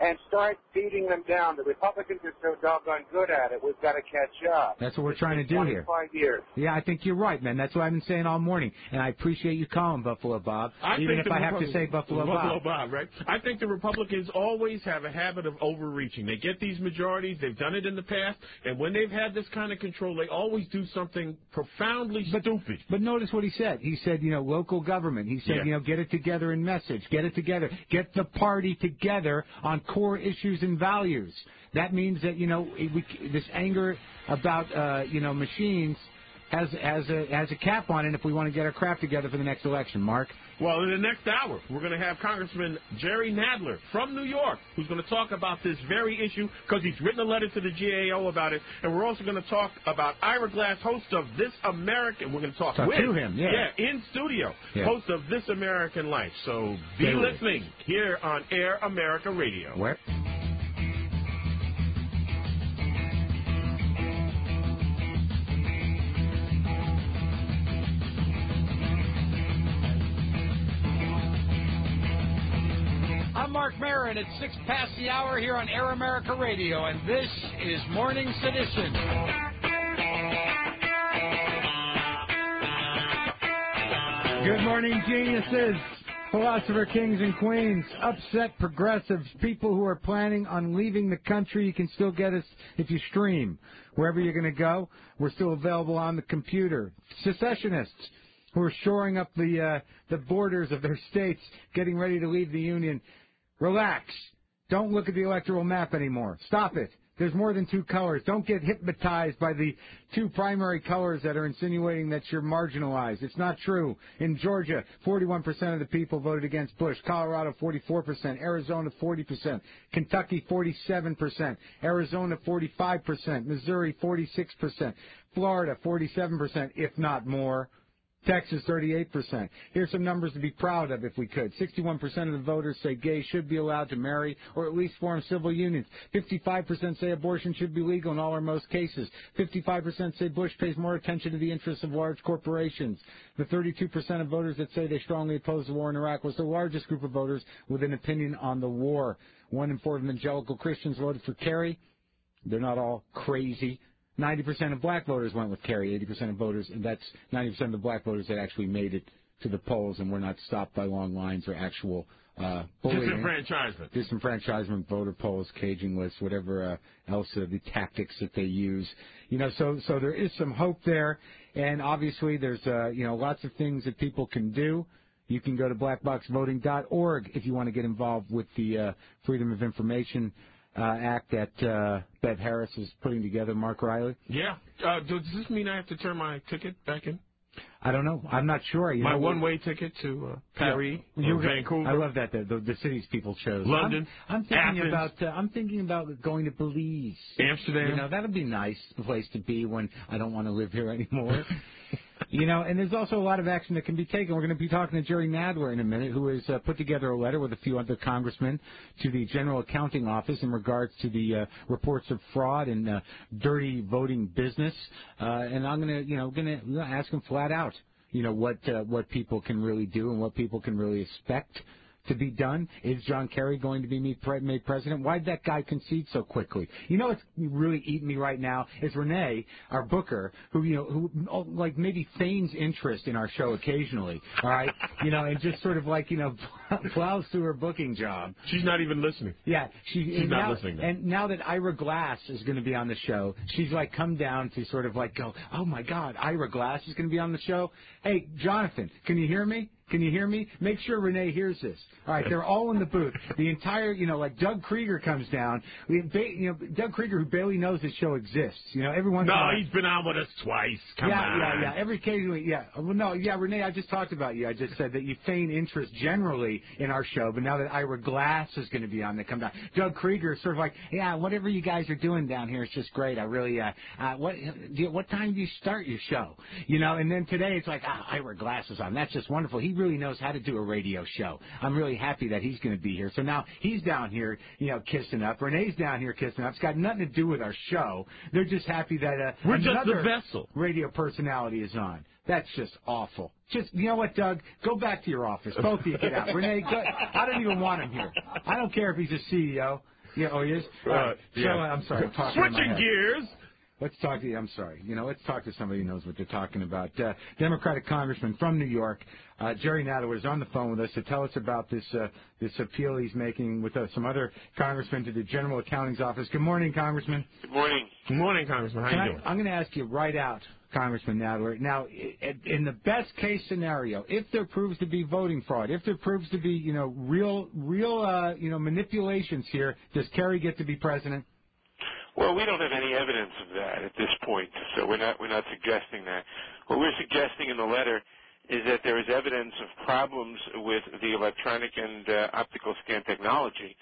and start beating them down. The Republicans are so doggone good at it. We've got to catch up. That's what we're trying to do here. twenty-five years. Yeah, I think you're right, man. That's what I've been saying all morning, and I appreciate you calling Buffalo Bob, I even think if the I have to Republic- say Buffalo, Buffalo Bob. Bob, right? I think the Republicans always have a habit of overreaching. They get these majorities. They've done it in the past, and when they've had this kind of control, they always do something profoundly but, stupid. But notice what he said. He said, you know, local government. He said, Yeah. you know, get it together in message. Get it together. Get the party together on core issues and values. That means that, you know, we, this anger about, uh, you know, machines has has a has a cap on it if we want to get our crap together for the next election. Mark? Well, in the next hour, we're going to have Congressman Jerry Nadler from New York, who's going to talk about this very issue because he's written a letter to the G A O about it. And we're also going to talk about Ira Glass, host of This American. We're going to talk, Talk with to him, yeah. yeah, in studio, Yeah. host of This American Life. So be Stay with us. listening here on Air America Radio. Where? I'm Mark Maron. It's six past the hour here on Air America Radio, and this is Morning Sedition. Good morning, geniuses, philosopher kings and queens, upset progressives, people who are planning on leaving the country. You can still get us if you stream. Wherever you're going to go, we're still available on the computer. Secessionists who are shoring up the uh, the borders of their states, getting ready to leave the Union. Relax. Don't look at the electoral map anymore. Stop it. There's more than two colors. Don't get hypnotized by the two primary colors that are insinuating that you're marginalized. It's not true. In Georgia, forty-one percent of the people voted against Bush. Colorado, forty-four percent. Arizona, forty percent. Kentucky, forty-seven percent. Arizona, forty-five percent. Missouri, forty-six percent. Florida, forty-seven percent, if not more. Texas, thirty-eight percent. Here's some numbers to be proud of if we could. sixty-one percent of the voters say gays should be allowed to marry or at least form civil unions. fifty-five percent say abortion should be legal in all or most cases. fifty-five percent say Bush pays more attention to the interests of large corporations. The thirty-two percent of voters that say they strongly oppose the war in Iraq was the largest group of voters with an opinion on the war. One in four evangelical Christians voted for Kerry. They're not all crazy. ninety percent of black voters went with Kerry, eighty percent of voters, and that's ninety percent of the black voters that actually made it to the polls and were not stopped by long lines or actual uh, bullying. Disenfranchisement. Disenfranchisement, voter polls, caging lists, whatever uh, else uh, the tactics that they use. You know, so so there is some hope there, and obviously there's uh, you know lots of things that people can do. You can go to black box voting dot org if you want to get involved with the uh, Freedom of Information Uh, act that uh, Bev Harris is putting together. Mark Riley? Yeah. Uh, does this mean I have to turn my ticket back in? I don't know. I'm not sure. You my know, one-way ticket to uh, Paris, yeah. or Vancouver. I love that the, the, the cities people chose. London, I'm, I'm thinking Athens. about. Uh, I'm thinking about going to Belize, Amsterdam. You know, that'd be nice place to be when I don't want to live here anymore. You know, and there's also a lot of action that can be taken. We're going to be talking to Jerry Nadler in a minute, who has uh, put together a letter with a few other congressmen to the General Accounting Office in regards to the uh, reports of fraud and uh, dirty voting business. Uh, and I'm going to, you know, going to ask him flat out, you know, what uh, what people can really do and what people can really expect to be done. Is John Kerry going to be made president? Why did that guy concede so quickly? You know what's really eating me right now is Renee, our booker, who, you know, who oh, like maybe feigns interest in our show occasionally, all right? You know, and just sort of like, you know, plows through her booking job. She's not even listening. Yeah. She, She's not now, listening. Now. And now that Ira Glass is going to be on the show, she's like come down to sort of like go, oh, my God, Ira Glass is going to be on the show? Hey, Jonathan, can you hear me? Can you hear me? Make sure Renee hears this. All right, they're all in the booth. The entire, you know, like Doug Krieger comes down. We, you know, Doug Krieger, who barely knows this show exists. You know, everyone. No, he's been on with us twice. Come yeah, on. Yeah, yeah, Every occasionally, yeah. Well, no, yeah, Renee, I just talked about you. I just said that you feign interest generally in our show, but now that Ira Glass is going to be on, they come down. Doug Krieger is sort of like, yeah, whatever you guys are doing down here is just great. I really, uh, uh what, do you, what time do you start your show? You know, and then today it's like, ah, Ira Glass is on. That's just wonderful. He really knows how to do a radio show. I'm really happy that he's going to be here. So now he's down here, you know, kissing up. Renee's down here kissing up. It's got nothing to do with our show. They're just happy that uh, We're another just the vessel. radio personality is on. That's just awful. Just, you know what, Doug? Go back to your office. Both of you get out. Renee, go, I don't even want him here. I don't care if he's a C E O. Yeah, oh, he is? Uh, All right. So, yeah. uh, I'm sorry. I'm talking in my Switching head. gears. Let's talk to you. I'm sorry. You know, let's talk to somebody who knows what they're talking about. Uh, Democratic Congressman from New York, uh, Jerry Nadler, is on the phone with us to tell us about this uh, this appeal he's making with uh, some other congressmen to the General Accounting's office. Good morning, Congressman. Good morning. Good morning, Congressman. How Can you I, doing? I'm going to ask you right out, Congressman Nadler. Now, i- in the best case scenario, if there proves to be voting fraud, if there proves to be, you know, real, real, uh, you know, manipulations here, does Kerry get to be president? Well, we don't have any evidence of that at this point, so we're not we're not suggesting that. What we're suggesting in the letter is that there is evidence of problems with the electronic and uh, optical scan technology,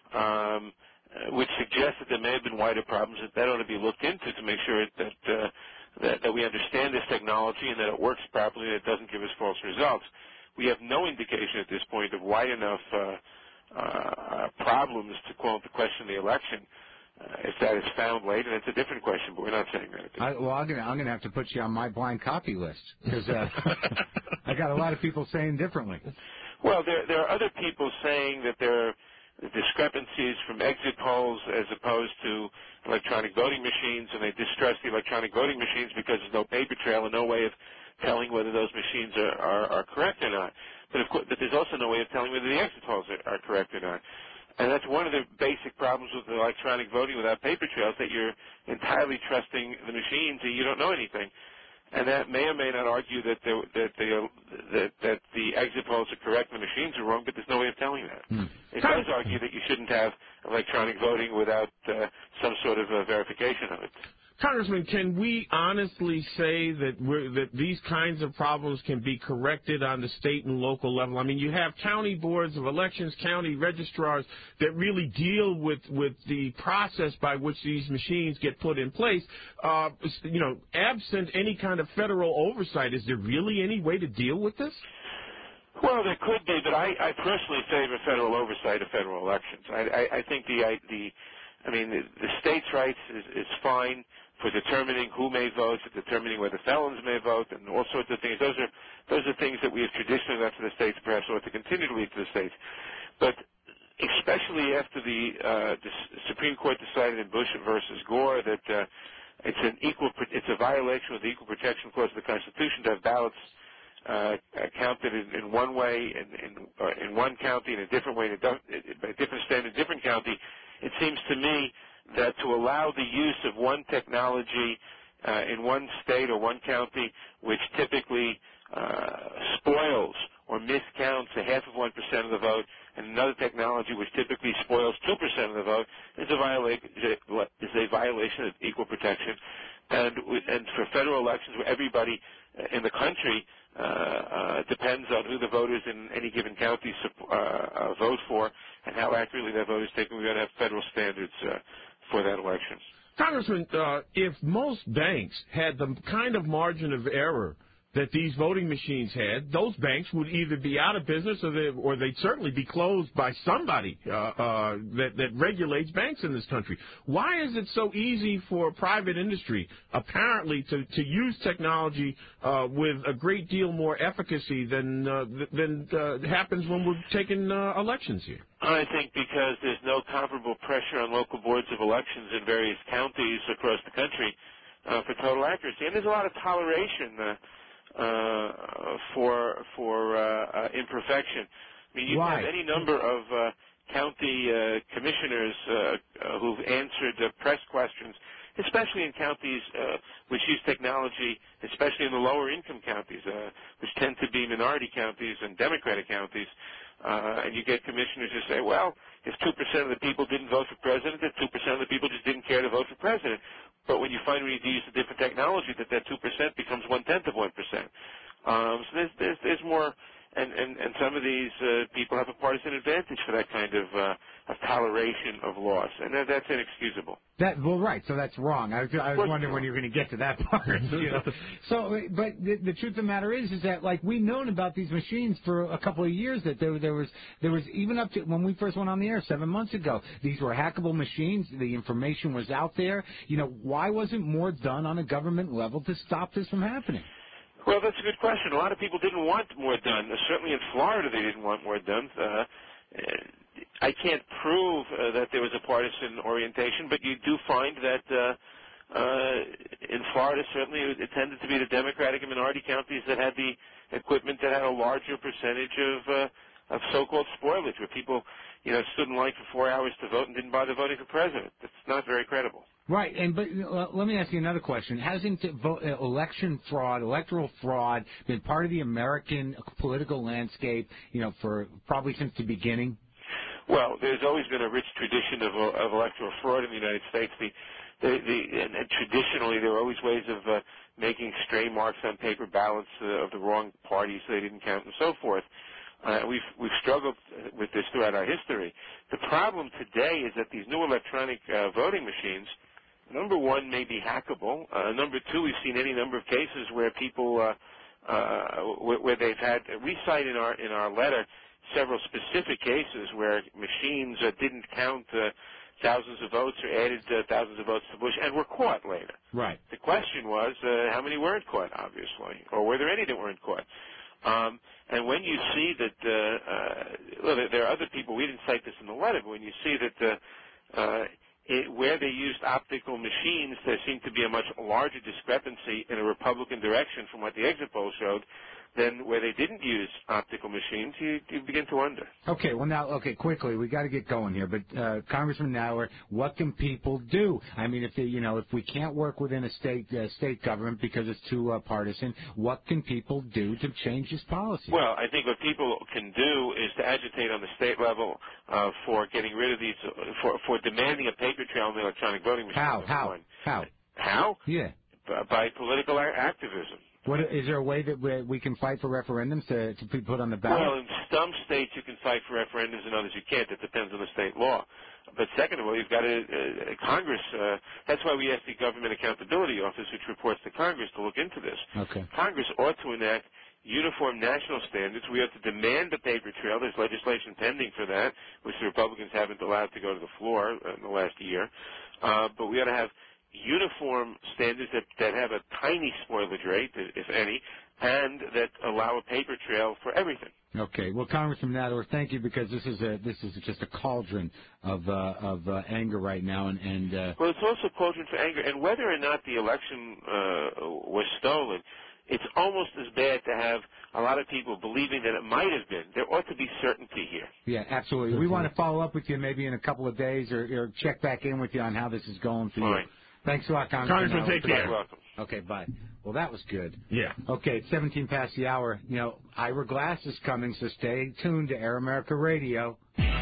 um, uh, which suggests that there may have been wider problems that that ought to be looked into to make sure that uh, that, that we understand this technology and that it works properly and it doesn't give us false results. We have no indication at this point of wide enough uh, uh, problems to call into question the election. Uh, if that is found later, that's a different question, but we're not saying that. I, well, I'm going to I'm going to have to put you on my blind copy list because uh, I got a lot of people saying differently. Well, there there are other people saying that there are discrepancies from exit polls as opposed to electronic voting machines, and they distrust the electronic voting machines because there's no paper trail and no way of telling whether those machines are, are, are correct or not. But of course, but there's also no way of telling whether the exit polls are, are correct or not. And that's one of the basic problems with electronic voting without paper trails, that you're entirely trusting the machines and you don't know anything. And that may or may not argue that the, that the, that, that the exit polls are correct and the machines are wrong, but there's no way of telling that. Hmm. It does argue that you shouldn't have electronic voting without uh, some sort of uh, verification of it. Congressman, can we honestly say that we're, that these kinds of problems can be corrected on the state and local level? I mean, you have county boards of elections, county registrars that really deal with, with the process by which these machines get put in place. Uh, you know, absent any kind of federal oversight, is there really any way to deal with this? Well, there could be, but I, I personally favor federal oversight of federal elections. I, I, I think the, I, the, I mean, the, the states' rights is, is fine for determining who may vote, for determining whether felons may vote, and all sorts of things. Those are those are things that we have traditionally left to the states, perhaps ought to continue to leave to the states. But especially after the, uh, the Supreme Court decided in Bush versus Gore that uh, it's an equal, it's a violation of the Equal Protection Clause of the Constitution to have ballots uh, counted in, in one way in in, uh, in one county, in a different way, in a, by a different state in a different county. It seems to me that to allow the use of one technology uh, in one state or one county, which typically uh, spoils or miscounts a half of one percent of the vote, and another technology which typically spoils two percent of the vote, is a, viola- is a violation of equal protection. And, and for federal elections where everybody in the country uh, uh, depends on who the voters in any given county uh, uh, vote for and how accurately that vote is taken, we've got to have federal standards uh, for that election. Congressman, uh, if most banks had the kind of margin of error that these voting machines had, those banks would either be out of business or, they, or they'd certainly be closed by somebody uh, uh, that, that regulates banks in this country. Why is it so easy for private industry, apparently, to, to use technology uh, with a great deal more efficacy than, uh, than uh, happens when we're taking uh, elections here? I think because there's no comparable pressure on local boards of elections in various counties across the country uh, for total accuracy. And there's a lot of toleration uh, uh, for for uh, uh, imperfection. I mean, you Why? have any number of uh, county uh, commissioners uh, uh, who've answered uh, press questions, especially in counties uh, which use technology, especially in the lower income counties, uh, which tend to be minority counties and Democratic counties. Uh, and you get commissioners who say, well, if two percent of the people didn't vote for president, then two percent of the people just didn't care to vote for president. But when you find when you use a different technology, that that two percent becomes one-tenth of one percent. Um, so there's, there's, there's more, and, and, and some of these uh, people have a partisan advantage for that kind of, uh, of toleration of loss, and that, that's inexcusable. That well, right. So that's wrong. I was, I was wondering when you were going to get to that part. You know? So, but the, the truth of the matter is, is that like we've known about these machines for a couple of years. That there, there was, there was even up to when we first went on the air seven months ago. These were hackable machines. The information was out there. You know, why wasn't more done on a government level to stop this from happening? Well, that's a good question. A lot of people didn't want more done. Uh, certainly in Florida, they didn't want more done. Uh, I can't prove uh, that there was a partisan orientation, but you do find that uh, uh, in Florida, certainly it tended to be the Democratic and minority counties that had the equipment that had a larger percentage of uh, of so-called spoilage, where people, you know, stood in line for four hours to vote and didn't bother voting for president. That's not very credible. Right, and but uh, let me ask you another question. Hasn't vote, uh, election fraud, electoral fraud, been part of the American political landscape, you know, for probably since the beginning? Well, there's always been a rich tradition of, of electoral fraud in the United States. The, the, the, and, and traditionally, there were always ways of uh, making stray marks on paper ballots uh, of the wrong parties so they didn't count and so forth. Uh, we've we've struggled with this throughout our history. The problem today is that these new electronic uh, voting machines, number one, may be hackable. Uh, number two, we've seen any number of cases where people, uh, uh, where, where they've had. We cite in our in our letter several specific cases where machines uh, didn't count uh, thousands of votes or added uh, thousands of votes to Bush and were caught later. Right. The question was uh, how many weren't caught, obviously, or were there any that weren't caught? Um, and when you see that, uh, uh, well, there, there are other people, we didn't cite this in the letter, but when you see that uh, uh, it, where they used optical machines, there seemed to be a much larger discrepancy in a Republican direction from what the exit poll showed than where they didn't use optical machines. You, you begin to wonder. Okay, well now, okay, quickly, we got to get going here. But uh, Congressman Nauer, what can people do? I mean, if they, you know, if we can't work within a state uh, state government because it's too uh, partisan, what can people do to change this policy? Well, I think what people can do is to agitate on the state level uh, for getting rid of these, uh, for for demanding a paper trail on the electronic voting machine. How? How? One. How? How? Yeah. B- by political a- activism. What, is there a way that we, we can fight for referendums to, to be put on the ballot? Well, in some states you can fight for referendums, and others you can't. It depends on the state law. But second of all, you've got a, a, a Congress. Uh, that's why we asked the Government Accountability Office, which reports to Congress, to look into this. Okay. Congress ought to enact uniform national standards. We have to demand a paper trail. There's legislation pending for that, which the Republicans haven't allowed to go to the floor in the last year. Uh, but we ought to have uniform standards that, that have a tiny spoilage rate, if any, and that allow a paper trail for everything. Okay. Well, Congressman Nadler, thank you, because this is a this is just a cauldron of uh, of uh, anger right now, and, and uh, well, it's also a cauldron for anger, and whether or not the election uh, was stolen, it's almost as bad to have a lot of people believing that it might have been. There ought to be certainty here. Yeah, absolutely. Mm-hmm. We want to follow up with you maybe in a couple of days, or, or check back in with you on how this is going for All you. right. Thanks a lot, Congressman. Congressman, take care. You're welcome. Okay, bye. Well, that was good. Yeah. Okay, it's seventeen past the hour. You know, Ira Glass is coming, so stay tuned to Air America Radio.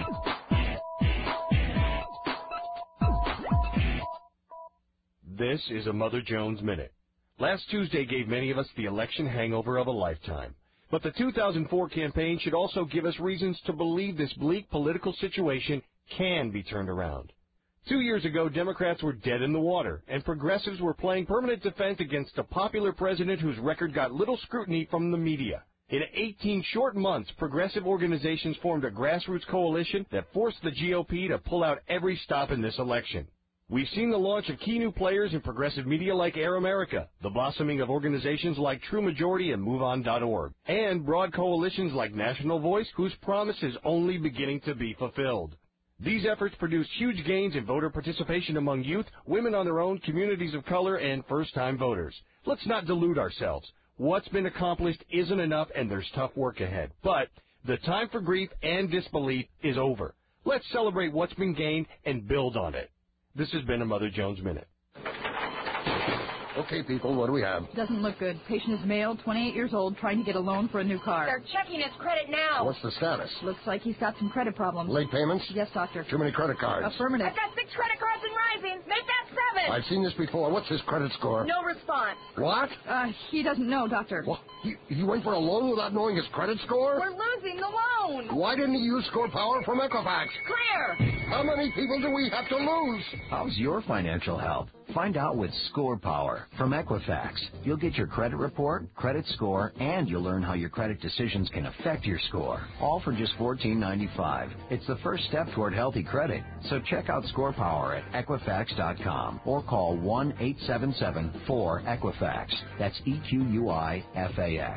This is a Mother Jones Minute. Last Tuesday gave many of us the election hangover of a lifetime. But the two thousand four campaign should also give us reasons to believe this bleak political situation can be turned around. Two years ago, Democrats were dead in the water, and progressives were playing permanent defense against a popular president whose record got little scrutiny from the media. In eighteen short months, progressive organizations formed a grassroots coalition that forced the G O P to pull out every stop in this election. We've seen the launch of key new players in progressive media like Air America, the blossoming of organizations like True Majority and Move On dot org, and broad coalitions like National Voice, whose promise is only beginning to be fulfilled. These efforts produced huge gains in voter participation among youth, women on their own, communities of color, and first-time voters. Let's not delude ourselves. What's been accomplished isn't enough, and there's tough work ahead. But the time for grief and disbelief is over. Let's celebrate what's been gained and build on it. This has been a Mother Jones Minute. Okay, people, what do we have? Doesn't look good. Patient is male, twenty-eight years old, trying to get a loan for a new car. They're checking his credit now. What's the status? Looks like he's got some credit problems. Late payments? Yes, doctor. Too many credit cards? Affirmative. I've got six credit cards and rising. Make that seven. I've seen this before. What's his credit score? No response. What? Uh, he doesn't know, doctor. What? He, he went for a loan without knowing his credit score? We're losing the loan. Why didn't he use Score Power from Equifax? Clear. How many people do we have to lose? How's your financial health? Find out with Score Power from Equifax. You'll get your credit report, credit score, and you'll learn how your credit decisions can affect your score. All for just fourteen ninety-five. It's the first step toward healthy credit. So check out Score Power at Equifax dot com or call one eight seven seven four Equifax. That's E Q U I F A X.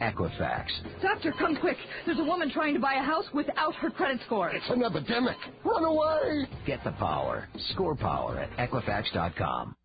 Equifax. Doctor, come quick. There's a woman trying to buy a house without her credit score. It's an epidemic. Run away. Get the power. Score Power at Equifax dot com.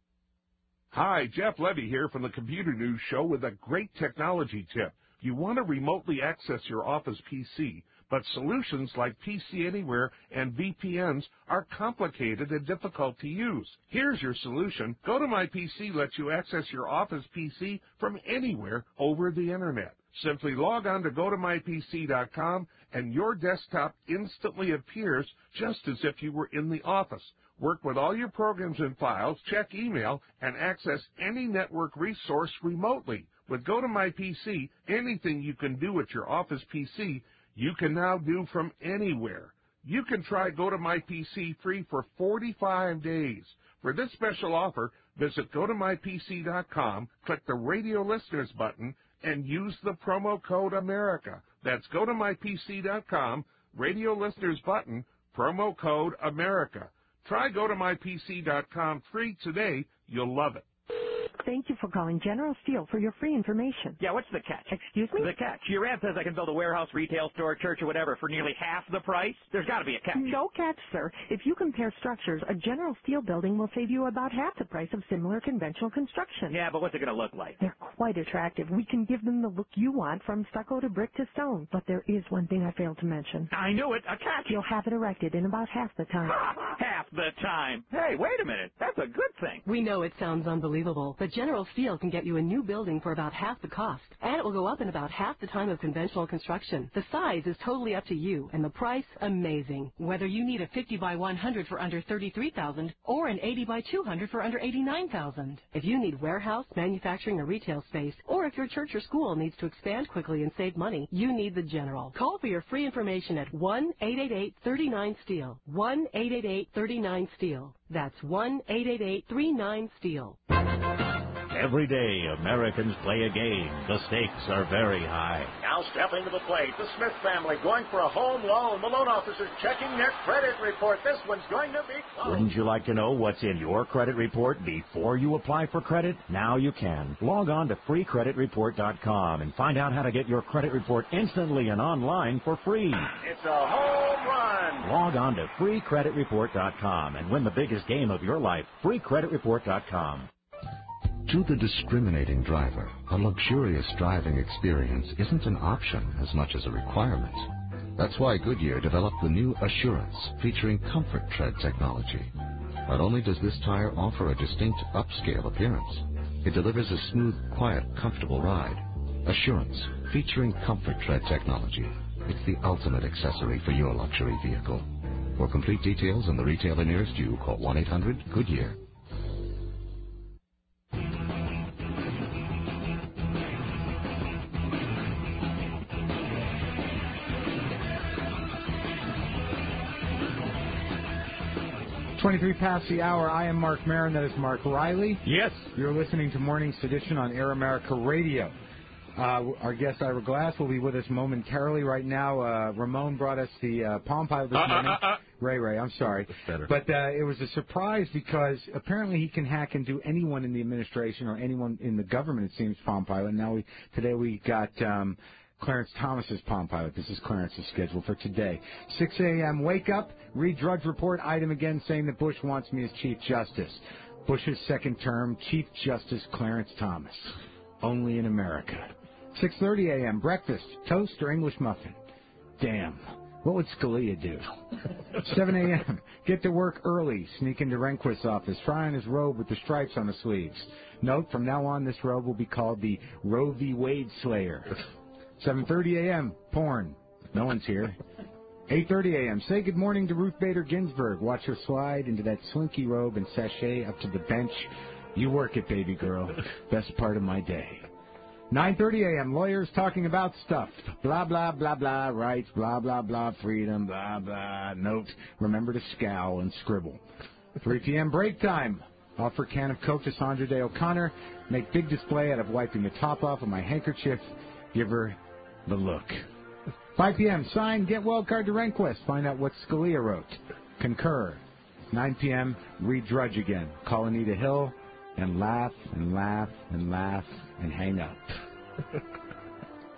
Hi, Jeff Levy here from the Computer News Show with a great technology tip. You want to remotely access your office P C, but solutions like P C Anywhere and V P Ns are complicated and difficult to use. Here's your solution. GoToMyPC lets you access your office P C from anywhere over the Internet. Simply log on to Go To My P C dot com and your desktop instantly appears just as if you were in the office. Work with all your programs and files, check email, and access any network resource remotely. With GoToMyPC, anything you can do at your office P C, you can now do from anywhere. You can try GoToMyPC free for forty-five days. For this special offer, visit Go To My P C dot com, click the Radio Listeners button, and use the promo code America. That's Go To My P C dot com, Radio Listeners button, promo code America. Try Go To My P C dot com free today. You'll love it. Thank you for calling General Steel for your free information. Yeah, what's the catch? Excuse me? The catch. Your ad says I can build a warehouse, retail store, church, or whatever for nearly half the price. There's got to be a catch. No catch, sir. If you compare structures, a General Steel building will save you about half the price of similar conventional construction. Yeah, but what's it going to look like? They're quite attractive. We can give them the look you want from stucco to brick to stone. But there is one thing I failed to mention. I knew it. A catch. You'll have it erected in about half the time. Half the time. Hey, wait a minute. That's a good thing. We know it sounds unbelievable, but General Steel can get you a new building for about half the cost, and it will go up in about half the time of conventional construction. The size is totally up to you, and the price, amazing. Whether you need a fifty by one hundred for under thirty-three thousand dollars or an eighty by two hundred for under eighty-nine thousand dollars. If you need warehouse, manufacturing, or retail space, or if your church or school needs to expand quickly and save money, you need the General. Call for your free information at one eight eight eight, three nine, STEEL. one eight eight eight, three nine, STEEL. That's one eight eight eight, three nine, STEEL. Every day, Americans play a game. The stakes are very high. Now stepping to the plate, the Smith family going for a home loan. The loan officers checking their credit report. This one's going to be close. Wouldn't you like to know what's in your credit report before you apply for credit? Now you can. Log on to free credit report dot com and find out how to get your credit report instantly and online for free. It's a home run. Log on to free credit report dot com and win the biggest game of your life. free credit report dot com. To the discriminating driver, a luxurious driving experience isn't an option as much as a requirement. That's why Goodyear developed the new Assurance, featuring Comfort Tread technology. Not only does this tire offer a distinct upscale appearance, it delivers a smooth, quiet, comfortable ride. Assurance, featuring Comfort Tread technology. It's the ultimate accessory for your luxury vehicle. For complete details and the retailer nearest you, call one eight hundred, Goodyear. twenty-three past the hour. I am Mark Maron. That is Mark Riley. Yes. You're listening to Morning Sedition on Air America Radio. Uh, our guest, Ira Glass, will be with us momentarily. Right now, uh, Ramon brought us the uh, Palm Pilot this uh, morning. Uh, uh, uh. Ray Ray, I'm sorry. Better. But uh, it was a surprise because apparently he can hack into anyone in the administration or anyone in the government, it seems, Palm Pilot. Now, we, today we got... Um, Clarence Thomas's Palm Pilot. This is Clarence's schedule for today. six a.m. wake up, read Drudge Report, item again saying that Bush wants me as Chief Justice. Bush's second term, Chief Justice Clarence Thomas. Only in America. six thirty a.m. breakfast, toast or English muffin. Damn. What would Scalia do? seven a.m. get to work early, sneak into Rehnquist's office, try on his robe with the stripes on the sleeves. Note, from now on, this robe will be called the Roe v. Wade Slayer. seven thirty a.m. porn. No one's here. eight thirty a.m. say good morning to Ruth Bader Ginsburg. Watch her slide into that slinky robe and sashay up to the bench. You work it, baby girl. Best part of my day. nine thirty a.m. lawyers talking about stuff. Blah, blah, blah, blah, rights, blah, blah, blah, freedom, blah, blah. Note, remember to scowl and scribble. three p.m. break time. Offer a can of Coke to Sandra Day O'Connor. Make big display out of wiping the top off of my handkerchief. Give her the look. five p.m. sign, get well card to Rehnquist. Find out what Scalia wrote. Concur. nine p.m. read Drudge again. Call Anita Hill and laugh and laugh and laugh and hang up.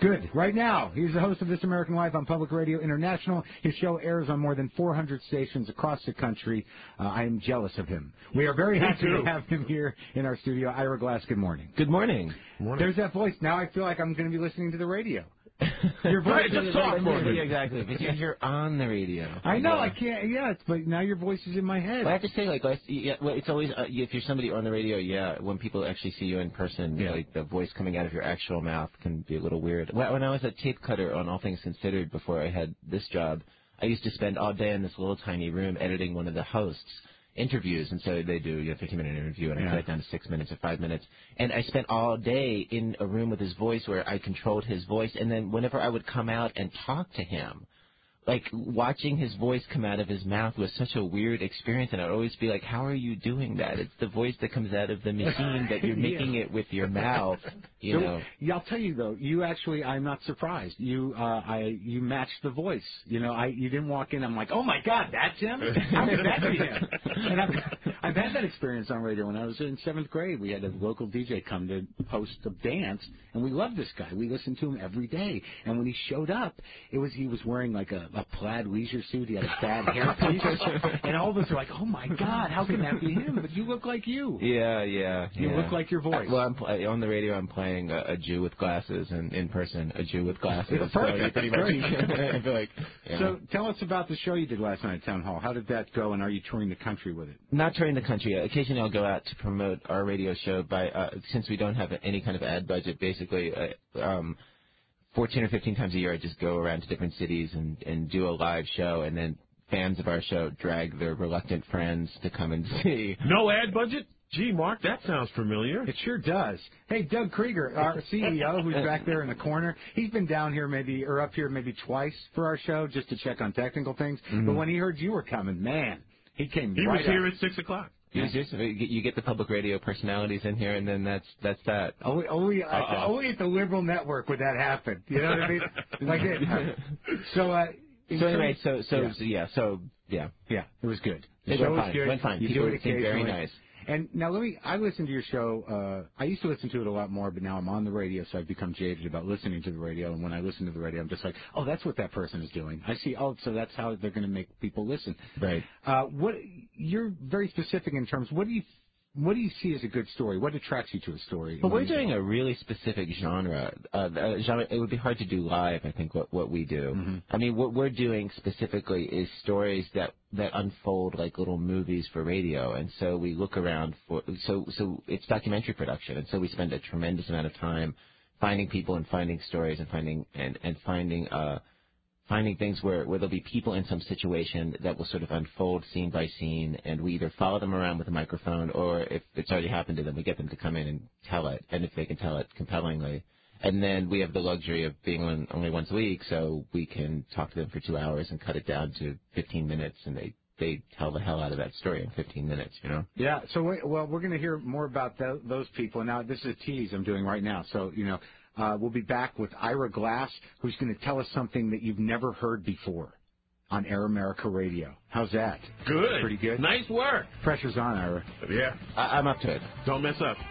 Good. Right now, he's the host of This American Life on Public Radio International. His show airs on more than four hundred stations across the country. Uh, I am jealous of him. We are very happy to have him here in our studio. Ira Glass, good morning. Good morning. morning. There's that voice. Now I feel like I'm going to be listening to the radio. Your voice right, just talk for me. Exactly, because you're on the radio. I know, I can't, yeah, it's, but now your voice is in my head. Well, I have to say, like, last, yeah, well, it's always, uh, if you're somebody on the radio, yeah, when people actually see you in person, yeah. like, the voice coming out of your actual mouth can be a little weird. When I was at Tape Cutter on All Things Considered before I had this job, I used to spend all day in this little tiny room editing one of the hosts' interviews, and so they do you know, fifteen minute interview, and I yeah. cut it down to six minutes or five minutes. And I spent all day in a room with his voice where I controlled his voice, and then whenever I would come out and talk to him, like, watching his voice come out of his mouth was such a weird experience, and I'd always be like, how are you doing that? It's the voice that comes out of the machine, that you're making yeah. it with your mouth, you so, know. Yeah, I'll tell you, though, you actually, I'm not surprised. You uh, I, you matched the voice. You know, I you didn't walk in, I'm like, oh, my God, that's him? How could that be him? And I've, I've had that experience on radio. When I was in seventh grade, we had a local D J come to host a dance, and we loved this guy. We listened to him every day. And when he showed up, it was he was wearing, like, a, a plaid leisure suit. He had a bad hairpiece. And all of us were like, oh, my God, how can that be him? But you look like you. Yeah, yeah. You yeah. look like your voice. Well, I'm pl- on the radio, I'm playing a, a Jew with glasses, and in person, a Jew with glasses. Perfect. So pretty much, I feel like, yeah. So tell us about the show you did last night at Town Hall. How did that go, and are you touring the country with it? Not touring the country. Occasionally I'll go out to promote our radio show. By uh, since we don't have any kind of ad budget, basically, uh, um, fourteen or fifteen times a year I just go around to different cities and, and do a live show, and then fans of our show drag their reluctant friends to come and see. No ad budget? Gee, Mark, that sounds familiar. It sure does. Hey, Doug Krieger, our C E O, who's back there in the corner, he's been down here maybe, or up here maybe twice for our show just to check on technical things. Mm-hmm. But when he heard you were coming, man, he came he right was here up. at six o'clock. Yeah. You get the public radio personalities in here, and then that's that's that. Only, only, uh, only at the liberal network would that happen. You know what I mean? Like it. So, uh, so anyway, so so yeah. so yeah, so yeah, yeah, it was good. The it show was fine. good. Went fine. You People do it seem very occasionally. nice. And now let me, I listen to your show, uh, I used to listen to it a lot more, but now I'm on the radio, so I've become jaded about listening to the radio, and when I listen to the radio, I'm just like, oh, that's what that person is doing. I see, oh, so that's how they're going to make people listen. Right. Uh, what, you're very specific in terms, what do you What do you see as a good story? What attracts you to a story? Well, we're doing a really specific genre. Uh, uh, genre. It would be hard to do live, I think, what, what we do. Mm-hmm. I mean, what we're doing specifically is stories that, that unfold like little movies for radio. And so we look around for, so, so it's documentary production. And so we spend a tremendous amount of time finding people and finding stories and finding, and, and finding, uh, finding things where, where there'll be people in some situation that will sort of unfold scene by scene, and we either follow them around with a microphone, or if it's already happened to them, we get them to come in and tell it, and if they can tell it compellingly. And then we have the luxury of being on only once a week, so we can talk to them for two hours and cut it down to fifteen minutes, and they, they tell the hell out of that story in fifteen minutes, you know? Yeah, so, wait, well, we're going to hear more about th- those people. Now, this is a tease I'm doing right now, so, you know, Uh, we'll be back with Ira Glass, who's going to tell us something that you've never heard before on Air America Radio. How's that? Good. Pretty good? Nice work. Pressure's on, Ira. Yeah. I- I'm up to it. Don't mess up.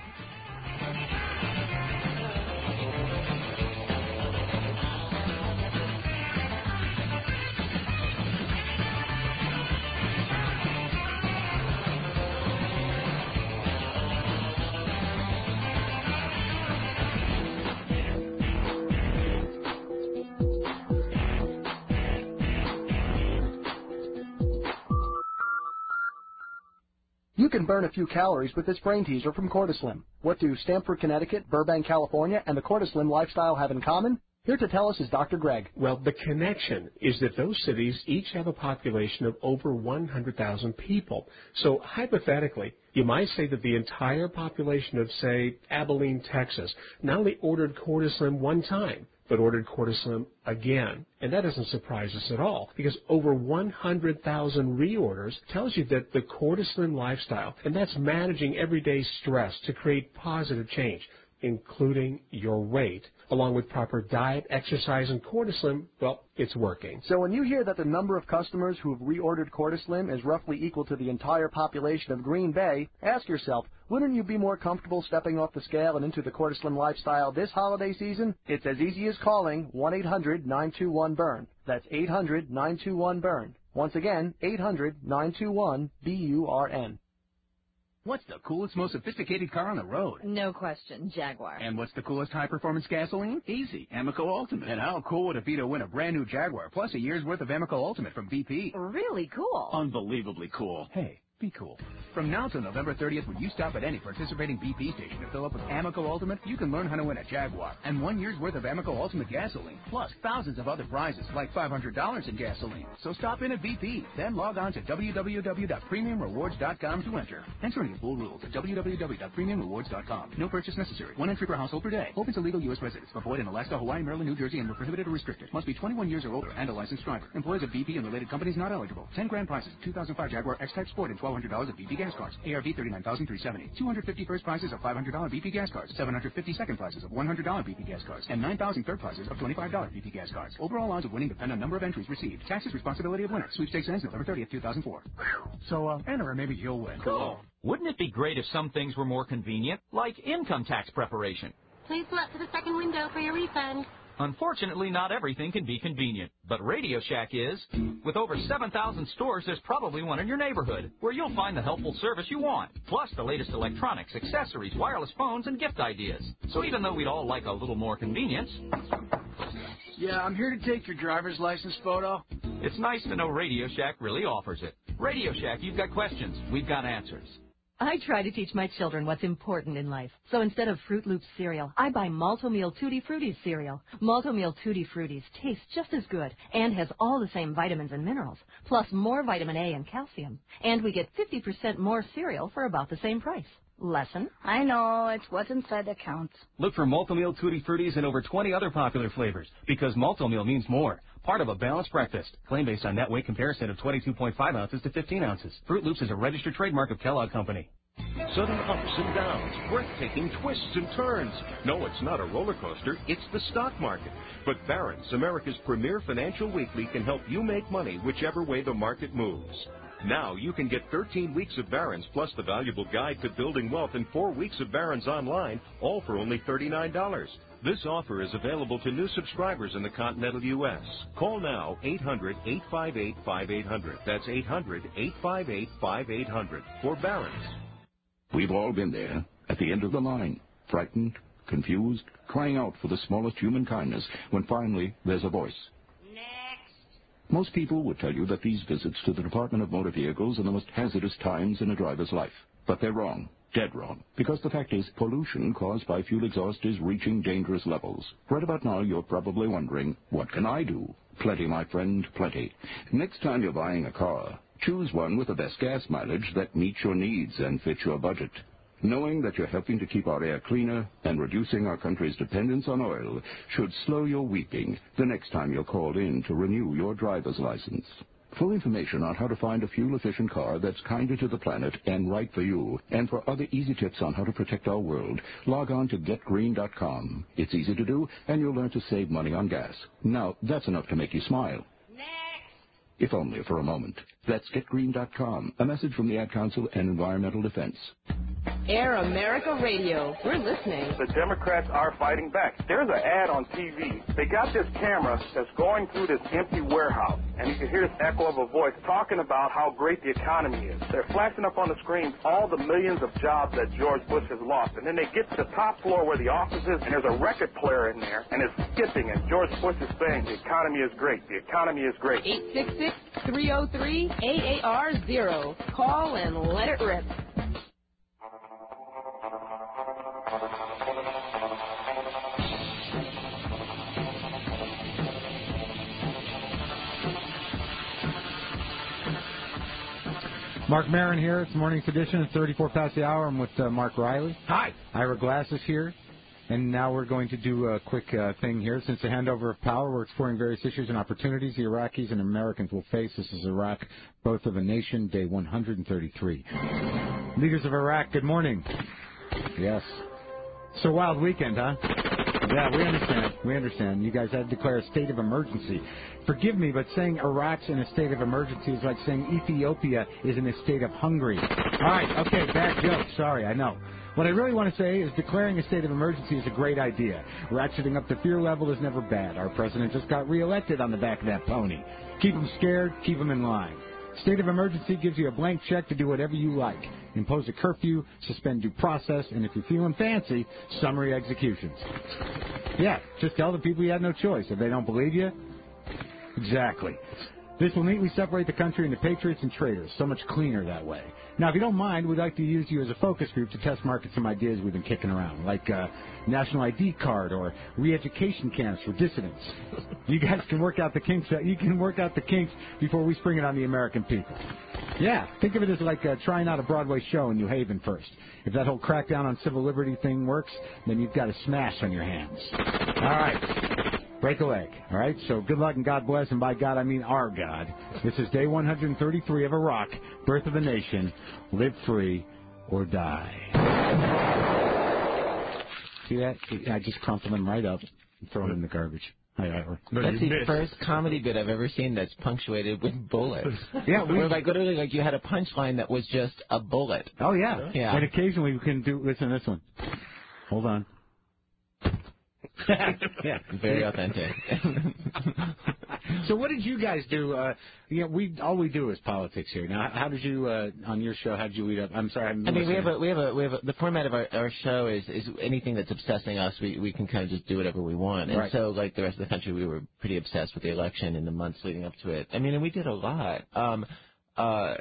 You can burn a few calories with this brain teaser from Cortislim. What do Stamford, Connecticut, Burbank, California, and the Cortislim lifestyle have in common? Here to tell us is Doctor Greg. Well, the connection is that those cities each have a population of over one hundred thousand people. So hypothetically, you might say that the entire population of, say, Abilene, Texas, not only ordered Cortislim one time, but ordered Cortislim again. And that doesn't surprise us at all, because over one hundred thousand reorders tells you that the Cortislim lifestyle, and that's managing everyday stress to create positive change, including your weight. along with proper diet, exercise, and Cortislim, well, it's working. So when you hear that the number of customers who have reordered Cortislim is roughly equal to the entire population of Green Bay, ask yourself, wouldn't you be more comfortable stepping off the scale and into the Cortislim lifestyle this holiday season? It's as easy as calling one eight hundred nine two one burn. That's eight hundred nine two one burn. Once again, eight hundred nine two one B U R N. What's the coolest, most sophisticated car on the road? No question, Jaguar. And what's the coolest high-performance gasoline? Easy, Amoco Ultimate. And how cool would it be to win a brand new Jaguar plus a year's worth of Amoco Ultimate from B P? Really cool. Unbelievably cool. Hey, be cool. From now till November thirtieth, when you stop at any participating B P station to fill up with Amoco Ultimate, you can learn how to win a Jaguar and one year's worth of Amoco Ultimate gasoline, plus thousands of other prizes like five hundred dollars in gasoline. So stop in at B P, then log on to w w w dot premium rewards dot com to enter. Entering full rules at w w w dot premium rewards dot com. No purchase necessary. One entry per household per day. Open to legal U S residents. Avoid in Alaska, Hawaii, Maryland, New Jersey, and were prohibited or restricted. Must be twenty-one years or older and a licensed driver. Employees of B P and related companies not eligible. ten grand prizes. two thousand five Jaguar X-Type Sport and twelve hundred dollars of B P gas cards. A R V thirty-nine thousand three hundred seventy dollars. two hundred fifty first prizes of five hundred dollars B P gas cards. seven hundred fifty second prizes of one hundred dollars B P gas cards. And nine thousand third prizes of twenty-five dollars B P gas cards. Overall odds of winning depend on number of entries received. Taxes responsibility of winner. Sweepstakes ends November thirtieth, two thousand four. So, uh, enter and maybe you'll win. Cool. Wouldn't it be great if some things were more convenient, like income tax preparation? Please come up to the second window for your refund. Unfortunately, not everything can be convenient, but Radio Shack is. With over seven thousand stores, there's probably one in your neighborhood, where you'll find the helpful service you want, plus the latest electronics, accessories, wireless phones, and gift ideas. So even though we'd all like a little more convenience... Yeah, I'm here to take your driver's license photo. It's nice to know Radio Shack really offers it. Radio Shack, you've got questions, we've got answers. I try to teach my children what's important in life. So instead of Fruit Loops cereal, I buy Malto-Meal Tutti Fruities cereal. Malto-Meal Tutti Fruities tastes just as good and has all the same vitamins and minerals, plus more vitamin A and calcium. And we get fifty percent more cereal for about the same price. Lesson? I know, it's what's inside that counts. Look for Malto-Meal Tutti Fruities and over twenty other popular flavors, because Malto-Meal means more. Part of a balanced breakfast. Claim based on net weight comparison of twenty-two point five ounces to fifteen ounces. Fruit Loops is a registered trademark of Kellogg Company. Sudden ups and downs, breathtaking twists and turns. No, it's not a roller coaster, it's the stock market. But Barron's, America's premier financial weekly, can help you make money whichever way the market moves. Now you can get thirteen weeks of Barron's plus the valuable guide to building wealth and four weeks of Barron's online, all for only thirty-nine dollars. This offer is available to new subscribers in the continental U S Call now, eight hundred, eight five eight, five eight hundred. That's eight hundred, eight five eight, five eight hundred for Barron's. We've all been there, at the end of the line, frightened, confused, crying out for the smallest human kindness, when finally there's a voice. Most people would tell you that these visits to the Department of Motor Vehicles are the most hazardous times in a driver's life. But they're wrong. Dead wrong. Because the fact is, pollution caused by fuel exhaust is reaching dangerous levels. Right about now, you're probably wondering, what can I do? Plenty, my friend, plenty. Next time you're buying a car, choose one with the best gas mileage that meets your needs and fits your budget. Knowing that you're helping to keep our air cleaner and reducing our country's dependence on oil should slow your weeping the next time you're called in to renew your driver's license. Full information on how to find a fuel-efficient car that's kinder to the planet and right for you, and for other easy tips on how to protect our world, log on to get green dot com. It's easy to do, and you'll learn to save money on gas. Now, that's enough to make you smile. If only for a moment. That's get green dot com, a message from the Ad Council and Environmental Defense. Air America Radio. We're listening. The Democrats are fighting back. There's an ad on T V. They got this camera that's going through this empty warehouse, and you can hear this echo of a voice talking about how great the economy is. They're flashing up on the screen all the millions of jobs that George Bush has lost, and then they get to the top floor where the office is, and there's a record player in there, and it's skipping, and George Bush is saying the economy is great. The economy is great. eight six six, three oh three, A A R zero. Call and let it rip. Mark Maron here. It's the morning's edition. It's thirty-four past the hour. I'm with uh, Mark Riley. Hi. Ira Glass is here. And now we're going to do a quick uh, thing here. Since the handover of power, we're exploring various issues and opportunities the Iraqis and Americans will face. This is Iraq, both of a nation, day one hundred thirty-three. Leaders of Iraq, good morning. Yes. It's a wild weekend, huh? Yeah, we understand. We understand. You guys had to declare a state of emergency. Forgive me, but saying Iraq's in a state of emergency is like saying Ethiopia is in a state of hungry. All right, okay, bad joke. Sorry, I know. What I really want to say is declaring a state of emergency is a great idea. Ratcheting up the fear level is never bad. Our president just got reelected on the back of that pony. Keep them scared, keep them in line. State of emergency gives you a blank check to do whatever you like. Impose a curfew, suspend due process, and if you're feeling fancy, summary executions. Yeah, just tell the people you had no choice. If they don't believe you, exactly. This will neatly separate the country into patriots and traitors. So much cleaner that way. Now, if you don't mind, we'd like to use you as a focus group to test market some ideas we've been kicking around, like uh, national I D card or re-education camps for dissidents. You guys can work out the kinks. You can work out the kinks before we spring it on the American people. Yeah, think of it as like uh, trying out a Broadway show in New Haven first. If that whole crackdown on civil liberty thing works, then you've got a smash on your hands. All right. Break a leg, all right? So good luck and God bless, and by God I mean our God. This is day one hundred thirty-three of Iraq, Birth of a Nation. Live free or die. See that? I just crumpled them right up and throw them in the garbage. Hi, Ira. No, that's the missed. First comedy bit I've ever seen that's punctuated with bullets. Yeah, we Where like literally like you had a punchline that was just a bullet. Oh yeah, yeah. And occasionally we can do. Listen to this one. Hold on. Yeah, very authentic. So what did you guys do? Uh, you know, we all we do is politics here. Now, how did you uh, on your show? How did you lead up? I'm sorry. I'm I mean, we have a we have a we have a, the format of our, our show is is anything that's obsessing us. We we can kind of just do whatever we want. And right. so, like the rest of the country, we were pretty obsessed with the election in the months leading up to it. I mean, and we did a lot. Um, uh.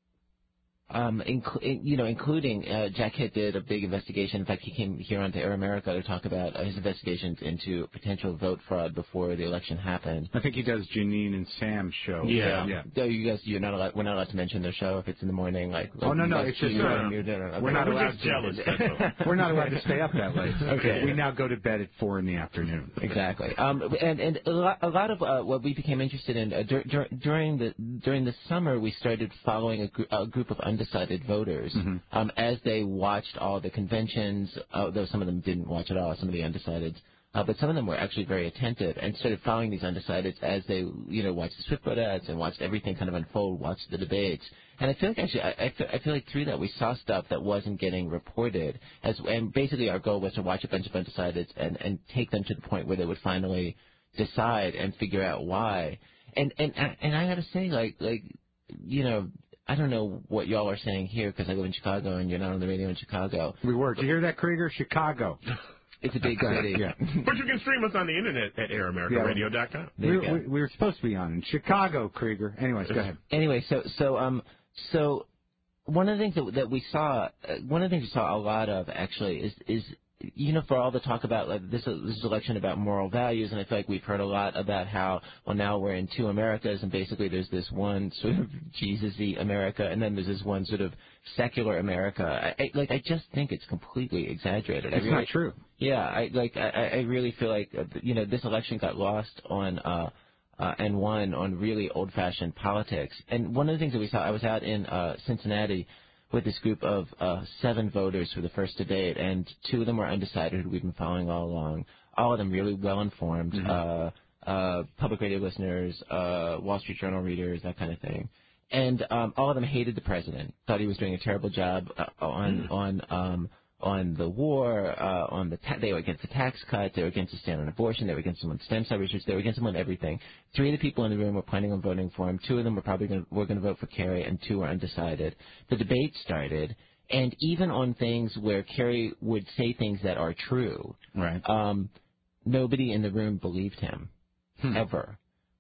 Um, inc- you know, including uh, Jack Hitt did a big investigation. In fact, he came here onto Air America to talk about uh, his investigations into potential vote fraud before the election happened. I think he does Janine and Sam's show. Yeah, yeah. So you guys, you're not allowed. We're not allowed to mention their show if it's in the morning. Like, oh no, no, like, it's just you uh, know, you're, no, no, we're not we're allowed. Just jealous. To, we're not allowed to stay up that late. Okay. We now go to bed at four in the afternoon. Exactly. Um, and and a lot, a lot of uh, what we became interested in uh, dur- dur- during the during the summer, we started following a, gr- a group of undecided voters. Mm-hmm. Um, as they watched all the conventions, uh, though some of them didn't watch at all, some of the undecideds, uh, but some of them were actually very attentive and started following these undecideds as they, you know, watched the Swift Boat ads and watched everything kind of unfold, watched the debates. And I feel like actually, I, I, feel, I feel like through that we saw stuff that wasn't getting reported. As and basically our goal was to watch a bunch of undecideds and, and take them to the point where they would finally decide and figure out why. And and and I got to say, like like you know. I don't know what y'all are saying here because I live in Chicago and you're not on the radio in Chicago. We were. Did you hear that, Krieger? Chicago. It's a big city. Yeah. But you can stream us on the internet at air america radio dot com. We, we, we were supposed to be on in Chicago, Krieger. Anyways, go ahead. Anyway, so so um so one of the things that that we saw, uh, one of the things we saw a lot of actually is is. You know, for all the talk about like, this, this election about moral values, and I feel like we've heard a lot about how, well, now we're in two Americas, and basically there's this one sort of Jesus-y America, and then there's this one sort of secular America. I, I, like, I just think it's completely exaggerated. It's I really, not true. Yeah, I like. I, I really feel like, uh, you know, this election got lost on. Uh, Uh, and won on really old-fashioned politics. And one of the things that we saw, I was out in uh, Cincinnati with this group of uh, seven voters for the first debate, and two of them were undecided, who we've been following all along. All of them really well-informed, mm-hmm. uh, uh, public radio listeners, uh, Wall Street Journal readers, that kind of thing. And um, all of them hated the president, thought he was doing a terrible job uh, on mm. on um, on the war, uh, on the ta- they were against the tax cuts, they were against the stand on abortion, they were against him on stem cell research, they were against him on everything. Three of the people in the room were planning on voting for him. Two of them were probably gonna, were going to vote for Kerry, and two were undecided. The debate started, and even on things where Kerry would say things that are true, right? Um, nobody in the room believed him, hmm. ever.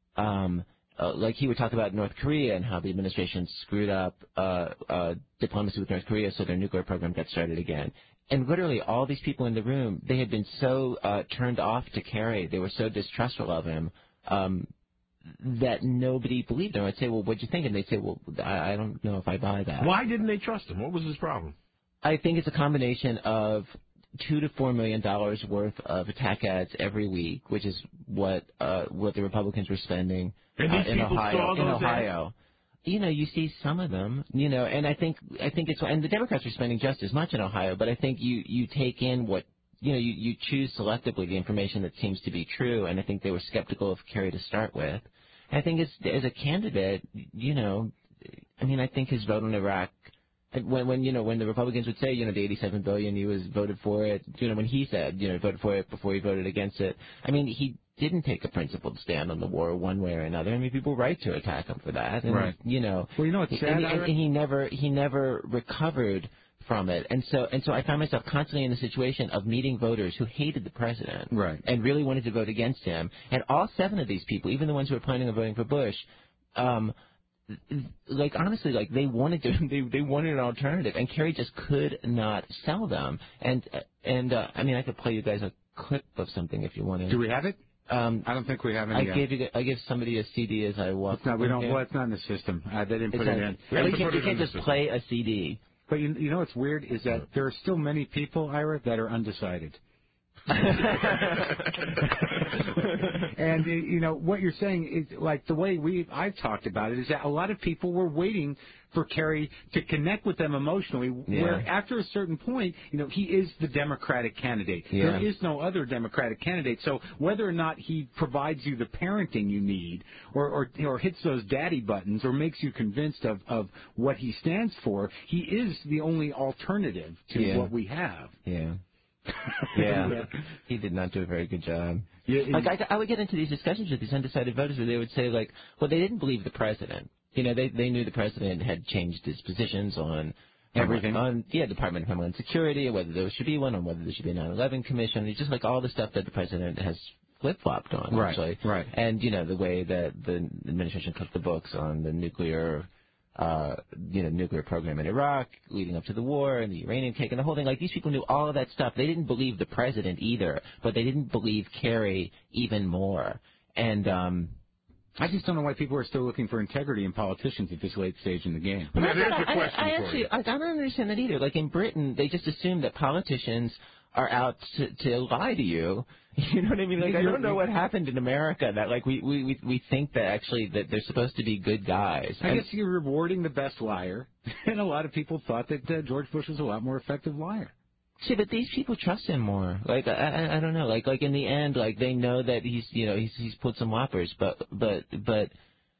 Um, Uh, like he would talk about North Korea and how the administration screwed up uh, uh, diplomacy with North Korea, so their nuclear program got started again. And literally all these people in the room, they had been so uh, turned off to Kerry, they were so distrustful of him, um, that nobody believed him. I'd say, well, what'd you think? And they'd say, well, I, I don't know if I buy that. Why didn't they trust him? What was his problem? I think it's a combination of two to four million dollars worth of attack ads every week, which is what uh, what the Republicans were spending and these uh, in people Ohio. saw in those Ohio, ads? You know, you see some of them. You know, and I think I think it's and the Democrats are spending just as much in Ohio, but I think you you take in what you know, you, you choose selectively the information that seems to be true, and I think they were skeptical of Kerry to start with. And I think as, as a candidate, you know, I mean, I think his vote in Iraq, when, when, you know, when the Republicans would say, you know, the eighty-seven billion, he was voted for it, you know, when he said, you know, voted for it before he voted against it, I mean, he didn't take a principled stand on the war one way or another. I mean, people were right to attack him for that. And, right. You know, well, you know, it's sad, and, and, and he never, he never recovered from it. And so, and so I found myself constantly in the situation of meeting voters who hated the president. Right. And really wanted to vote against him. And all seven of these people, even the ones who were planning on voting for Bush, um, like honestly, like they wanted to, they they wanted an alternative, and Kerry just could not sell them. And and uh, I mean, I could play you guys a clip of something if you wanted. Do we have it? Um, I don't think we have any. I yet. gave you, I gave somebody a C D as I walked. It's not, we don't. in. Well, it's not in the system. Uh, they didn't put It's it not, in. Really, you can't, you can't just play a C D. But you, you know what's weird is that there are still many people, Ira, that are undecided. And you know what you're saying is like the way we I've talked about it is that a lot of people were waiting for Kerry to connect with them emotionally. Yeah. Where after a certain point, you know, he is the Democratic candidate. Yeah. There is no other Democratic candidate. So whether or not he provides you the parenting you need, or or, or hits those daddy buttons, or makes you convinced of of what he stands for, he is the only alternative to Yeah. what we have. Yeah. Yeah. yeah, he did not do a very good job. Yeah, like I, I would get into these discussions with these undecided voters where they would say, like, well, they didn't believe the president. You know, they they knew the president had changed his positions on everything, on yeah, Department of Homeland Security, or whether there should be one, or whether there should be a nine eleven commission. It's just like all the stuff that the president has flip-flopped on, Right, actually. right. And you know, the way that the administration cooked the books on the nuclear. Uh, you know, nuclear program in Iraq leading up to the war, and the uranium cake and the whole thing. Like, these people knew all of that stuff. They didn't believe the president either, but they didn't believe Kerry even more. And um, I just don't know why people are still looking for integrity in politicians at this late stage in the game. Well, I, I, I actually, I, I don't understand that either. Like, in Britain, they just assume that politicians are out to, to lie to you. You know what I mean? Like, I don't know what happened in America that, like, we, we, we think that actually that they're supposed to be good guys. I and, guess you're rewarding the best liar, and a lot of people thought that uh, George Bush was a lot more effective liar. See, but these people trust him more. Like, I, I, I don't know. Like, like in the end, like they know that he's, you know, he's he's pulled some whoppers, but, but, but,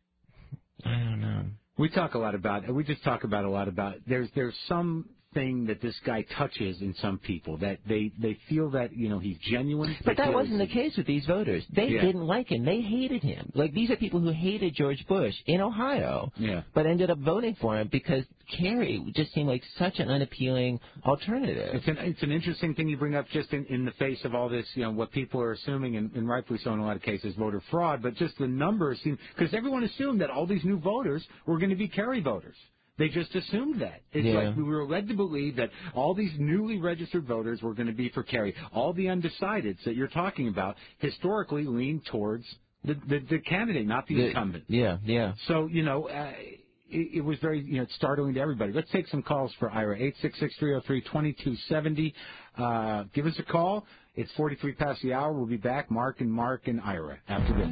I don't know. We talk a lot about. We just talk about a lot about. There's there's some. Thing that this guy touches in some people that they they feel that you know he's genuine. But that wasn't the case with these voters. They yeah. didn't like him. They hated him. Like, these are people who hated George Bush in Ohio, yeah. but ended up voting for him because Kerry just seemed like such an unappealing alternative. It's an it's an interesting thing you bring up just in, in the face of all this, you know, what people are assuming, and, and rightfully so in a lot of cases, voter fraud. But just the numbers seem because everyone assumed that all these new voters were going to be Kerry voters. They just assumed that. It's yeah. like we were led to believe that all these newly registered voters were going to be for Kerry. All the undecideds that you're talking about historically lean towards the, the, the candidate, not the, the incumbent. Yeah, yeah. So, you know, uh, it, it was very, you know, startling to everybody. Let's take some calls for Ira. eight six six, three oh three, two two seven oh. Uh, give us a call. It's forty-three past the hour. We'll be back. Mark and Mark and Ira after this.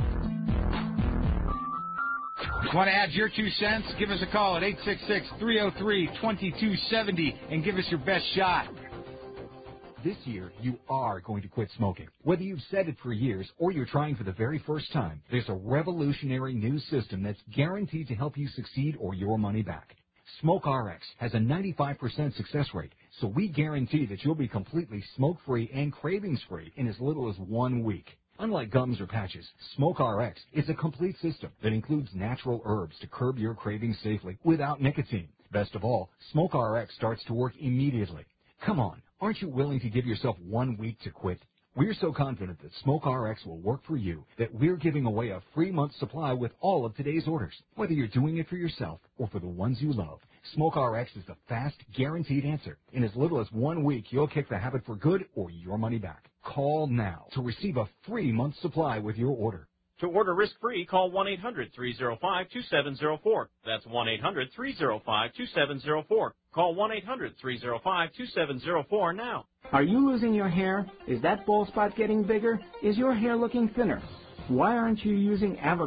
Want to add your two cents? Give us a call at eight six six, three oh three, two two seven oh and give us your best shot. This year, you are going to quit smoking. Whether you've said it for years or you're trying for the very first time, there's a revolutionary new system that's guaranteed to help you succeed or your money back. SmokeRx has a ninety-five percent success rate, so we guarantee that you'll be completely smoke-free and cravings-free in as little as one week. Unlike gums or patches, SmokeRx is a complete system that includes natural herbs to curb your cravings safely without nicotine. Best of all, SmokeRx starts to work immediately. Come on, aren't you willing to give yourself one week to quit? We're so confident that SmokeRx will work for you that we're giving away a free month's supply with all of today's orders. Whether you're doing it for yourself or for the ones you love, SmokeRx is the fast, guaranteed answer. In as little as one week, you'll kick the habit for good or your money back. Call now to receive a free month's supply with your order. To order risk-free, call one eight hundred, three oh five, two seven oh four. That's one eight hundred, three oh five, two seven oh four. Call one eight hundred, three oh five, two seven oh four now. Are you losing your hair? Is that bald spot getting bigger? Is your hair looking thinner? Why aren't you using Avacor?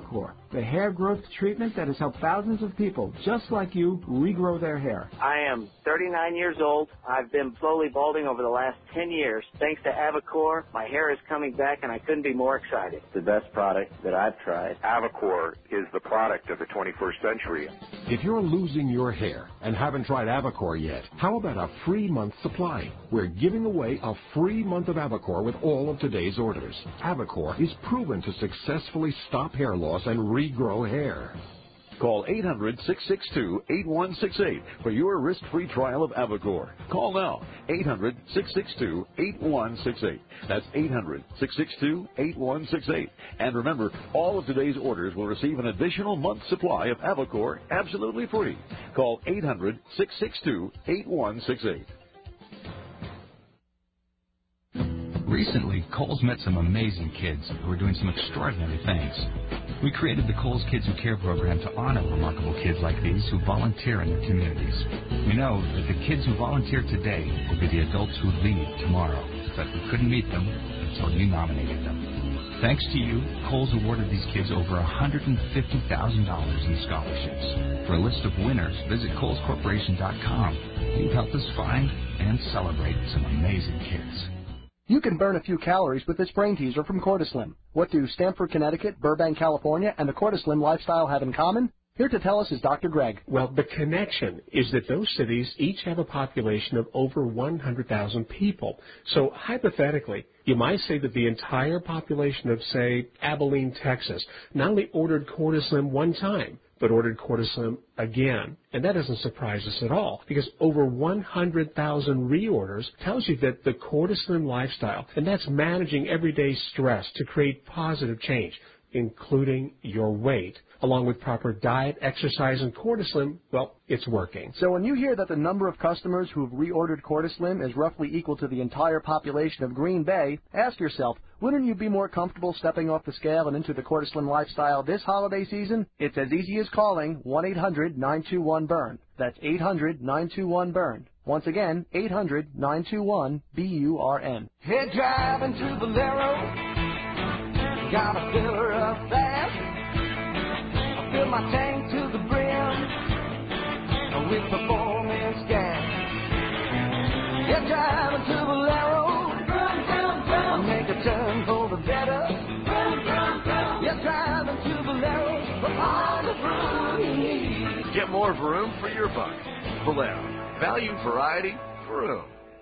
the hair growth treatment that has helped thousands of people just like you regrow their hair. I am thirty-nine years old. I've been slowly balding over the last ten years. Thanks to Avacor, my hair is coming back, and I couldn't be more excited. The best product that I've tried. Avacor is the product of the twenty-first century. If you're losing your hair and haven't tried Avacor yet, how about a free month supply? We're giving away a free month of Avacor with all of today's orders. Avacor is proven to successfully stop hair loss and regrow hair. Call eight hundred, six six two, eight one six eight for your risk-free trial of Avacor. Call now, eight hundred, six six two, eight one six eight. That's eight hundred, six six two, eight one six eight. And remember, all of today's orders will receive an additional month's supply of Avacor absolutely free. Call eight hundred, six six two, eight one six eight. Recently, Kohl's met some amazing kids who are doing some extraordinary things. We created the Kohl's Kids Who Care program to honor remarkable kids like these who volunteer in their communities. We know that the kids who volunteer today will be the adults who lead tomorrow, but we couldn't meet them until you nominated them. Thanks to you, Kohl's awarded these kids over one hundred fifty thousand dollars in scholarships. For a list of winners, visit Kohls Corporation dot com. You've helped us find and celebrate some amazing kids. You can burn a few calories with this brain teaser from Cortislim. What do Stamford, Connecticut, Burbank, California, and the Cortislim lifestyle have in common? Here to tell us is Doctor Greg. Well, the connection is that those cities each have a population of over one hundred thousand people. So hypothetically, you might say that the entire population of, say, Abilene, Texas, not only ordered Cortislim one time, but ordered Cortislim again. And that doesn't surprise us at all, because over one hundred thousand reorders tells you that the Cortislim lifestyle, and that's managing everyday stress to create positive change, including your weight, along with proper diet, exercise, and Cortislim, well, it's working. So when you hear that the number of customers who have reordered Cortislim is roughly equal to the entire population of Green Bay, ask yourself, wouldn't you be more comfortable stepping off the scale and into the Cortislim lifestyle this holiday season? It's as easy as calling one eight hundred, nine two one, burn. That's eight hundred, nine two one, burn. Once again, eight hundred, nine two one, B U R N. Head driving to Valero, gotta fill her up fast. I fill my tank to the brim with performance gas. Head driving to Valero, I make a turn for the better. Head driving to Valero, for all the vroom. Get more vroom for your buck. Valero. Value, variety, vroom.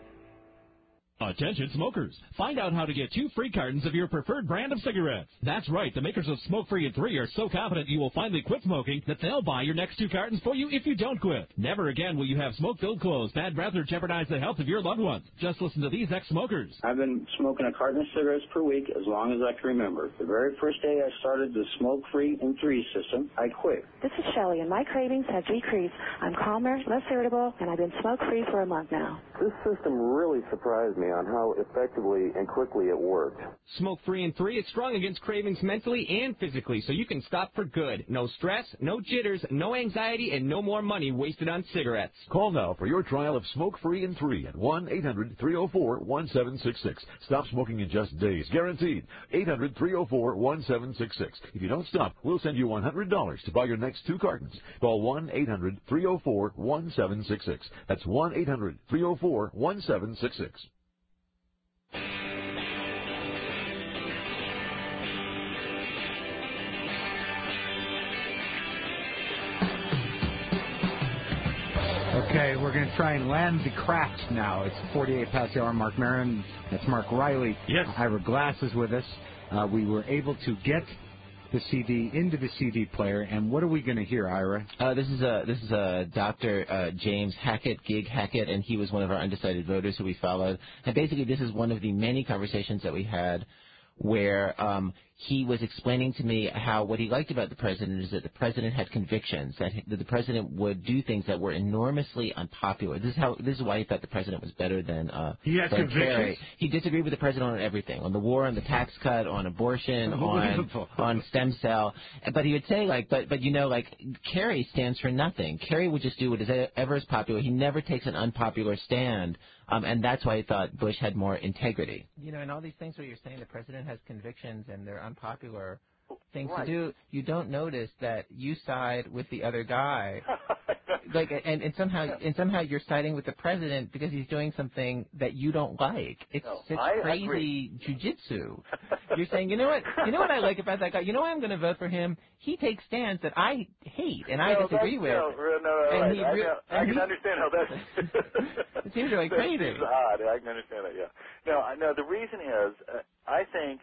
Attention smokers. Find out how to get two free cartons of your preferred brand of cigarettes. That's right, the makers of Smoke Free and three are so confident you will finally quit smoking that they'll buy your next two cartons for you if you don't quit. Never again will you have smoke-filled clothes, bad breath, or jeopardize the health of your loved ones. Just listen to these ex-smokers. I've been smoking a carton of cigarettes per week as long as I can remember. The very first day I started the Smoke Free and three system, I quit. This is Shelley, and my cravings have decreased. I'm calmer, less irritable, and I've been smoke-free for a month now. This system really surprised me on how effectively and quickly it worked. Smoke Free and three is strong against cravings mentally and physically, so you can stop for good. No stress, no jitters, no anxiety, and no more money wasted on cigarettes. Call now for your trial of Smoke Free and three at one eight hundred, three oh four, one seven six six. Stop smoking in just days, guaranteed. eight hundred, three oh four, one seven six six. If you don't stop, we'll send you one hundred dollars to buy your next two cartons. Call one eight hundred, three oh four, one seven six six. That's one eight hundred, three oh four, one seven six six. Okay, we're going to try and land the craft now. It's forty-eight past the hour. Mark Maron, that's Mark Riley. Yes. Ira Glass is with us. Uh, we were able to get the C D into the C D player, and what are we going to hear, Ira? Uh, this is a this is a Doctor Uh, James Hackett, Gig Hackett, and he was one of our undecided voters who we followed. And basically, this is one of the many conversations that we had where um, he was explaining to me how what he liked about the president is that the president had convictions, that, he, that the president would do things that were enormously unpopular. This is how this is why he thought the president was better than uh, he had than convictions. Kerry. He disagreed with the president on everything, on the war, on the tax cut, on abortion, on on stem cell. But he would say like, but but you know, like Kerry stands for nothing. Kerry would just do what is ever is popular. He never takes an unpopular stand. Um, and that's why he thought Bush had more integrity. You know, and all these things where you're saying the president has convictions and they're unpopular, things right. to do, you don't notice that you side with the other guy. Like, and, and somehow, and somehow you're siding with the president because he's doing something that you don't like. It's No, such I crazy agree. jujitsu. You're saying, you know what, you know what I like about that guy. You know why I'm going to vote for him? He takes stands that I hate and I no, disagree that's, with. No, no, no, and right. he I, re- know, I and can he- understand how that's. It seems really that crazy. seems odd. I can understand that. Yeah. No, I no. The reason is, uh, I think,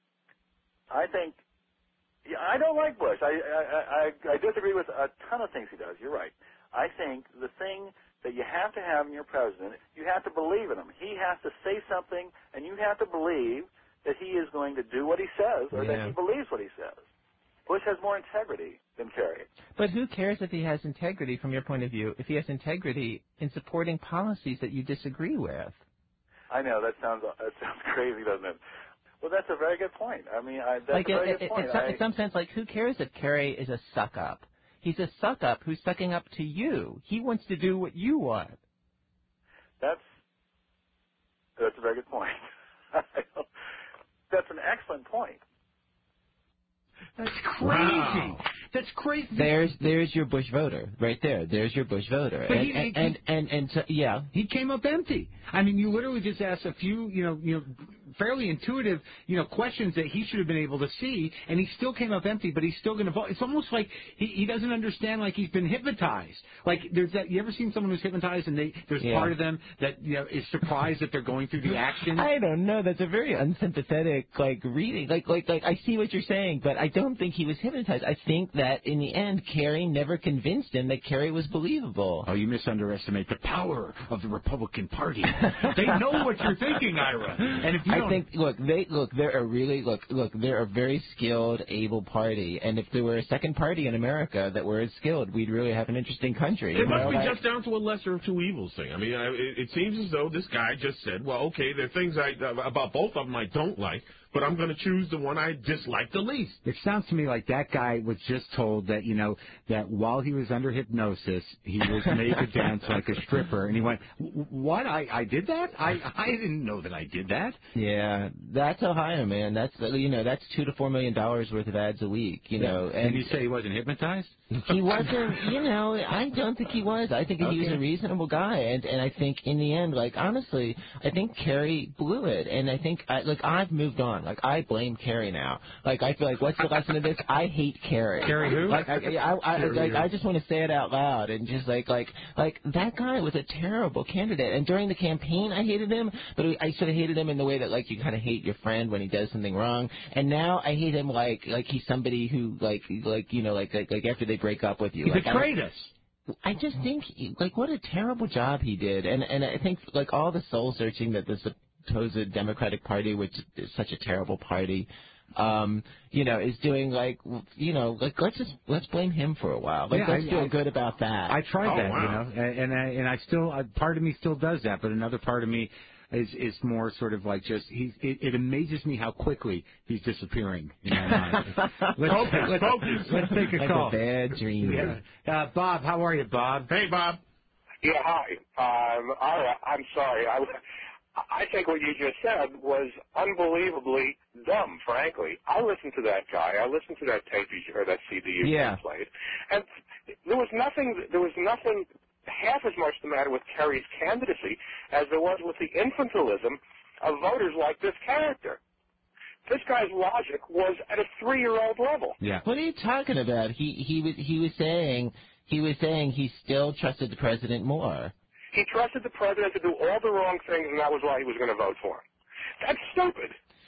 I think, yeah, I don't like Bush. I, I I I disagree with a ton of things he does. You're right. I think the thing that you have to have in your president, you have to believe in him. He has to say something, and you have to believe that he is going to do what he says, or Yeah. that he believes what he says. Bush has more integrity than Kerry. But who cares if he has integrity from your point of view, if he has integrity in supporting policies that you disagree with? I know, that sounds that sounds crazy, doesn't it? Well, that's a very good point. I mean, I, that's like a very in, good in, point. in, some, I, in some sense, like who cares if Kerry is a suck-up? He's a suck-up who's sucking up to you. He wants to do what you want. That's that's a very good point. That's an excellent point. That's crazy. Wow. That's crazy. There's there's your Bush voter right there. There's your Bush voter. But and, he- and, he- and, and, and so, yeah. He came up empty. I mean, you literally just asked a few, you know, you know, fairly intuitive, you know, questions that he should have been able to see, and he still came up empty. But he's still going to vote. It's almost like he, he doesn't understand, like he's been hypnotized. Like there's that. You ever seen someone who's hypnotized, and they there's Yeah. part of them that you know is surprised that they're going through the action. I don't know. That's a very unsympathetic, like, reading. Like, like, like, I see what you're saying, but I don't think he was hypnotized. I think that in the end, Kerry never convinced him that Kerry was believable. Oh, you misunderestimate the power of the Republican Party. They know what you're thinking, Ira. And if you I don't, think, look, they look. They're a really look. Look, they're a very skilled, able party. And if there were a second party in America that were as skilled, we'd really have an interesting country. It you must know? be Like- just down to a lesser of two evils thing. I mean, I, it, it seems as though this guy just said, well, okay, there are things I, about both of them I don't like, but I'm going to choose the one I dislike the least. it sounds to me like that guy was just told that, you know, that while he was under hypnosis, he was made to dance like a stripper. And he went, what? I, I did that? I, I didn't know that I did that. Yeah, that's Ohio, man. That's you know, that's two to four million dollars worth of ads a week. You know, and, and you say he wasn't hypnotized? he wasn't. You know, I don't think he was. I think he was Okay. a reasonable guy, and and I think in the end, like honestly, I think Kerry blew it, and I think I, like I've moved on. Like I blame Kerry now. Like I feel like what's the lesson of this? I hate Kerry. Kerry who? Like I I, I, Kerry like, who? I just want to say it out loud and just like like like that guy was a terrible candidate. And during the campaign, I hated him, but I sort of hated him in the way that like you kind of hate your friend when he does something wrong. And now I hate him like like he's somebody who like like you know like like, like after they break up with you. He like, I don't- betrayed us. I just think, like, what a terrible job he did, and and I think, like, all the soul searching that the supposed Democratic Party, which is such a terrible party, um, you know, is doing. Like, you know, like let's just let's blame him for a while. Like, Yeah, let's I- feel I- good about that. I tried Oh, that, wow. you know, and and I, and I still, uh, part of me still does that, but another part of me is is more sort of like just he's. It, it amazes me how quickly he's disappearing in my mind. let's, Focus, let's, focus. let's take a like call. a bad dream. Yeah. Uh, Bob, how are you, Bob? Hey, Bob. Yeah, hi. Um, I, I'm sorry. I, I think what you just said was unbelievably dumb, frankly. I listened to that guy. I listened to that tape you, or that C D you Yeah. played, and there was nothing. There was nothing half as much the matter with Kerry's candidacy as there was with the infantilism of voters like this character. This guy's logic was at a three-year-old level. Yeah. What are you talking about? He he was he was saying he was saying he still trusted the president more. He trusted the president to do all the wrong things, and that was why he was going to vote for him. That's stupid.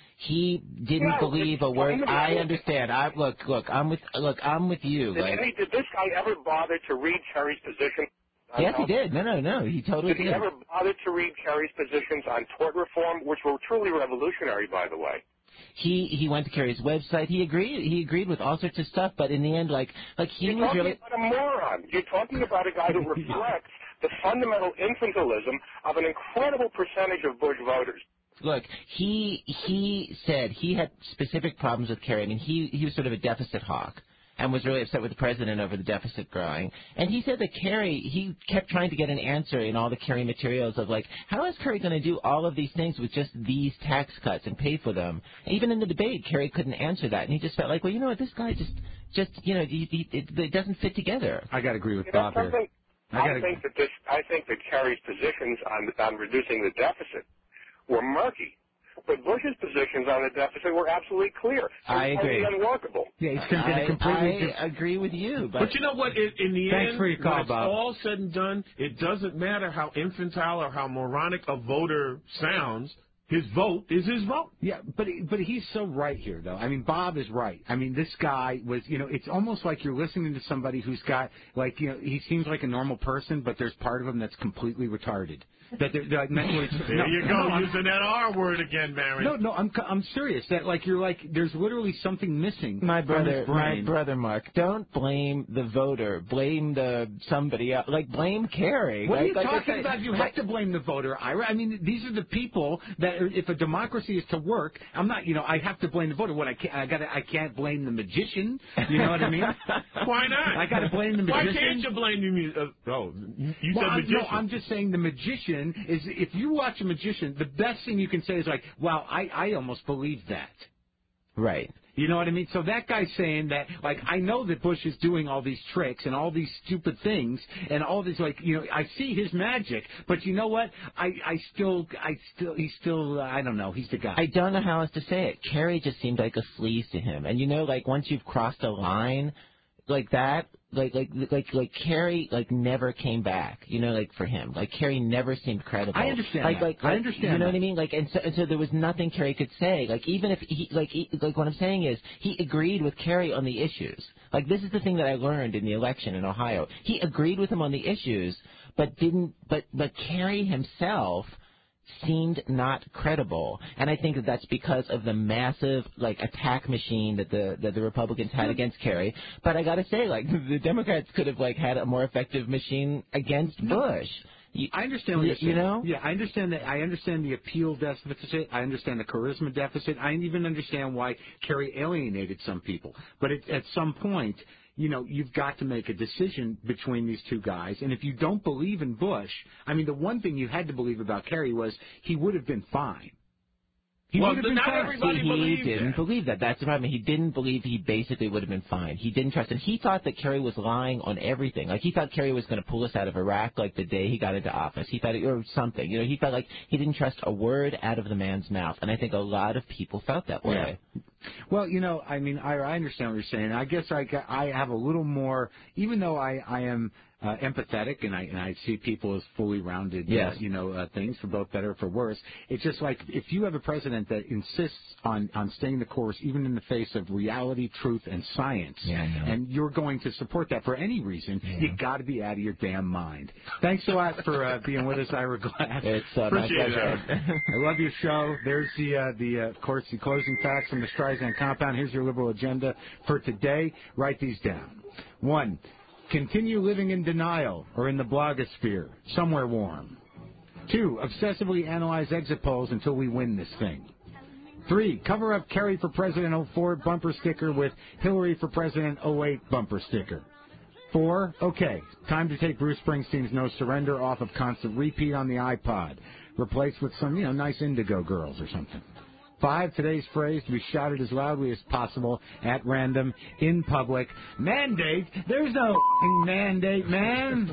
He didn't No, believe a it's word. funny. I understand. I look, look. I'm with, look. I'm with you. Did, Like, any, did this guy ever bother to read Kerry's position? on yes, he health? did. No, no, no. He totally Did he did. ever bother to read Kerry's positions on tort reform, which were truly revolutionary, by the way? He he went to Kerry's website. He agreed. He agreed with all sorts of stuff. But in the end, like like he You're was talking really. about a moron. You're talking about a guy who reflects the fundamental infantilism of an incredible percentage of Bush voters. Look, he he said he had specific problems with Kerry. I mean, he he was sort of a deficit hawk. and was really upset with the president over the deficit growing. And he said that Kerry, he kept trying to get an answer in all the Kerry materials of, like, how is Kerry going to do all of these things with just these tax cuts and pay for them? And even in the debate, Kerry couldn't answer that. And he just felt like, well, you know what, this guy just, just you know, he, he, it, it doesn't fit together. I got to agree with You know Bob here. something? I, I gotta, think that this. I think that Kerry's positions on on reducing the deficit were murky, but Bush's positions on the deficit were absolutely clear. I agree. Totally unworkable. Yeah, he's going to completely. I, I agree with you, but, But you know what? In, in the Thanks end, for your call, when it's Bob. all said and done, it doesn't matter how infantile or how moronic a voter sounds. His vote is his vote. Yeah, but but he's so right here, though. I mean, Bob is right. I mean, this guy was, you know, it's almost like you're listening to somebody who's got, like, you know, he seems like a normal person, but there's part of him that's completely retarded. That they're, they're like mentally. There no, you go, no, using that R word again, Barry. No, no, I'm I'm serious. That like you're like there's literally something missing. My from brother, his my brain. brother Mark, don't blame the voter. Blame the somebody else. Like, blame Kerry. What like, are you like talking I, about? You have to blame the voter, Ira. I mean, these are the people that, if a democracy is to work, I'm not, you know, I have to blame the voter. What I can't, I got, I can't blame the magician. You know what I mean? Why not? I got to blame the magician. Why can't you blame the mu- uh, Oh, you well, said I'm, magician. No, I'm just saying the magician is. If you watch a magician, the best thing you can say is like, "Wow, I, I almost believe that." Right. You know what I mean? So that guy's saying that, like, I know that Bush is doing all these tricks and all these stupid things and all these, like, you know, I see his magic, but you know what? I, I still, I still, he's still, uh, I don't know, he's the guy. I don't know how else to say it. Kerry just seemed like a sleaze to him. And, you know, like, once you've crossed a line like that, like, like, like, like, Kerry, like, never came back, you know, like, for him. Like, Kerry never seemed credible. I understand like, that. Like, I like, understand You know that. what I mean? Like, and so, and so there was nothing Kerry could say. Like, even if he, like, he, like, what I'm saying is, he agreed with Kerry on the issues. Like, this is the thing that I learned in the election in Ohio. He agreed with him on the issues, but didn't, but, but Kerry himself seemed not credible, and I think that that's because of the massive, like, attack machine that the that the Republicans had against Kerry. But I gotta say, like, the Democrats could have, like, had a more effective machine against Bush. You, I understand what you, you're saying. You know? Yeah, I understand that. I understand the appeal deficit. I understand the charisma deficit. I even understand why Kerry alienated some people. But it, at some point, you know, you've got to make a decision between these two guys. And if you don't believe in Bush, I mean, the one thing you had to believe about Kerry was he would have been fine. He well, would have been not fine. everybody he believed didn't that. believe that. That's the problem. He didn't believe he basically would have been fine. He didn't trust him. He thought that Kerry was lying on everything. Like, he thought Kerry was going to pull us out of Iraq, like, the day he got into office. He thought, or something. You know, he felt like he didn't trust a word out of the man's mouth. And I think a lot of people felt that way. Yeah. Well, you know, I mean, I, I understand what you're saying. I guess I, got, I have a little more, even though I, I am uh, empathetic and I and I see people as fully rounded, Yes. uh, you know, uh, things for both better or for worse. It's just like if you have a president that insists on, on staying the course, even in the face of reality, truth, and science, Yeah, I know. and you're going to support that for any reason, Yeah. you got to be out of your damn mind. Thanks a lot for uh, being with us, Ira Glass. It's uh, my Appreciate pleasure. it. I love your show. There's the, uh, the uh, of course, the closing facts from the Streisand compound. Here's your liberal agenda for today. Write these down. One, continue living in denial or in the blogosphere, somewhere warm. Two, obsessively analyze exit polls until we win this thing. Three, cover up Kerry for President oh four bumper sticker with Hillary for President oh eight bumper sticker. Four, okay, time to take Bruce Springsteen's No Surrender off of constant repeat on the iPod. Replaced with some, you know, nice Indigo Girls or something. Five, today's phrase to be shouted as loudly as possible at random in public. Mandate? There's no mandate, man.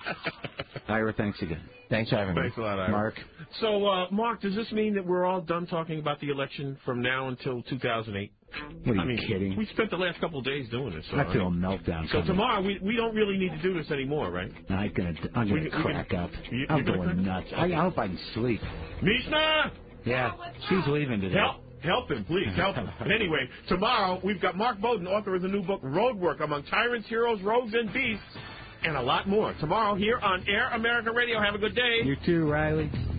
Ira, thanks again. Thanks for having me. Thanks a lot, Ira. Mark. So, uh, Mark, does this mean that we're all done talking about the election from now until two thousand eight? What are you I mean, kidding? We spent the last couple of days doing this. So, I feel a mean, meltdown. So coming. tomorrow we we don't really need to do this anymore, right? I'm gonna I'm We- gonna we crack can- up. you- I'm you're gonna going crack? nuts. I, I hope I can sleep. Mishna! Yeah, she's leaving today. Help! Help him, please, help him. But anyway, tomorrow we've got Mark Bowden, author of the new book, Roadwork, Among Tyrants, Heroes, Rogues, and Beasts, and a lot more. Tomorrow here on Air America Radio. Have a good day. You too, Riley.